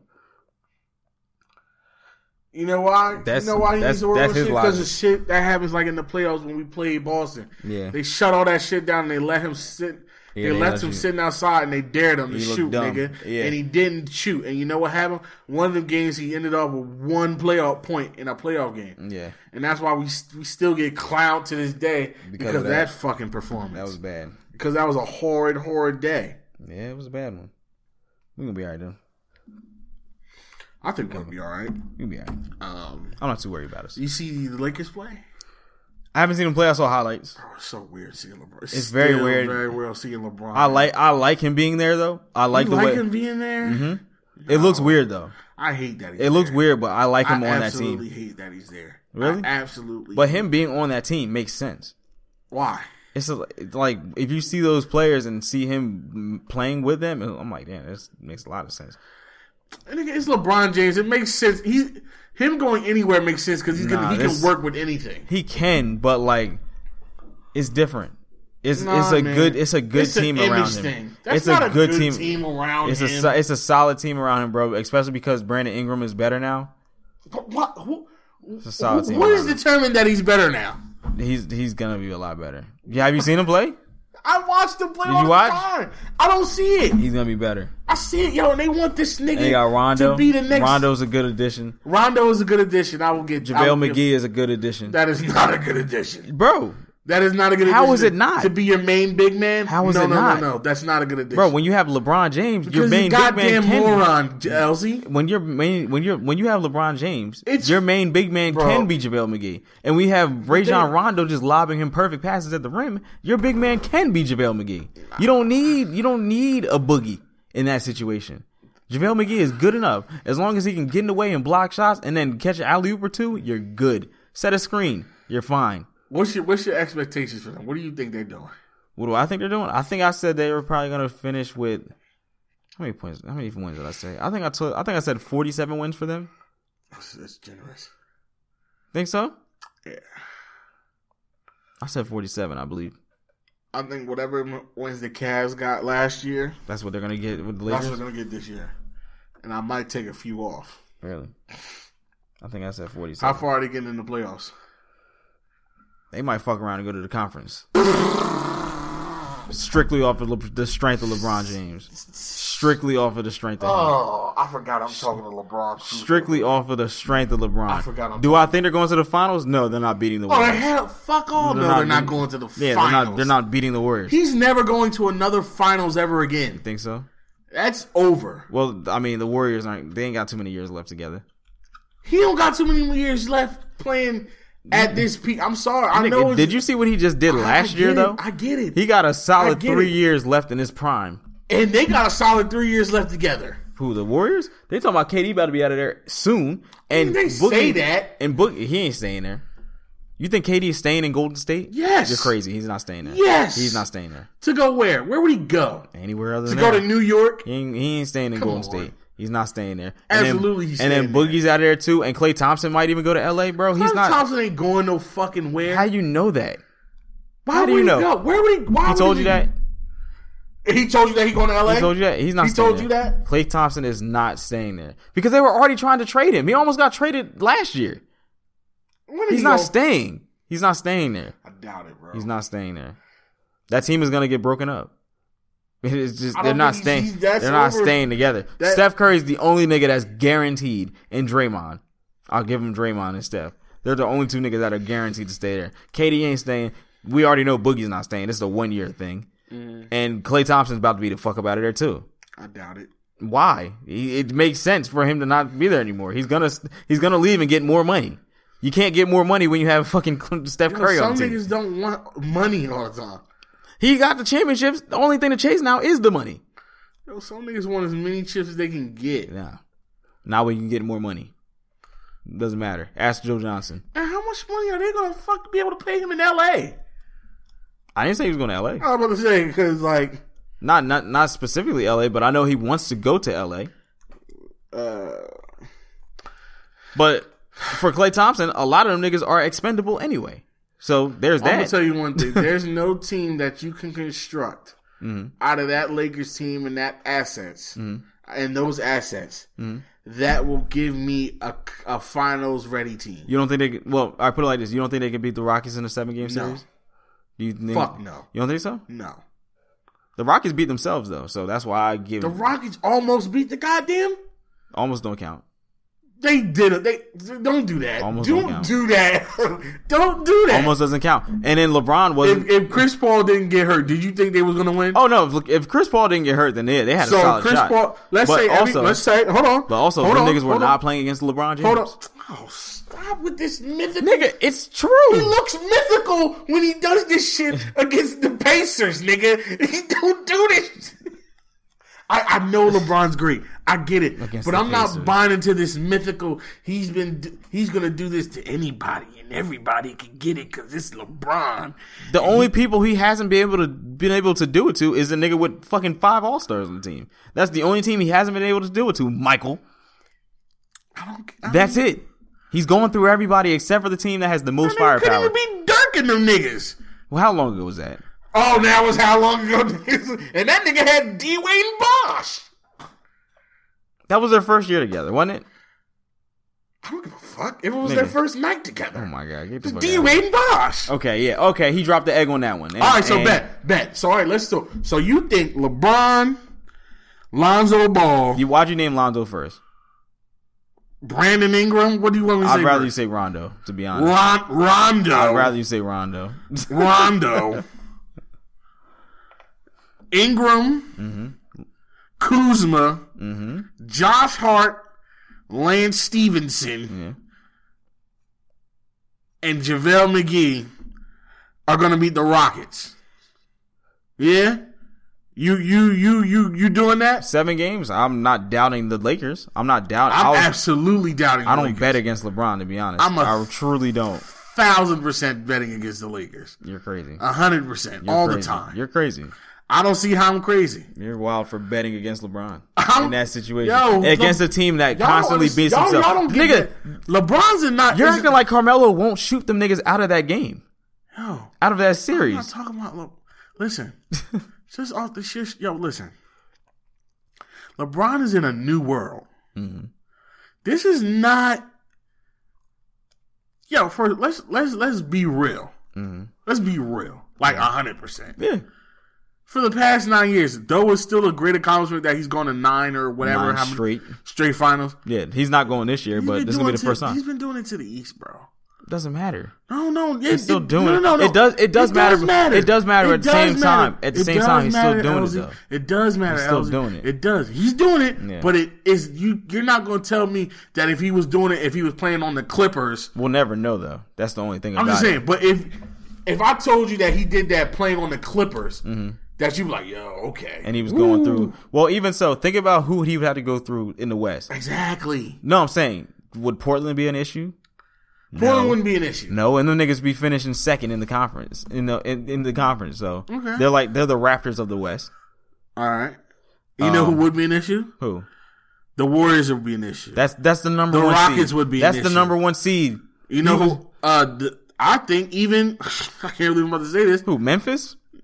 You know why? That's- you know why he that's- needs to work that's on his shit? Because of logic. shit that happens like in the playoffs when we played Boston. Yeah. They shut all that shit down and they let him sit. Yeah, they, they left let him you- sitting outside and they dared him to He looked shoot, dumb. nigga. Yeah. And he didn't shoot. And you know what happened? One of the games he ended up with one playoff point in a playoff game. Yeah. And that's why we we still get clowned to this day Because because, of of that. that. fucking performance. That was bad. because that was a horrid, horrid day. Yeah, it was a bad one. We gonna be all right though. I think we'll be all right. We gonna be all right. Um, I'm not too worried about us. you see the Lakers play? I haven't seen him play. I saw highlights. Bro, it's so weird seeing LeBron. It's very still weird. Very weird seeing LeBron. I like I like him being there though. I like you the like way him being there. Mm-hmm. It looks weird though. I hate that. He's It looks there. weird, but I like him I on that absolutely team. hate that he's there. Really? I absolutely. But him being on that team makes sense. Why? It's, a, it's like if you see those players and see him playing with them, I'm like, damn, this makes a lot of sense. And again, it's LeBron James. It makes sense. He's him going anywhere makes sense because he's Nah, gonna he this- can work with anything. He can, but like, it's different. It's Nah, it's a man. good it's a good It's an team image around him. thing. That's it's not a a good, good team. team around it's a him. so- it's a solid team around him, bro. Especially because Brandon Ingram is better now. But what? Who, It's a solid who- team what is around him. determined that he's better now? He's he's gonna be a lot better. Yeah, have you seen him play? I watched him play Did all you the watch? time. I don't see it. He's gonna be better. I see it, yo. And they want this nigga And they got Rondo. to be the next. Rondo's a good addition. Rondo is a good addition. I will get I JaVale will give- McGee is a good addition. That is not a good addition. Bro, That is not a good. How addition is it to- not? to be your main big man? How is no, it no, not? No, no, that's not a good addition. bro, when you have LeBron James, your because main you big man goddamn can be. moron, Elsie. When you're main, when you're when you have LeBron James, It's- your main big man Bro. can be JaVale McGee, and we have Rajon they- Rondo just lobbing him perfect passes at the rim. Your big man can be JaVale McGee. You don't need you don't need a boogie in that situation. JaVale McGee is good enough as long as he can get in the way and block shots and then catch an alley oop or two. You're good. Set a screen. You're fine. What's your what's your expectations for them? What do you think they're doing? What do I think they're doing? I think I said they were probably going to finish with how many points? How many wins did I say? I think I told. I think I said forty-seven wins for them. That's, that's generous. Think so? Yeah, I said forty-seven, I believe. I think whatever wins the Cavs got last year, That's what they're gonna get with the that's Lakers. what they're gonna get this year. And I might take a few off. Really? I think I said How forty-seven. far are they getting in the playoffs? They might fuck around and go to the conference. Strictly off of Le- the strength of LeBron James. Strictly off of the strength of him. Oh, I forgot I'm talking to LeBron. Strictly off of the strength of LeBron. I forgot I'm Do I think they're going to the finals? No, they're not beating the Oh, Warriors. hell, fuck all. They're No, not- they're not going to the yeah, finals. they're not. They're not beating the Warriors. He's never going to another finals ever again. Think so? That's over. Well, I mean, the Warriors aren't. They ain't got too many years left together. He don't got too many years left playing at this peak. I'm sorry. I know. Nigga, did you see what he just did I last get year, it. though? I get it. He got a solid I get three it. years left in his prime. And they got a solid three years left together. Who, the Warriors? They talking about K D about to be out of there soon. And They Boogie, say that. And Boogie, he ain't staying there. You think K D is staying in Golden State? Yes. You're crazy. He's not staying there. Yes. He's not staying there. To go where? Where would he go? Anywhere other To than go there. to New York? He ain't, he ain't staying in Come Golden on. State. He's not staying there. And Absolutely then, he's And then staying Boogie's out of there too. And Klay Thompson might even go to L A, bro. He's Klay not. Thompson ain't going no fucking where. How you know that? Why how would do you he know? go? Where would he? Why He would told you that? He told you that he going to L A? He told you that? He's not He staying told there. you that? Klay Thompson is not staying there. Because they were already trying to trade him. He almost got traded last year. When did He's he not go? staying. He's not staying there. I doubt it, bro. He's not staying there. That team is going to get broken up. It's just I they're don't not think staying. he's- that's They're not over. staying together. That- Steph Curry's the only nigga that's guaranteed in Draymond. I'll give him Draymond and Steph. They're the only two niggas that are guaranteed to stay there. K D ain't staying. We already know Boogie's not staying. This is a one year thing. Mm. And Klay Thompson's about to be the fuck up out of there too. I doubt it. Why? He, it makes sense for him to not be there anymore. He's gonna he's gonna leave and get more money. You can't get more money when you have fucking Steph Yo, Curry some on the team. niggas don't want money all the time. He got the championships. The only thing to chase now is the money. Yo, some niggas want as many chips as they can get. Nah. Now we can get more money. Doesn't matter. Ask Joe Johnson. And how much money are they gonna fuck be able to pay him in L A? I didn't say he was going to L A. I was about to say because like, Not not not specifically L A, but I know he wants to go to L A. uh, But for Klay Thompson, a lot of them niggas are expendable anyway. So there's I'm gonna that. tell you one thing: there's no team that you can construct Mm-hmm. out of that Lakers team and that assets Mm-hmm. and those assets that will give me a, a finals ready team. You don't think they could, well, I put it like this. You don't think they could beat the Rockets in a seven game No. series? You think, Fuck no. You don't think so? No, The Rockets beat themselves though, so that's why I give the Rockets almost beat the goddamn. almost don't count. They did it. They don't do that. Almost don't don't count. do that. Don't do that. Almost doesn't count. And then LeBron was If, if Chris Paul didn't get hurt, did you think they was gonna win? Oh no! If, if Chris Paul didn't get hurt, then they they had a so solid Chris shot. Paul. Let's But say. Every, also- let's say. Hold on. But also, hold them on, niggas were hold not on, playing against LeBron James. Hold on. Oh, stop with this mythical. Nigga, it's He true. looks mythical when he does this shit against the Pacers, nigga. He don't do this. I, I know LeBron's great. I get it, Against but the I'm Pacers. not buying into this mythical. He's been. He's gonna do this to anybody, and everybody can get it because it's LeBron. The only people he hasn't been able to been able to do it to is a nigga with fucking five All Stars on the team. That's the only team he hasn't been able to do it to. Michael. I don't. I That's don't, it. He's going through everybody except for the team that has the most That nigga couldn't firepower. even be Dirk in them niggas. Well, how long ago was that? Oh, that was how long ago? And that nigga had Dwayne Bosh. That was their first year together, wasn't it? I don't give a fuck. If it was Nigga. their first night together. Oh my god, get the fuck out of here. Dwayne Bosh. Okay, yeah, okay. He dropped the egg on that one. And- All right, so and- bet, bet. So all right, let's do. So you think LeBron, Lonzo Ball, You why'd you name Lonzo first? Brandon Ingram? What do you want me to I'd say? rather you first? say Rondo, to be honest. Ron, Rondo. I'd rather you say Rondo. Rondo. Ingram. Kuzma. Josh Hart. Lance Stevenson. And JaVale McGee are going to beat the Rockets. Yeah? You you you you you doing that? Seven games. I'm not doubting the Lakers. I'm not doubting. I'm I, was- absolutely doubting. I the don't Lakers. bet against LeBron, to be honest. I'm a- I truly don't. Thousand percent betting against the Lakers. You're crazy. A hundred percent You're all the crazy. time. You're crazy. I don't see how I'm crazy. You're wild for betting against LeBron I'm- in that situation. Yo, against Le- a team that Y'all don't constantly understand- beats y'all, himself. Y'all don't get Nigga, that. LeBron's in not. you're is- acting like Carmelo won't shoot them niggas out of that game, Yo, out of that I'm not series. talking about. Le- listen, just off the shit. Yo, listen. LeBron is in a new world. Mm-hmm. This is not. Yo, for let's let's let's be real. Mm-hmm. Let's be real, like a hundred percent. Yeah. For the past nine years, though it's still a great accomplishment that he's gone to nine or whatever Nine how many- straight. straight finals. Yeah, he's not going this year, He's but been this is gonna be doing the first to- time. He's been doing it to the East, bro. Doesn't matter. No, no, He's still it, doing no, it. no, no. It does- it does matter, but- it does matter at the same does time. matter. At the It same does time, he's still matter, doing it, L Z. though. It does matter. He's still L Z. doing it. It does. He's doing it, Yeah. but it is you. You're not going to tell me that if he was doing it, if he was playing on the Clippers. We'll never know though. That's the only thing I'm about just saying. it. But if if I told you that he did that playing on the Clippers, Mm-hmm. that you be like, yo, okay, And he was going Ooh. through. Well, even so, think about who he would have to go through in the West. exactly. No, I'm saying, would Portland be an issue? Portland No. wouldn't be an issue. No, and the niggas be finishing second in the conference. In the in, in the conference, so Okay. they're like they're the Raptors of the West. All right. You know Um, who would be an issue? Who? The Warriors would be an issue. That's that's the number The one Rockets seed. would be an That's the issue. number one seed. You know Even- who? Uh, the, I think even I can't believe I'm about to say this. Who? Memphis?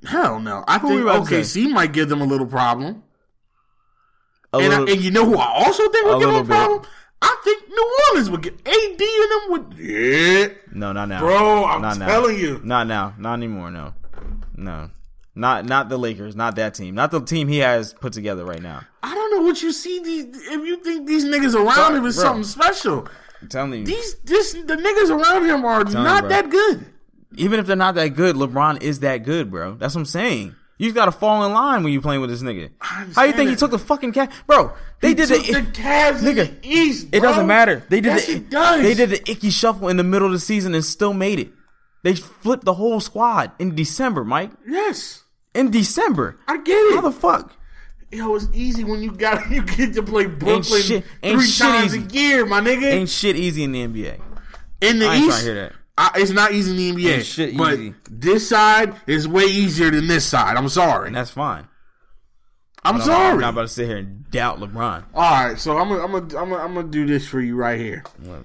Hell no. I Who think we about O to K say? C might give them a little problem. A And, little, I, and you know who I also think A would give them little a bit. problem? I think New Orleans would get A D and them would. Yeah. no, not now. Bro, I'm not now. telling you. Not now. Not anymore, no. No. Not not the Lakers, not that team. Not the team he has put together right now. I don't know what you see. These, if you think these niggas around Sorry, him is bro. something special, I'm telling you. these this the niggas around him are telling not you, bro. that good. Even if they're not that good, LeBron is that good, bro. That's what I'm saying. You just gotta fall in line when you playing with this nigga. I understand How you think he that. took the fucking Cavs? Bro, they He did took the, the Cavs in nigga, the East, It bro. doesn't matter. They did Yes, the it does. they did the icky shuffle in the middle of the season and still made it. They flipped the whole squad in December, Mike. Yes, In December. I get it. How the fuck? Yo, it's easy when you got you get to play Brooklyn shit- ain't three shit times easy. a year, my nigga. Ain't shit easy in the N B A. in the I ain't East, trying to hear that. I, it's not easy in the N B A. Ain't shit but easy. this side is way easier than this side. I'm sorry. And that's fine. I'm But sorry. I'm not about to sit here and doubt LeBron. All right, so I'm gonna I'm gonna I'm gonna I'm gonna do this for you right here. What?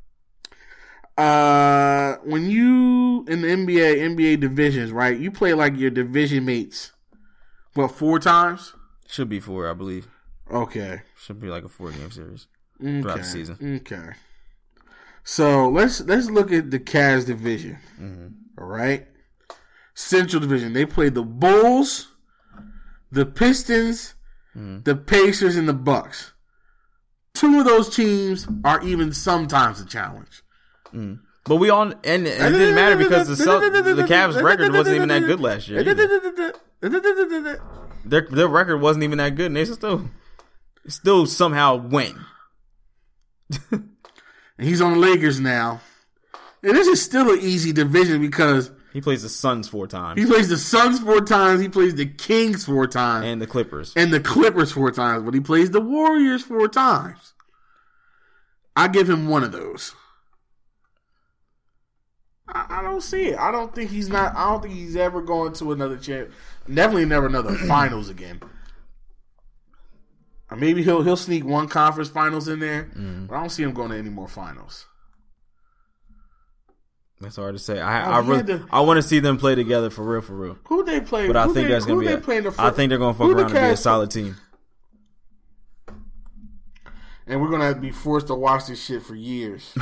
Uh, when you in the N B A N B A divisions, right? You play like your division mates. What, four times? Should be four, I believe. Okay. Should be like a four game series Okay. throughout the season. Okay. So let's let's look at the Cavs division. Mm-hmm. All right. Central Division. They play the Bulls, the Pistons, Mm-hmm. the Pacers, and the Bucks. Two of those teams are even sometimes a challenge. But we all and, and it didn't matter because the Celt- the Cavs record wasn't even that good last year. either. Their their record wasn't even that good, and they still still somehow went. And he's on the Lakers now. And this is still an easy division because He plays the Suns four times he plays the Suns four times, he plays the Kings four times, and the Clippers. and the Clippers four times, but he plays the Warriors four times. I give him one of those. I, I don't see it. I don't think he's not. I don't think he's ever going to another champ. Definitely never another finals again. Or maybe he'll he'll sneak one conference finals in there, Mm. but I don't see him going to any more finals. That's hard to say. I Oh, I he really had to- I want to see them play together for real, for real. Who they play? But I who think they, that's gonna who be. they A, playing the I first- think they're gonna fuck who the around and be a Cavs- solid team. And we're gonna have to be forced to watch this shit for years.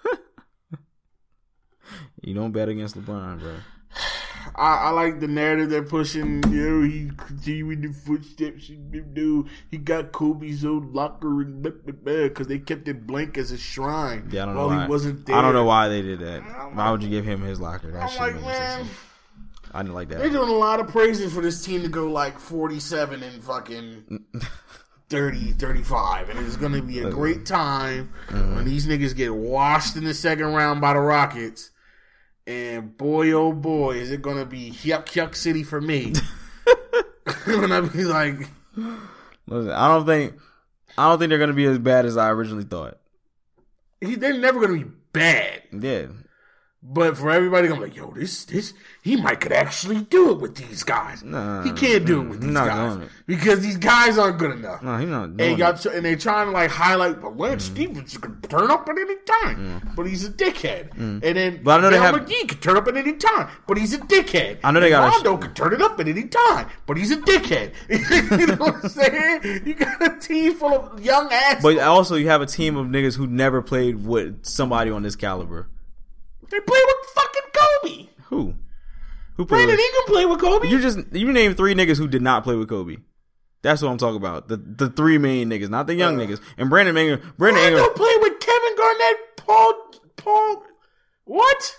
You don't bet against LeBron, bro. I, I like the narrative they're pushing. You know, he continuing the footsteps. Dude, he got Kobe's old locker and because they kept it blank as a shrine. Yeah, I don't know while why. he wasn't there. I don't know why they did that. Why would you give him his locker? That I'm shit like, makes man, sense. I didn't like they're that. doing a lot of praises for this team to go like forty-seven and fucking thirty, thirty-five, and it's gonna be a great time Mm-hmm. when these niggas get washed in the second round by the Rockets. And boy, oh boy, is it gonna be yuck yuck city for me? When I be like, Listen, I don't think I don't think they're gonna be as bad as I originally thought. he, they're never gonna be bad. Yeah. But for everybody, I'm like, yo, this, this, he might could actually do it with these guys. Nah, he can't do it with he's these not guys doing it. because these guys aren't good enough. No, he's not And, doing y'all it. tr- and they're trying to like highlight, but Lance Stevens can turn up at any time, but he's a dickhead. And then But I know they Val have- McGee can turn up at any time, but he's a dickhead. I know they and got a- Rondo can turn it up at any time, but he's a dickhead. You know what I'm saying? You got a team full of young ass. But also, you have a team of niggas who never played with somebody on this caliber. They play with fucking Kobe. Who? Who played Brandon with? Ingram play with Kobe. You just you named three niggas who did not play with Kobe. That's what I'm talking about. The the three main niggas, not the young Uh, niggas. And Brandon Ingram, Brandon Rondo Ingram. play with Kevin Garnett, Paul, Paul. What?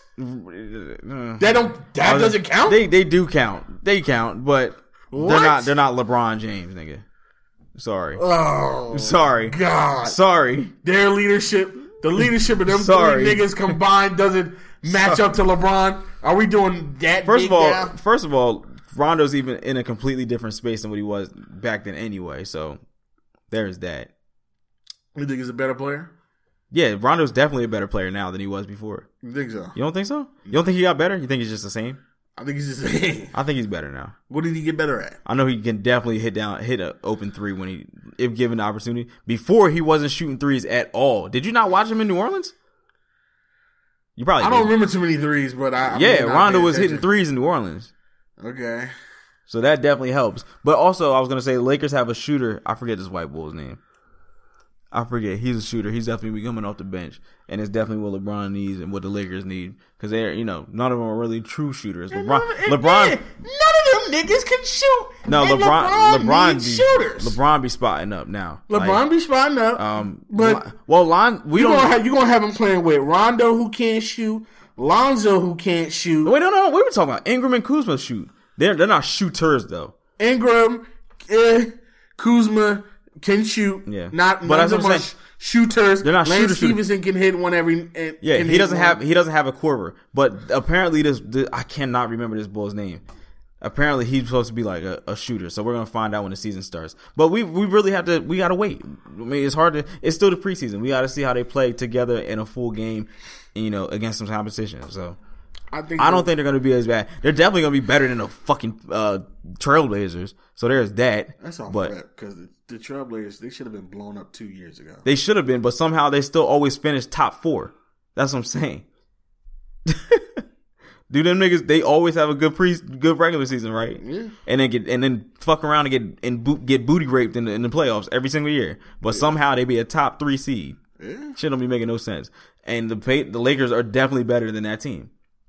Uh, That don't. That doesn't count. They they do count. They count, but What? they're not they're not LeBron James, nigga. Sorry. oh Sorry. God! Sorry. Their leadership, the leadership of them Sorry. three niggas combined doesn't match Sorry. up to LeBron. Are we doing that? First big of all, now? first of all, Rondo's even in a completely different space than what he was back then anyway. So there's that. You think he's a better player? Yeah, Rondo's definitely a better player now than he was before. You think so? You don't think so? You don't think he got better? You think he's just the same? I think he's just. I think he's better now. What did he get better at? I know he can definitely hit down, hit an open three when he, if given the opportunity. Before he wasn't shooting threes at all. Did you not watch him in New Orleans? You probably. I don't did. remember too many threes, but I. I'm Yeah, not Rondo paying was hitting attention. threes in New Orleans. Okay. So that definitely helps. But also, I was going to say, Lakers have a shooter. I forget this white bull's name. I forget. He's a shooter. He's definitely coming off the bench. And it's definitely what LeBron needs and what the Lakers need. Because they're, you know, none of them are really true shooters. LeBron, And LeBron, then, none of them niggas can shoot. no, And LeBron, LeBron, LeBron, needs be, shooters. LeBron be spotting up now. LeBron Like, be spotting up. um, but well, Lon, we you're don't. gonna, have, you're gonna have him playing with Rondo, who can't shoot, Lonzo, who can't shoot, Wait, no, no, we were talking about Ingram and Kuzma shoot. They're they're not shooters though. Ingram, eh, Kuzma can shoot. Yeah. Not But none that's of what them I'm are saying. shooters. They're not Lance shooter shooters. Stevenson can hit one every. eh, Yeah, can he hit doesn't one. have he doesn't have a quiver. But apparently this, this I cannot remember this bull's name. Apparently he's supposed to be like a, a shooter, so we're gonna find out when the season starts. But we we really have to we gotta wait. I mean, it's hard to. It's still the preseason. We got to see how they play together in a full game, you know, against some competition. So I think. I don't think they're gonna be as bad. They're definitely gonna be better than the fucking uh, Trailblazers. So there's that. that's all but crap because the, the Trailblazers they should have been blown up two years ago. they should have been, but somehow they still always finish top four. That's what I'm saying. Do them niggas? They always have a good pre, good regular season, right? Yeah. And then get and then fuck around and get and boot, get booty raped in the, in the playoffs every single year. But yeah. somehow they be a top three seed. Yeah. Shit don't be making no sense. And the the Lakers are definitely better than that team.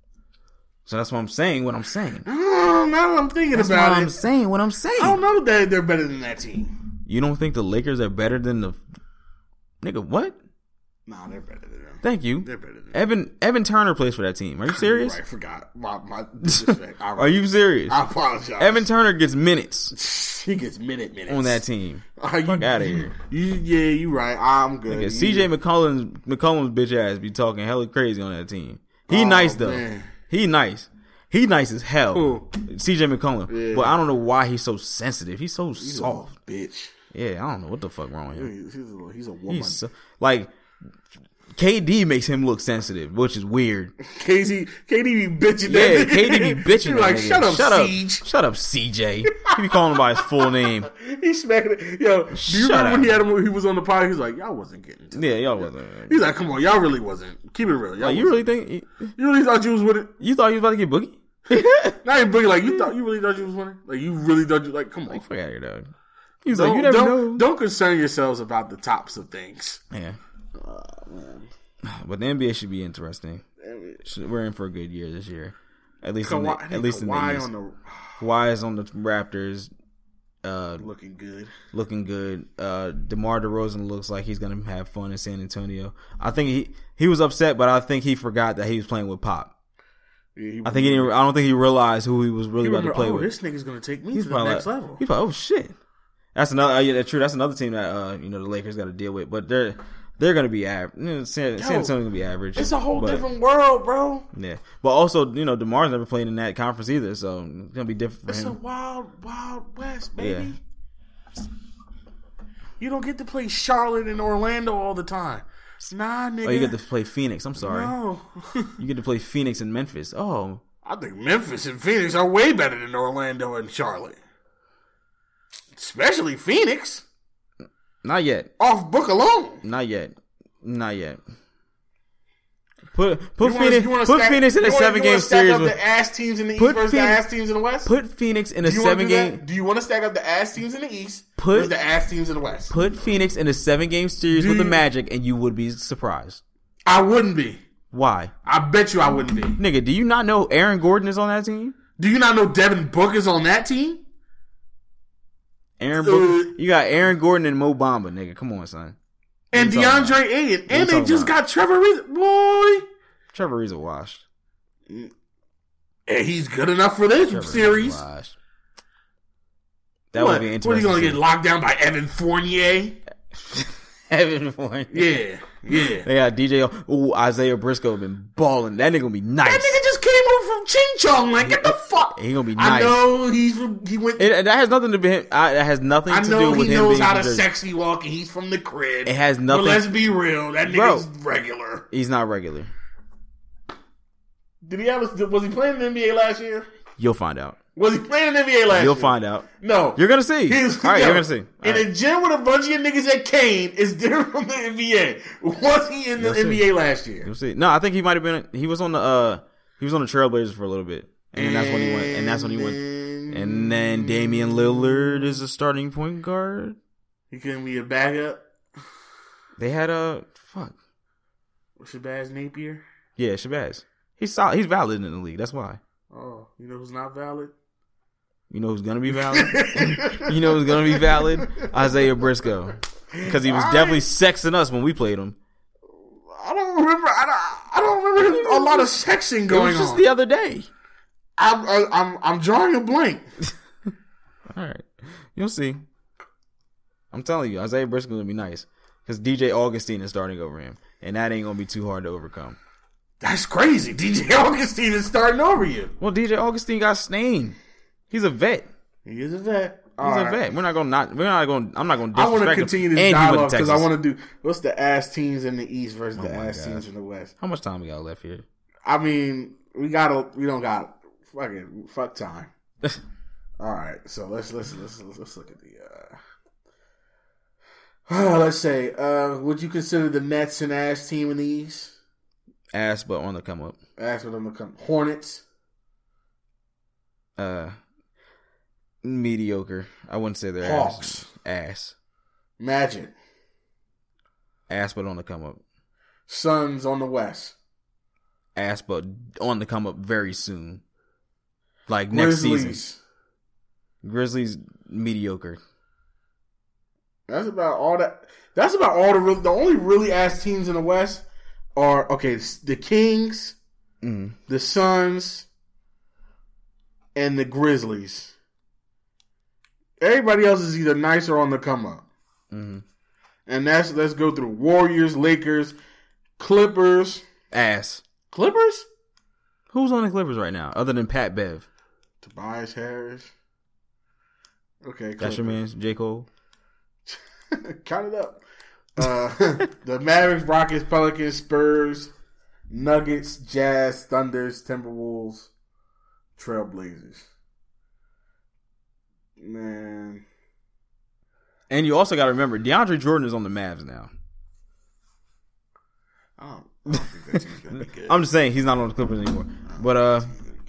So that's what I'm saying. What I'm saying. Oh, now that I'm thinking That's about what it, I'm saying. What I'm saying. I don't know that they're better than that team. You don't think the Lakers are better than the nigga? What? Nah, they're better than them. Thank you. They're better than Evan Evan Turner plays for that team. Are you serious? Right, forgot. My, my disrespect. I, Are you serious? I apologize. Evan Turner gets minutes he gets minute minutes on that team. Uh, you, Fuck out of here. You, yeah, you right. I'm good. Nigga, C J McCollum's McCollum's bitch ass be talking hella crazy on that team. He Oh, nice though. man. He nice. He nice as hell. Who? C J McCollum. Yeah. But I don't know why he's so sensitive. He's so He's soft. a bitch. Yeah, I don't know what the fuck wrong with him. He's, he's, a, he's a woman. He's so, like K D makes him look sensitive, which is weird. K D, K D be bitching. Yeah, that K D be bitching. He that like, nigga. shut up, shut Siege. up, shut up, C J. He be calling him by his full name. He's smacking it. Yo, do you Shut remember up. when he had him? When he was on the pod, he was like, "Y'all wasn't getting." To Yeah, it." y'all wasn't. He's like, "Come on, y'all really wasn't. Keep it real. Y'all Like, you wasn't. really think you really thought you was with it? you thought you was about to get boogie? Not even boogie. Like you thought you really thought you was winning. Like you really thought you like. Come on. Like, fuck out of here, dog. He was Don't, like, you never don't, know. don't concern yourselves about the tops of things. Yeah, Oh, man. but the N B A should be interesting. We're in for a good year this year. At least, in the, Kawhi, at least in the Kawhi East. on the Kawhi is on the Raptors, uh, looking good. looking good. Uh, DeMar DeRozan looks like he's gonna have fun in San Antonio. I think he he was upset, but I think he forgot that he was playing with Pop. Yeah, he I think he didn't, I don't think he realized who he was really he about to remember, play oh, with. this nigga's gonna take me He's to the probably next like, level. He's probably, oh shit. That's another. Uh, yeah, that's true. That's another team that uh, you know the Lakers got to deal with, but they're they're gonna be average. You know, San, San Antonio's gonna be average. It's a whole but, different world, bro. Yeah, but also you know DeMar's never played in that conference either, so it's gonna be different for It's a him. wild, wild west, baby. Yeah. You don't get to play Charlotte and Orlando all the time. Nah, nigga. Oh, you get to play Phoenix. I'm sorry. No. You get to play Phoenix and Memphis. Oh, I think Memphis and Phoenix are way better than Orlando and Charlotte. Especially Phoenix. not yet. Off book alone. Not yet. Not yet. Put put You wanna- Phoenix you wanna put stack- Phoenix in a you wanna- seven you game wanna stack series. up With, the ass teams in the East Put versus Phoenix- the ass teams in the West. put Phoenix in a do you wanna seven do that? game. Do you want to stack up the ass teams in the East Put- versus the ass teams in the West? Put Phoenix in a seven game series Do with the you- Magic, and you would be surprised. I wouldn't be. Why, I bet you I wouldn't be. nigga? Do you not know Aaron Gordon is on that team? Do you not know Devin Booker's on that team? Aaron Booker, Uh, you got Aaron Gordon and Mo Bamba, nigga. Come on, son. And What you talking DeAndre Ayton. you And they talking just about? got Trevor Ariza. Boy. Trevor Ariza washed. And he's good enough for this Trevor series. Ariza washed. That What? would be interesting. What, are you going to to get locked down by Evan Fournier? see. Evan Fournier. Yeah. Yeah. They got D J. Ooh, Isaiah Briscoe been balling. That nigga gonna be nice. That nigga just came over from Ching Chong. Like, get the fuck. He gonna be I nice. know he's from, he went. It, that has nothing to be. I, that has nothing I to know do he with him knows being how from to Jersey. sexy walk and he's from the crib. It has nothing. But let's be real. That Bro. nigga's regular. He's not regular. Did he have a, was he playing in the N B A last year? You'll find out. Was he playing in the N B A last You'll year? find out. No. You're gonna see. He's- All right, yo, you're gonna see. All In right. a gym with a bunch of your niggas at Kane is different from the N B A. Was he in the You'll see. N B A last year? You'll see. No, I think he might have been. He was on the. uh He was on the Trailblazers for a little bit, And then that's when he went. And that's when he went. And then Damian Lillard is a starting point guard. He couldn't be a backup. They had a fuck. Shabazz Napier. Yeah, Shabazz. He's solid. He's valid in the league. That's why. Oh, you know who's not valid? You know who's gonna be valid? You know who's gonna be valid? Isaiah Briscoe, because he was All definitely right. sexing us when we played him. I don't remember. I don't, I don't remember a lot of sexing It going was just on. the other day. I'm, I- I'm, I'm drawing a blank. All right, you'll see. I'm telling you, Isaiah Briscoe gonna be nice because D J Augustine is starting over him, and that ain't gonna be too hard to overcome. That's crazy. D J Augustine is starting over you. Well, D J Augustine got stained. He's a vet. He is a vet. He's All a right. vet. We're not gonna not. We're not going. I'm not going to I want disrespect to continue him. this And he went dialogue to because I Texas. want to do what's the ass teams in the East versus the Oh my ass gosh. teams in the West. How much time we got left here? I mean, we gotta. We don't got fucking fuck time. All right, so let's let's let's let's, let's look at the. Uh, let's say, uh, would you consider the Nets an ass team in the East? Ass, but on the come up. Ask for them to come. Hornets. Uh, mediocre. I wouldn't say they're Hawks. ass. Ass. Magic. Ass, but on the come up. Suns on the West. Ass, but on the come up very soon. Like next Grizzlies. season. Grizzlies mediocre. That's about all that. That's about all the real, the only really ass teams in the West are okay. The Kings, Mm. the Suns, and the Grizzlies. Everybody else is either nice or on the come up. Mm. And that's let's go through Warriors, Lakers, Clippers. Ass. Clippers? Who's on the Clippers right now, other than Pat Bev? Tobias Harris. Okay, That's your man, J. Cole. Count it up. Uh, the Mavericks, Rockets, Pelicans, Spurs, Nuggets, Jazz, Thunders, Timberwolves, Trailblazers. Man. And you also got to remember, DeAndre Jordan is on the Mavs now. I don't, I don't think that team's going to be good. I'm just saying he's not on the Clippers anymore. But uh,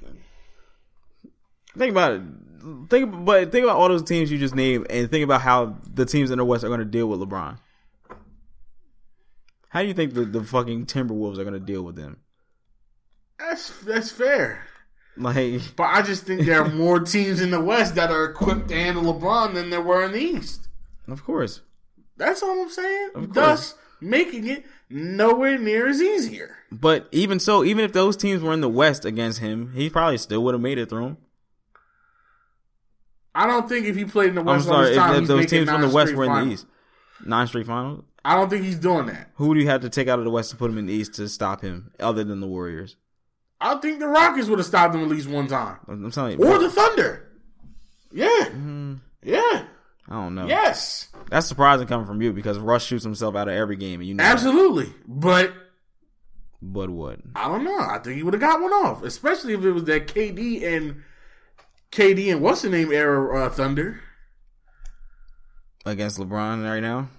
think about it. Think, but think about all those teams you just named, and think about how the teams in the West are going to deal with LeBron. How do you think the, the fucking Timberwolves are going to deal with them? That's that's fair. Like, But I just think there are more teams in the West that are equipped to handle LeBron than there were in the East. of course. That's all I'm saying. Of course. Thus, making it nowhere near as easier. But even so, even if those teams were in the West against him, he probably still would have made it through them. I don't think if he played in the I'm West all sorry, this if, time, if he's those making teams from the nine West straight were in the finals. East. Nine straight finals? I don't think he's doing that. Who do you have to take out of the West to put him in the East to stop him, other than the Warriors? I think the Rockets would have stopped him at least one time. I'm telling you. Or the Thunder. Yeah. Mm-hmm. Yeah. I don't know. Yes. That's surprising coming from you because Russ shoots himself out of every game, and you know that. Absolutely. But But what? I don't know. I think he would have got one off, especially if it was that K D and K D and what's the name era uh, Thunder. Against LeBron right now?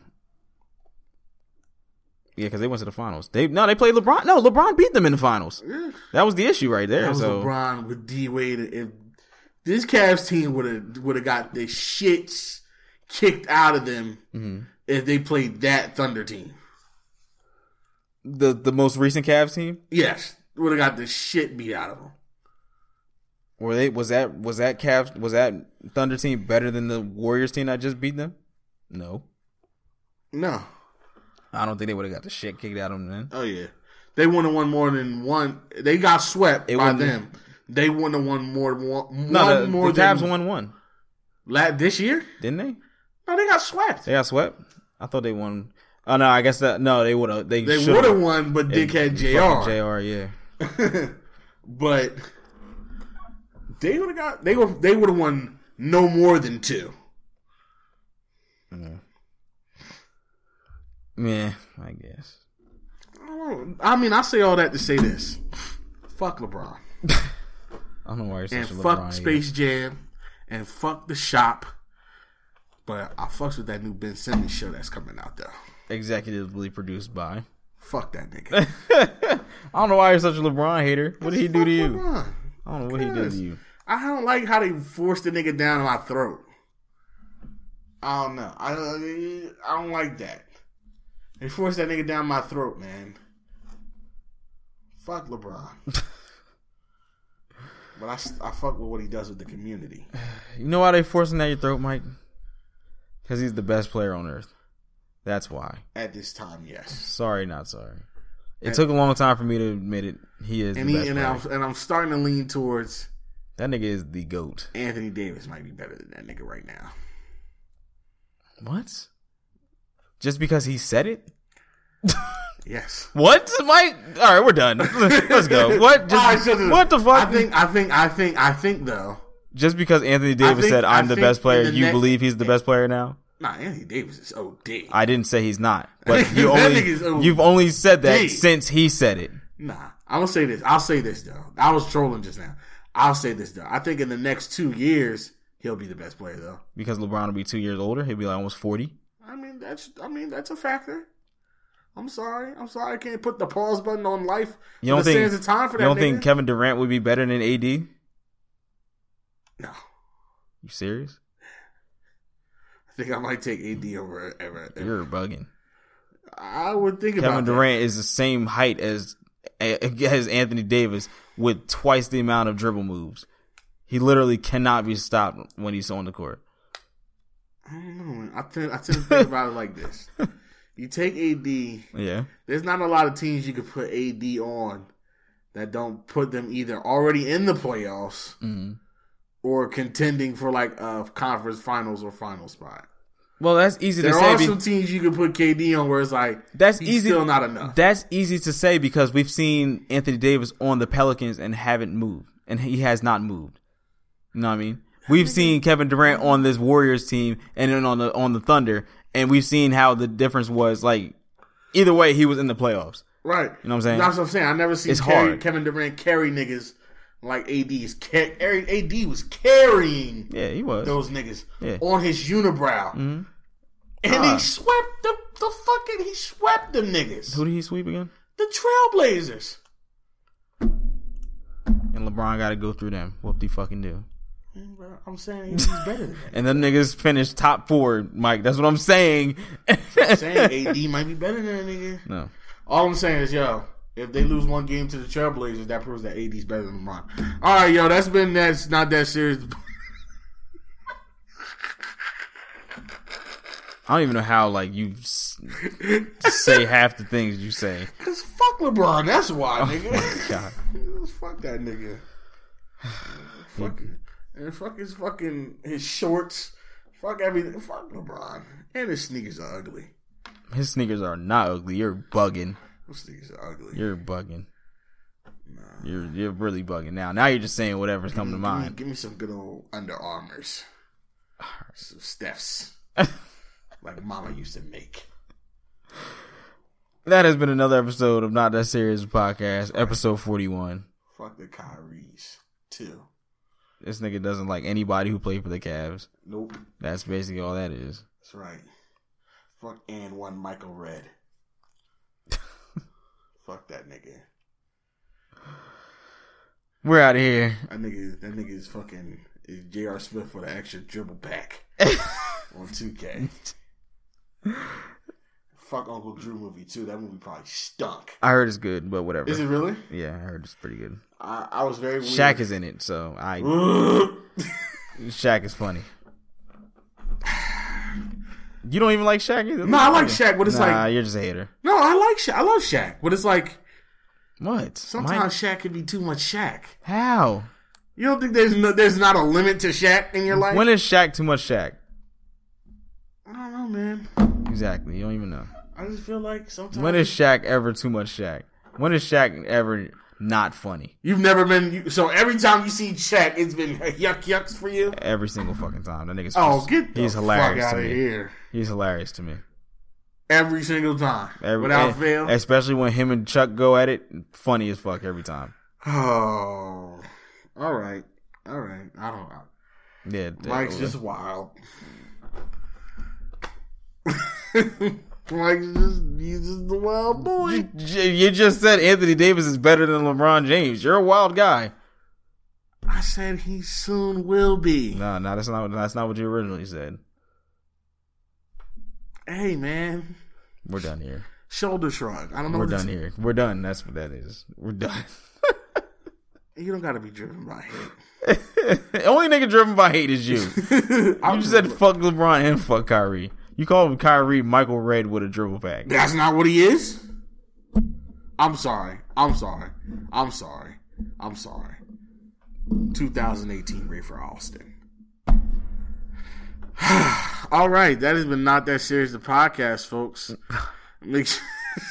Yeah, because they went to the finals. They no, they played LeBron. No, LeBron beat them in the finals. Yeah. That was the issue right there. That was so LeBron with D Wade. If this Cavs team would have would have got the shits kicked out of them mm-hmm. if they played that Thunder team. the the most recent Cavs team, Yes, would have got the shit beat out of them. were they was that was that Cavs was that Thunder team better than the Warriors team that just beat them? No, No. I don't think they would have got the shit kicked out of them then. Oh yeah, they wouldn't have won more than one. They got swept It by wouldn't- them. They wouldn't have won more than one. No, one the, more the Cavs than won one, la- this year. didn't they? No, they got swept. They got swept. I thought they won. Oh no, I guess that no, they would have. They, They should've. would have won, but Dick had J R. J R, yeah. But they would have got. They were. They would have won no more than two. Yeah, I guess. I, don't, I mean, I say all that to say this: fuck LeBron I don't know why you're and such a fuck LeBron Space Jam and fuck the shop. But I fucks with that new Ben Simmons show that's coming out though. Executively produced by. Fuck that nigga. I don't know why you're such a LeBron hater. What did he do Fuck to you? LeBron. I I don't know what he did to you. I don't like how they forced the nigga down my throat. I don't know. I I don't like that. They forced that nigga down my throat, man. Fuck LeBron. But I, I fuck with what he does with the community. You know why they forcing down your throat, Mike? Because he's the best player on earth. That's why. At this time, yes. Sorry, not sorry. It and, took a long time for me to admit it. He is and the he, best and player. I'm, and I'm starting to lean towards... That nigga is the GOAT. Anthony Davis might be better than that nigga right now. What? Just because he said it? Yes. What, Mike? All right, we're done. Let's go. What? Just, right, so what the fuck? I think. I think. I think. I think. Though. Just because Anthony Davis think, said, "I'm I the best player," the you next, believe he's the best player now? Nah, Anthony Davis is O D. I didn't say he's not, but you only you've only said that D. since he said it. Nah, I'm gonna say this. I'll say this though. I was trolling just now. I'll say this though. I think in the next two years he'll be the best player though. Because LeBron will be two years older. He'll be like almost forty. I mean that's. I mean that's a factor. I'm sorry. I'm sorry. I can't put the pause button on life. You don't think? Of time for that you don't nigga. think Kevin Durant would be better than A D? No. You serious? I think I might take A D over ever. You're bugging. I would think Kevin about Durant that. is the same height as as Anthony Davis with twice the amount of dribble moves. He literally cannot be stopped when he's on the court. I don't know, man. I tend, I tend to think about it like this. You take A D. Yeah. There's not a lot of teams you could put A D on that don't put them either already in the playoffs mm-hmm. or contending for like a conference finals or final spot. Well, that's easy there to say. There are some teams you could put K D on where it's like that's he's easy, still not enough. That's easy to say because we've seen Anthony Davis on the Pelicans and haven't moved, and he has not moved. You know what I mean? We've seen Kevin Durant on this Warriors team and then on the on the Thunder. And we've seen how the difference was, like, either way, he was in the playoffs. Right. You know what I'm saying? That's what I'm saying. I never seen it's carry, hard. Kevin Durant carry niggas like A D's. A D was carrying yeah, he was. those niggas yeah. on his unibrow. Mm-hmm. And uh, he swept the, the fucking, he swept them niggas. Who did he sweep again? The Trailblazers. And LeBron got to go through them. What the fucking do? I'm saying he's better than that. And them niggas finished top four, Mike. That's what I'm saying. I'm saying A D might be better than that nigga. No. All I'm saying is, yo, if they lose one game to the Trailblazers, that proves that A D's better than LeBron. All right, yo, that's been that's not that serious. I don't even know how, like, you s- say half the things you say. Because fuck LeBron, that's why, nigga. Oh God. Fuck that nigga. Fuck it. And fuck his fucking, his shorts. Fuck everything. Fuck LeBron. And his sneakers are ugly. His sneakers are not ugly. You're bugging. His sneakers are ugly. You're bugging. Nah. You're you're really bugging now. Now you're just saying whatever's coming to mind. Give me, give me some good old Under Armours. Some Steph's. Like Mama used to make. That has been another episode of Not That Serious Podcast, episode forty-one. Fuck the Kyries, too. This nigga doesn't like anybody who played for the Cavs. Nope. That's basically all that is. That's right. Fuck and one Michael Redd. Fuck that nigga. We're out of here. That nigga, that nigga is fucking is J R. Smith for the extra dribble back on two K. Fuck Uncle Drew movie too. That movie probably stunk. I heard it's good, but whatever. Is it really? Yeah, I heard it's pretty good. I, I was very weird. Shaq is in it, so I. Shaq is funny. You don't even like Shaq either? No, I like Shaq, but it's nah, like... Nah, you're just a hater. No, I like Shaq. I love Shaq, but it's like... What? Sometimes Mike? Shaq can be too much Shaq. How? You don't think there's no, there's not a limit to Shaq in your life? When is Shaq too much Shaq? I don't know, man. Exactly. You don't even know. I just feel like sometimes... When is Shaq ever too much Shaq? When is Shaq ever not funny? You've never been... You, so every time you see Shaq, it's been yuck yucks for you? Every single fucking time. That nigga's... Oh, get the he's fuck hilarious out to of me. here. He's hilarious to me. Every single time. Every, without and, fail. Especially when him and Chuck go at it. Funny as fuck every time. Oh. All right. All right. I don't know. Yeah. Mike's that, just wild. Mike's just, he's just the wild boy. You, you just said Anthony Davis is better than LeBron James. You're a wild guy. I said he soon will be. No, no, that's not that's not what you originally said. Hey, man. We're done here. Shoulder shrug. I don't know. We're what done here. We're done. That's what that is. We're done. You don't got to be driven by hate. The only nigga driven by hate is you. You just said fuck LeBron and fuck Kyrie. You called Kyrie Michael Red with a dribble pack. That's not what he is. I'm sorry. I'm sorry. I'm sorry. I'm sorry. twenty eighteen Ray for Austin. All right, that has been Not That Serious, the podcast, folks. Make sure,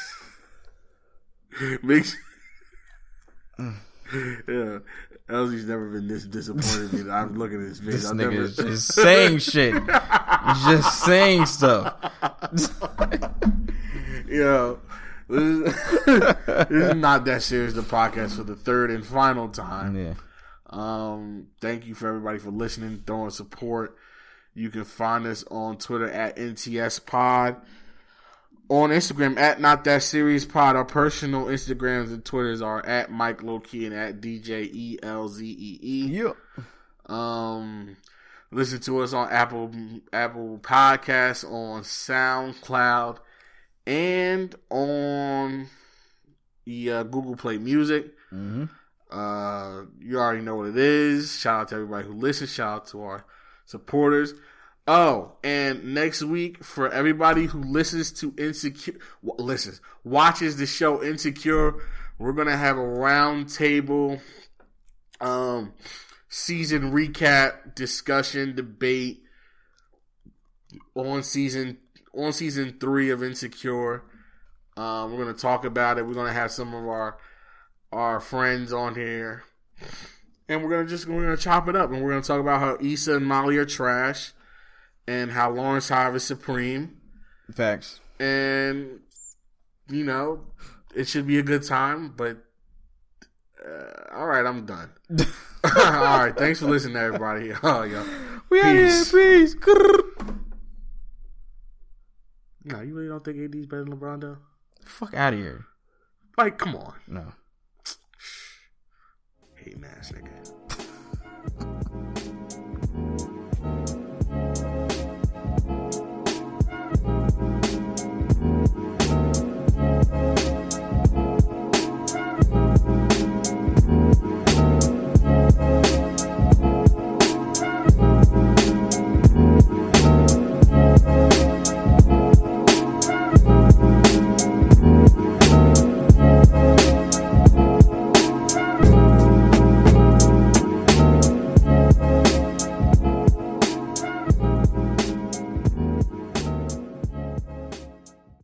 make sure, yeah, Elsie's never been this disappointed in me that I'm looking at his face. This I've nigga never, is just saying shit. Just saying stuff. Yeah. This is, this is Not That Serious, the podcast, for the third and final time. Yeah. Um, thank you for everybody for listening, throwing support. You can find us on Twitter at N T S Pod, on Instagram at Not That Serious Pod. Our personal Instagrams and Twitters are at Mike Lowkey and at D J E L Z E E. Yeah. Um, listen to us on Apple Apple Podcasts, on SoundCloud, and on the uh, Google Play Music. Mm-hmm. Uh, you already know what it is. Shout out to everybody who listens. Shout out to our supporters. Oh, and next week, for everybody who listens to Insecure, listens, watches the show Insecure, we're going to have a round table um, season recap, discussion, debate on season on season three of Insecure. Um, we're going to talk about it. We're going to have some of our our friends on here. And we're gonna just we're gonna chop it up, and we're gonna talk about how Issa and Molly are trash, and how Lawrence Hive is supreme. Facts. And you know, it should be a good time. But uh, all right, I'm done. All right, thanks for listening, everybody. Oh, yo, We out here, peace. No, you really don't think A D's better than LeBron, though? Fuck out of here. Like, come on. No. Hating ass nigga.